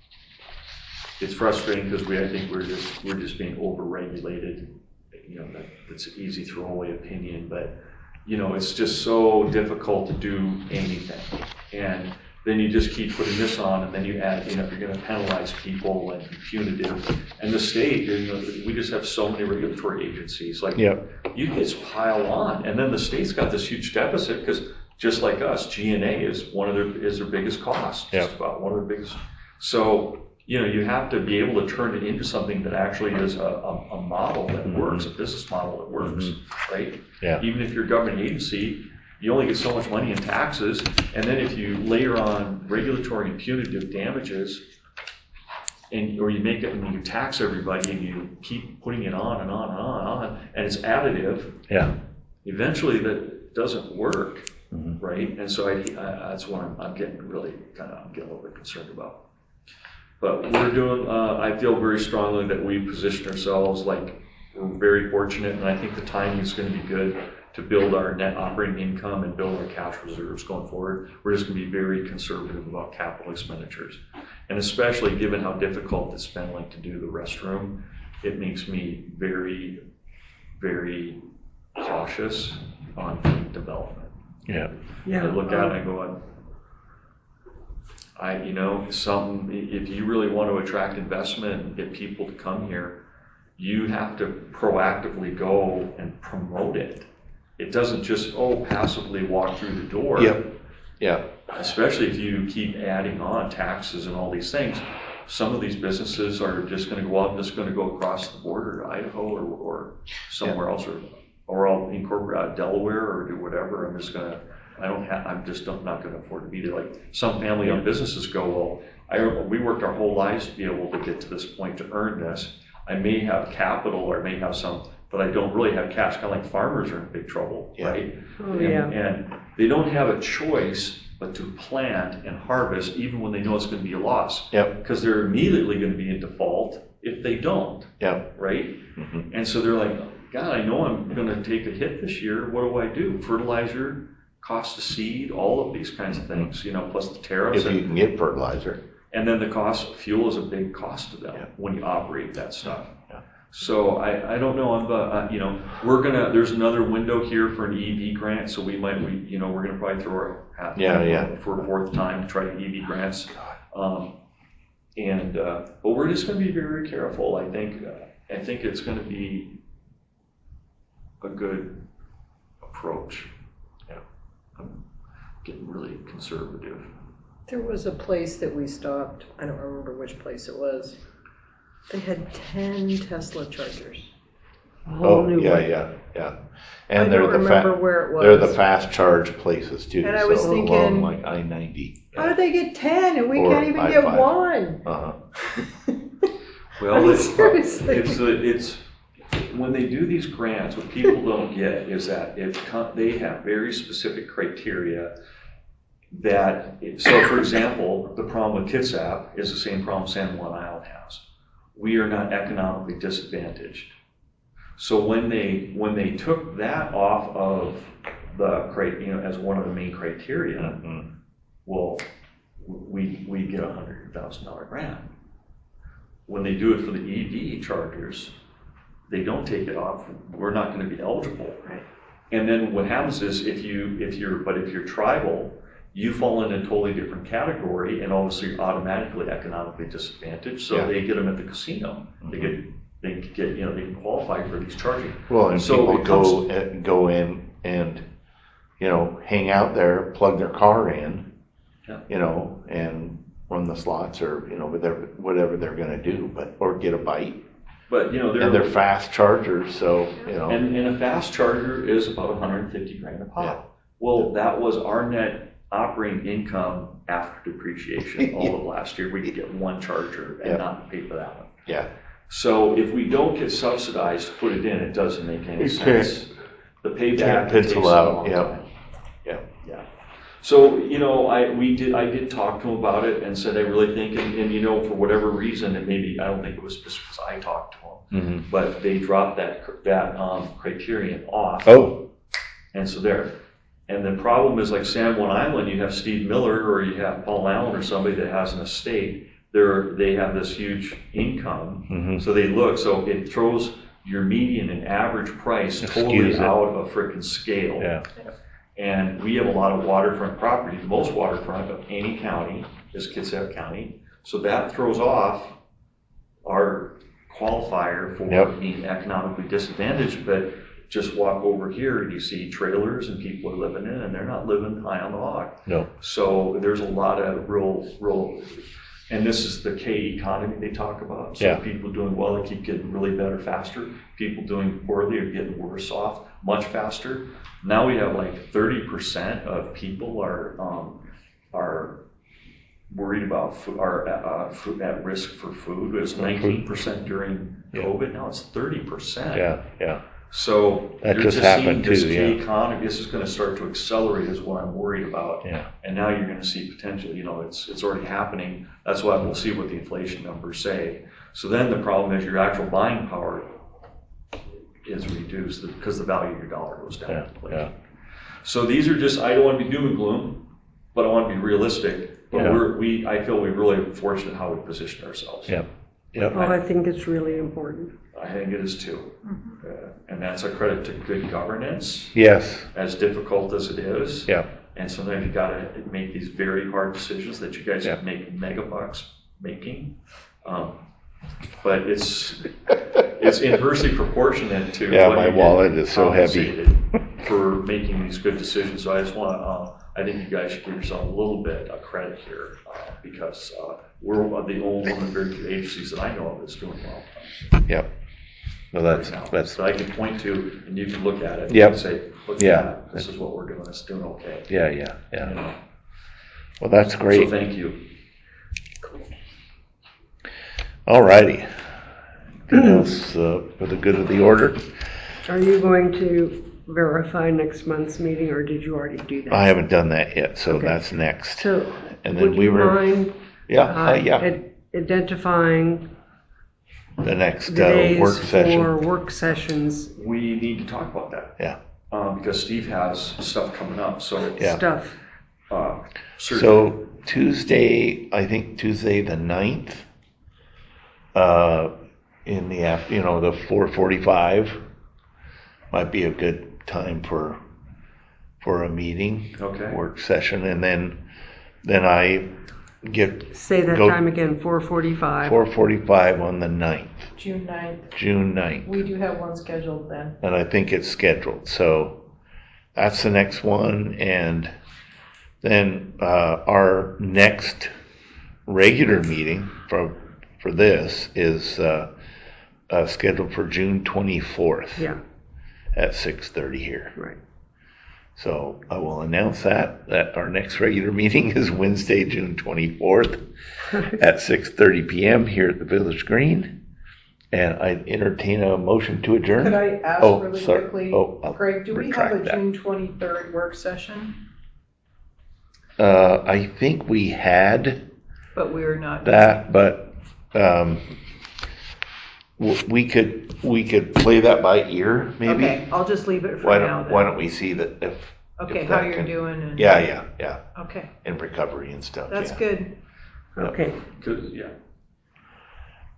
Speaker 3: it's frustrating because we, I think we're just, we're just being over-regulated. You know, that, that's an easy throwaway opinion, but, you know, it's just so difficult to do anything. And then you just keep putting this on, and then you add, you know, if you're gonna penalize people and be punitive. And the state, you know, we just have so many regulatory agencies, like,
Speaker 1: Yep.
Speaker 3: you just pile on. And then the state's got this huge deficit, because just like us, G and A is one of their, is their biggest cost, just
Speaker 1: Yep.
Speaker 3: about one of their biggest. So, you know, you have to be able to turn it into something that actually is a, a, a model that
Speaker 1: Mhm.
Speaker 3: works, a business model that works, right?
Speaker 1: Yeah.
Speaker 3: Even if you're a government agency, you only get so much money in taxes, and then if you layer on regulatory and punitive damages, and or you make it and you tax everybody and you keep putting it on and on and on and on, and it's additive,
Speaker 1: Yeah.
Speaker 3: eventually that doesn't work,
Speaker 1: Mhm.
Speaker 3: right? And so I, I that's what I'm, I'm getting really kind of I'm getting a little bit concerned about. But we're doing. Uh, I feel very strongly that we position ourselves like we're very fortunate, and I think the timing is going to be good to build our net operating income and build our cash reserves going forward. We're just going to be very conservative about capital expenditures. And especially given how difficult it's been like to do the restroom, it makes me very, very cautious on development.
Speaker 1: Yeah.
Speaker 5: Yeah.
Speaker 3: I look at it and I go, I, you know, some, if you really want to attract investment and get people to come here, you have to proactively go and promote it. It doesn't just, oh, passively walk through the door.
Speaker 1: Yep. Yeah.
Speaker 3: Especially if you keep adding on taxes and all these things. Some of these businesses are just going to go out, I'm just going to go across the border to Idaho or, or somewhere else, or, or I'll incorporate out Delaware or do whatever. I'm just going to, I don't have, I'm just don't, not going to afford to be there. Like some family owned businesses go, well, I, we worked our whole lives to be able to get to this point to earn this. I may have capital or I may have some, but I don't really have cash. Kind of like farmers are in big trouble,
Speaker 1: Yeah.
Speaker 3: right?
Speaker 5: Oh,
Speaker 3: and,
Speaker 5: yeah.
Speaker 3: and they don't have a choice but to plant and harvest even when they know it's going to be a loss.
Speaker 1: Yep.
Speaker 3: Because they're immediately going to be in default if they don't,
Speaker 1: Yep.
Speaker 3: right?
Speaker 1: Mhm.
Speaker 3: And so they're like, God, I know I'm going to take a hit this year. What do I do? Fertilizer, cost of seed, all of these kinds of things, you know, plus the tariffs.
Speaker 1: If you can get fertilizer.
Speaker 3: And then the cost of fuel is a big cost to them
Speaker 1: Yeah.
Speaker 3: when you operate that stuff.
Speaker 1: Yeah.
Speaker 3: So I, I don't know, I'm, uh, you know, we're gonna, there's another window here for an E V grant, so we might, we, you know, we're gonna probably throw our hat
Speaker 1: Yeah, yeah.
Speaker 3: for a fourth time to try to E V grants. Um, and, uh, but we're just gonna be very careful. I think, uh, I think it's gonna be a good approach. Yeah. I'm getting really conservative.
Speaker 2: There was a place that we stopped, I don't remember which place it was. They had ten Tesla chargers.
Speaker 5: A whole
Speaker 1: Oh,
Speaker 5: new
Speaker 1: yeah,
Speaker 5: one.
Speaker 1: yeah, yeah.
Speaker 2: I
Speaker 1: And they're
Speaker 2: don't
Speaker 1: the
Speaker 2: remember
Speaker 1: fa-
Speaker 2: where it was.
Speaker 1: they're the fast charge places too.
Speaker 2: And I was
Speaker 1: so
Speaker 2: thinking-
Speaker 1: along like I ninety.
Speaker 2: How did they get ten and we
Speaker 1: Or
Speaker 2: can't even
Speaker 1: I
Speaker 2: get
Speaker 1: five.
Speaker 2: one?
Speaker 1: Uh huh.
Speaker 3: Well,
Speaker 2: I mean,
Speaker 3: it's,
Speaker 2: seriously.
Speaker 3: it's, it's, when they do these grants, what people don't get is that it, they have very specific criteria that, so for example, the problem with Kitsap is the same problem San Juan Island has. We are not economically disadvantaged. So when they, when they took that off of the, you know, as one of the main criteria,
Speaker 1: Mhm.
Speaker 3: well, we, we get a hundred thousand dollar grant. when they do it for the E V chargers, they don't take it off. We're not going to be eligible.
Speaker 2: Right.
Speaker 3: And then what happens is if you, if you're, but if you're tribal, you fall in a totally different category, and obviously you're automatically economically disadvantaged. So
Speaker 1: Yeah.
Speaker 3: they get them at the casino. They get, they get, you know, they can qualify for these charging.
Speaker 1: Well, and
Speaker 3: So
Speaker 1: people
Speaker 3: it comes-
Speaker 1: go, and go in and, you know, hang out there, plug their car in,
Speaker 3: Yeah.
Speaker 1: you know, and run the slots or, you know, whatever, whatever they're gonna do, but, or get a bite.
Speaker 3: But, you know, they're.
Speaker 1: And they're fast chargers, so, you know.
Speaker 3: And, and a fast charger is about one hundred fifty grand a pop.
Speaker 1: Yeah.
Speaker 3: Well, that was our net operating income after depreciation all of last year. We could get one charger and
Speaker 1: Yeah.
Speaker 3: not pay for that one.
Speaker 1: Yeah.
Speaker 3: So if we don't get subsidized to put it in, it doesn't make any
Speaker 1: You
Speaker 3: sense. The payback
Speaker 1: can't
Speaker 3: takes a
Speaker 1: pencil out,
Speaker 3: long
Speaker 1: yeah.
Speaker 3: time.
Speaker 1: Yeah.
Speaker 3: Yeah. So, you know, I, we did, I did talk to him about it and said, I really think, and, and you know, for whatever reason, and maybe, I don't think it was just because I talked to him,
Speaker 1: Mm-hmm.
Speaker 3: but they dropped that, that, um, criterion off.
Speaker 1: Oh,
Speaker 3: And so there. And the problem is like San Juan Island, you have Steve Miller or you have Paul Allen or somebody that has an estate. They're, they have this huge income.
Speaker 1: Mhm.
Speaker 3: So they look, so it throws your median and average price
Speaker 1: It
Speaker 3: totally
Speaker 1: skews it.
Speaker 3: out of a frickin' scale.
Speaker 1: yeah.
Speaker 3: And we have a lot of waterfront property. The most waterfront of any county is Kitsap County. So that throws off our qualifier for
Speaker 1: Yep.
Speaker 3: being economically disadvantaged. But just walk over here and you see trailers and people are living in, and they're not living high on the hog.
Speaker 1: No.
Speaker 3: So there's a lot of real, real, and this is the K economy they talk about. So
Speaker 1: Yeah.
Speaker 3: people doing well, they keep getting really better faster. People doing poorly are getting worse off much faster. Now we have like thirty percent of people are, um, are worried about food, are, uh, food at risk for food. It was nineteen percent during
Speaker 1: Yeah.
Speaker 3: COVID. Now it's thirty percent.
Speaker 1: Yeah, yeah.
Speaker 3: So
Speaker 1: That
Speaker 3: you're
Speaker 1: just
Speaker 3: just seeing
Speaker 1: happened
Speaker 3: this
Speaker 1: too,
Speaker 3: K
Speaker 1: yeah.
Speaker 3: economy, this is gonna start to accelerate is what I'm worried about.
Speaker 1: Yeah.
Speaker 3: And now you're gonna see potential, you know, it's, it's already happening. That's why we'll see what the inflation numbers say. So then the problem is your actual buying power is reduced because the value of your dollar goes down.
Speaker 1: Yeah, yeah.
Speaker 3: So these are just, I don't wanna be doom and gloom, but I wanna be realistic. But
Speaker 1: Yeah.
Speaker 3: we're, we, I feel we're really fortunate how we positioned ourselves.
Speaker 1: Yep. Yep.
Speaker 5: Well, I think it's really important.
Speaker 3: I think it is too. Uh, And that's a credit to good governance,
Speaker 1: Yes.
Speaker 3: as difficult as it is.
Speaker 1: Yeah.
Speaker 3: And sometimes you gotta make these very hard decisions that you guys
Speaker 1: Yeah.
Speaker 3: make mega bucks making. Um, But it's, it's inversely proportionate to.
Speaker 1: Yeah,
Speaker 3: what
Speaker 1: my
Speaker 3: you get
Speaker 1: wallet is so heavy.
Speaker 3: compensated For making these good decisions. So I just wanna, uh, I think you guys should give yourself a little bit of credit here, uh, because, uh, we're the only one of the very few agencies that I know of that's doing well.
Speaker 1: Yep. Well, that's,
Speaker 3: right now.
Speaker 1: that's,
Speaker 3: That I can point to, and you can look at it
Speaker 1: Yep.
Speaker 3: and say, look at
Speaker 1: Yeah.
Speaker 3: that, this is what we're doing, it's doing okay.
Speaker 1: yeah, yeah,
Speaker 3: You
Speaker 1: yeah.
Speaker 3: know?
Speaker 1: Well, that's
Speaker 3: So
Speaker 1: great.
Speaker 3: thank you.
Speaker 1: All righty. Anything else uh, for the good of the order?
Speaker 5: Are you going to verify next month's meeting, or did you already do that?
Speaker 1: I haven't done that yet, so
Speaker 5: Okay.
Speaker 1: that's next.
Speaker 5: So,
Speaker 1: And then
Speaker 5: would
Speaker 1: we
Speaker 5: you
Speaker 1: were-
Speaker 5: mind
Speaker 1: Yeah,
Speaker 5: uh,
Speaker 1: uh, yeah.
Speaker 5: id- identifying
Speaker 1: The next
Speaker 5: the
Speaker 1: uh,
Speaker 5: days
Speaker 1: work
Speaker 5: for
Speaker 1: session.
Speaker 5: work sessions
Speaker 3: We need to talk about that,
Speaker 1: Yeah.
Speaker 3: um, because Steve has stuff coming up, so,
Speaker 1: Yeah.
Speaker 5: stuff?
Speaker 3: uh, surgery.
Speaker 1: So Tuesday, I think Tuesday the ninth, uh, in the af, you know, the four forty-five might be a good time for, for a meeting.
Speaker 3: Okay.
Speaker 1: Work session, and then, then I get
Speaker 5: Say that
Speaker 1: Go-
Speaker 5: time again, four forty-five.
Speaker 1: four forty-five on the ninth,
Speaker 2: June ninth.
Speaker 1: June ninth.
Speaker 2: We do have one scheduled then.
Speaker 1: And I think it's scheduled, so that's the next one, and then, uh, our next regular meeting for, for this is, uh, uh, scheduled for June twenty-fourth
Speaker 5: Yeah,
Speaker 1: at six thirty here.
Speaker 5: right.
Speaker 1: So I will announce that, that our next regular meeting is Wednesday, June twenty-fourth at six thirty p.m. here at the Village Green. And I entertain a motion to adjourn.
Speaker 2: Could I ask
Speaker 1: Oh,
Speaker 2: really
Speaker 1: sorry.
Speaker 2: quickly,
Speaker 1: Oh, I'll
Speaker 2: Greg, do we have
Speaker 1: retract
Speaker 2: a
Speaker 1: that.
Speaker 2: June twenty-third work session?
Speaker 1: Uh, I think we had
Speaker 2: But we're not.
Speaker 1: that, but, um, w- we could, we could play that by ear, maybe?
Speaker 2: Okay, I'll just leave it for
Speaker 1: Why
Speaker 2: now
Speaker 1: don't,
Speaker 2: then.
Speaker 1: why don't we see that if.
Speaker 2: Okay,
Speaker 1: if
Speaker 2: how
Speaker 1: that
Speaker 2: you're
Speaker 1: can-
Speaker 2: doing and.
Speaker 1: Yeah, yeah, yeah,
Speaker 2: Okay,
Speaker 1: and recovery and stuff,
Speaker 2: that's
Speaker 1: yeah.
Speaker 2: good.
Speaker 1: Yep.
Speaker 5: Okay,
Speaker 3: Good, yeah.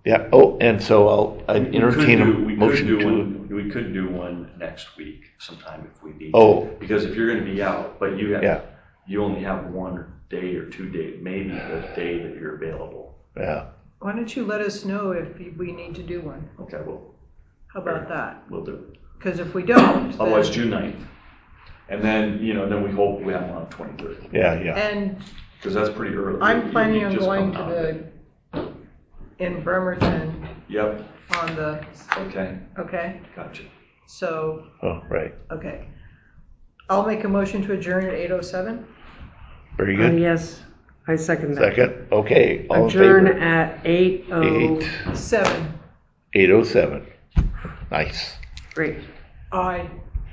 Speaker 1: Yeah, oh, and so I'll I'd
Speaker 3: We could
Speaker 1: entertain a
Speaker 3: do- we could
Speaker 1: motion
Speaker 3: do
Speaker 1: to,
Speaker 3: one- We could do one next week sometime if we need. to.
Speaker 1: Oh.
Speaker 3: Because if you're gonna be out, but you
Speaker 1: Yeah.
Speaker 3: have, you only have one day or two days, maybe the day that you're available.
Speaker 1: yeah,
Speaker 2: Why don't you let us know if we need to do one?
Speaker 3: Okay, well,
Speaker 2: How about that?
Speaker 3: we'll do it.
Speaker 2: Because if we don't,
Speaker 3: Otherwise,
Speaker 2: then,
Speaker 3: June ninth. And then, you know, then we hope we have one on twenty-third,
Speaker 1: yeah, yeah.
Speaker 2: and
Speaker 3: because that's pretty early.
Speaker 2: I'm
Speaker 3: You-
Speaker 2: planning
Speaker 3: you
Speaker 2: on
Speaker 3: just
Speaker 2: going
Speaker 3: come
Speaker 2: to
Speaker 3: out.
Speaker 2: the, in Bremerton
Speaker 3: Yep,
Speaker 2: on the,
Speaker 3: okay,
Speaker 2: okay?
Speaker 3: gotcha.
Speaker 2: So,
Speaker 1: Oh, right.
Speaker 2: okay. I'll make a motion to adjourn at eight oh seven.
Speaker 1: Very
Speaker 5: Uh,
Speaker 1: good.
Speaker 5: yes, I second that.
Speaker 1: Second, okay, all in
Speaker 5: Adjourn
Speaker 1: favor?
Speaker 5: at eight oh,
Speaker 1: Eight,
Speaker 2: Seven.
Speaker 1: eight oh seven. Nice.
Speaker 5: great.
Speaker 2: Aye.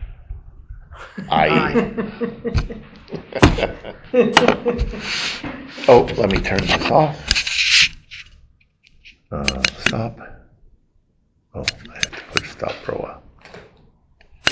Speaker 1: Aye. Oh, let me turn this off. Uh, stop. Oh, I have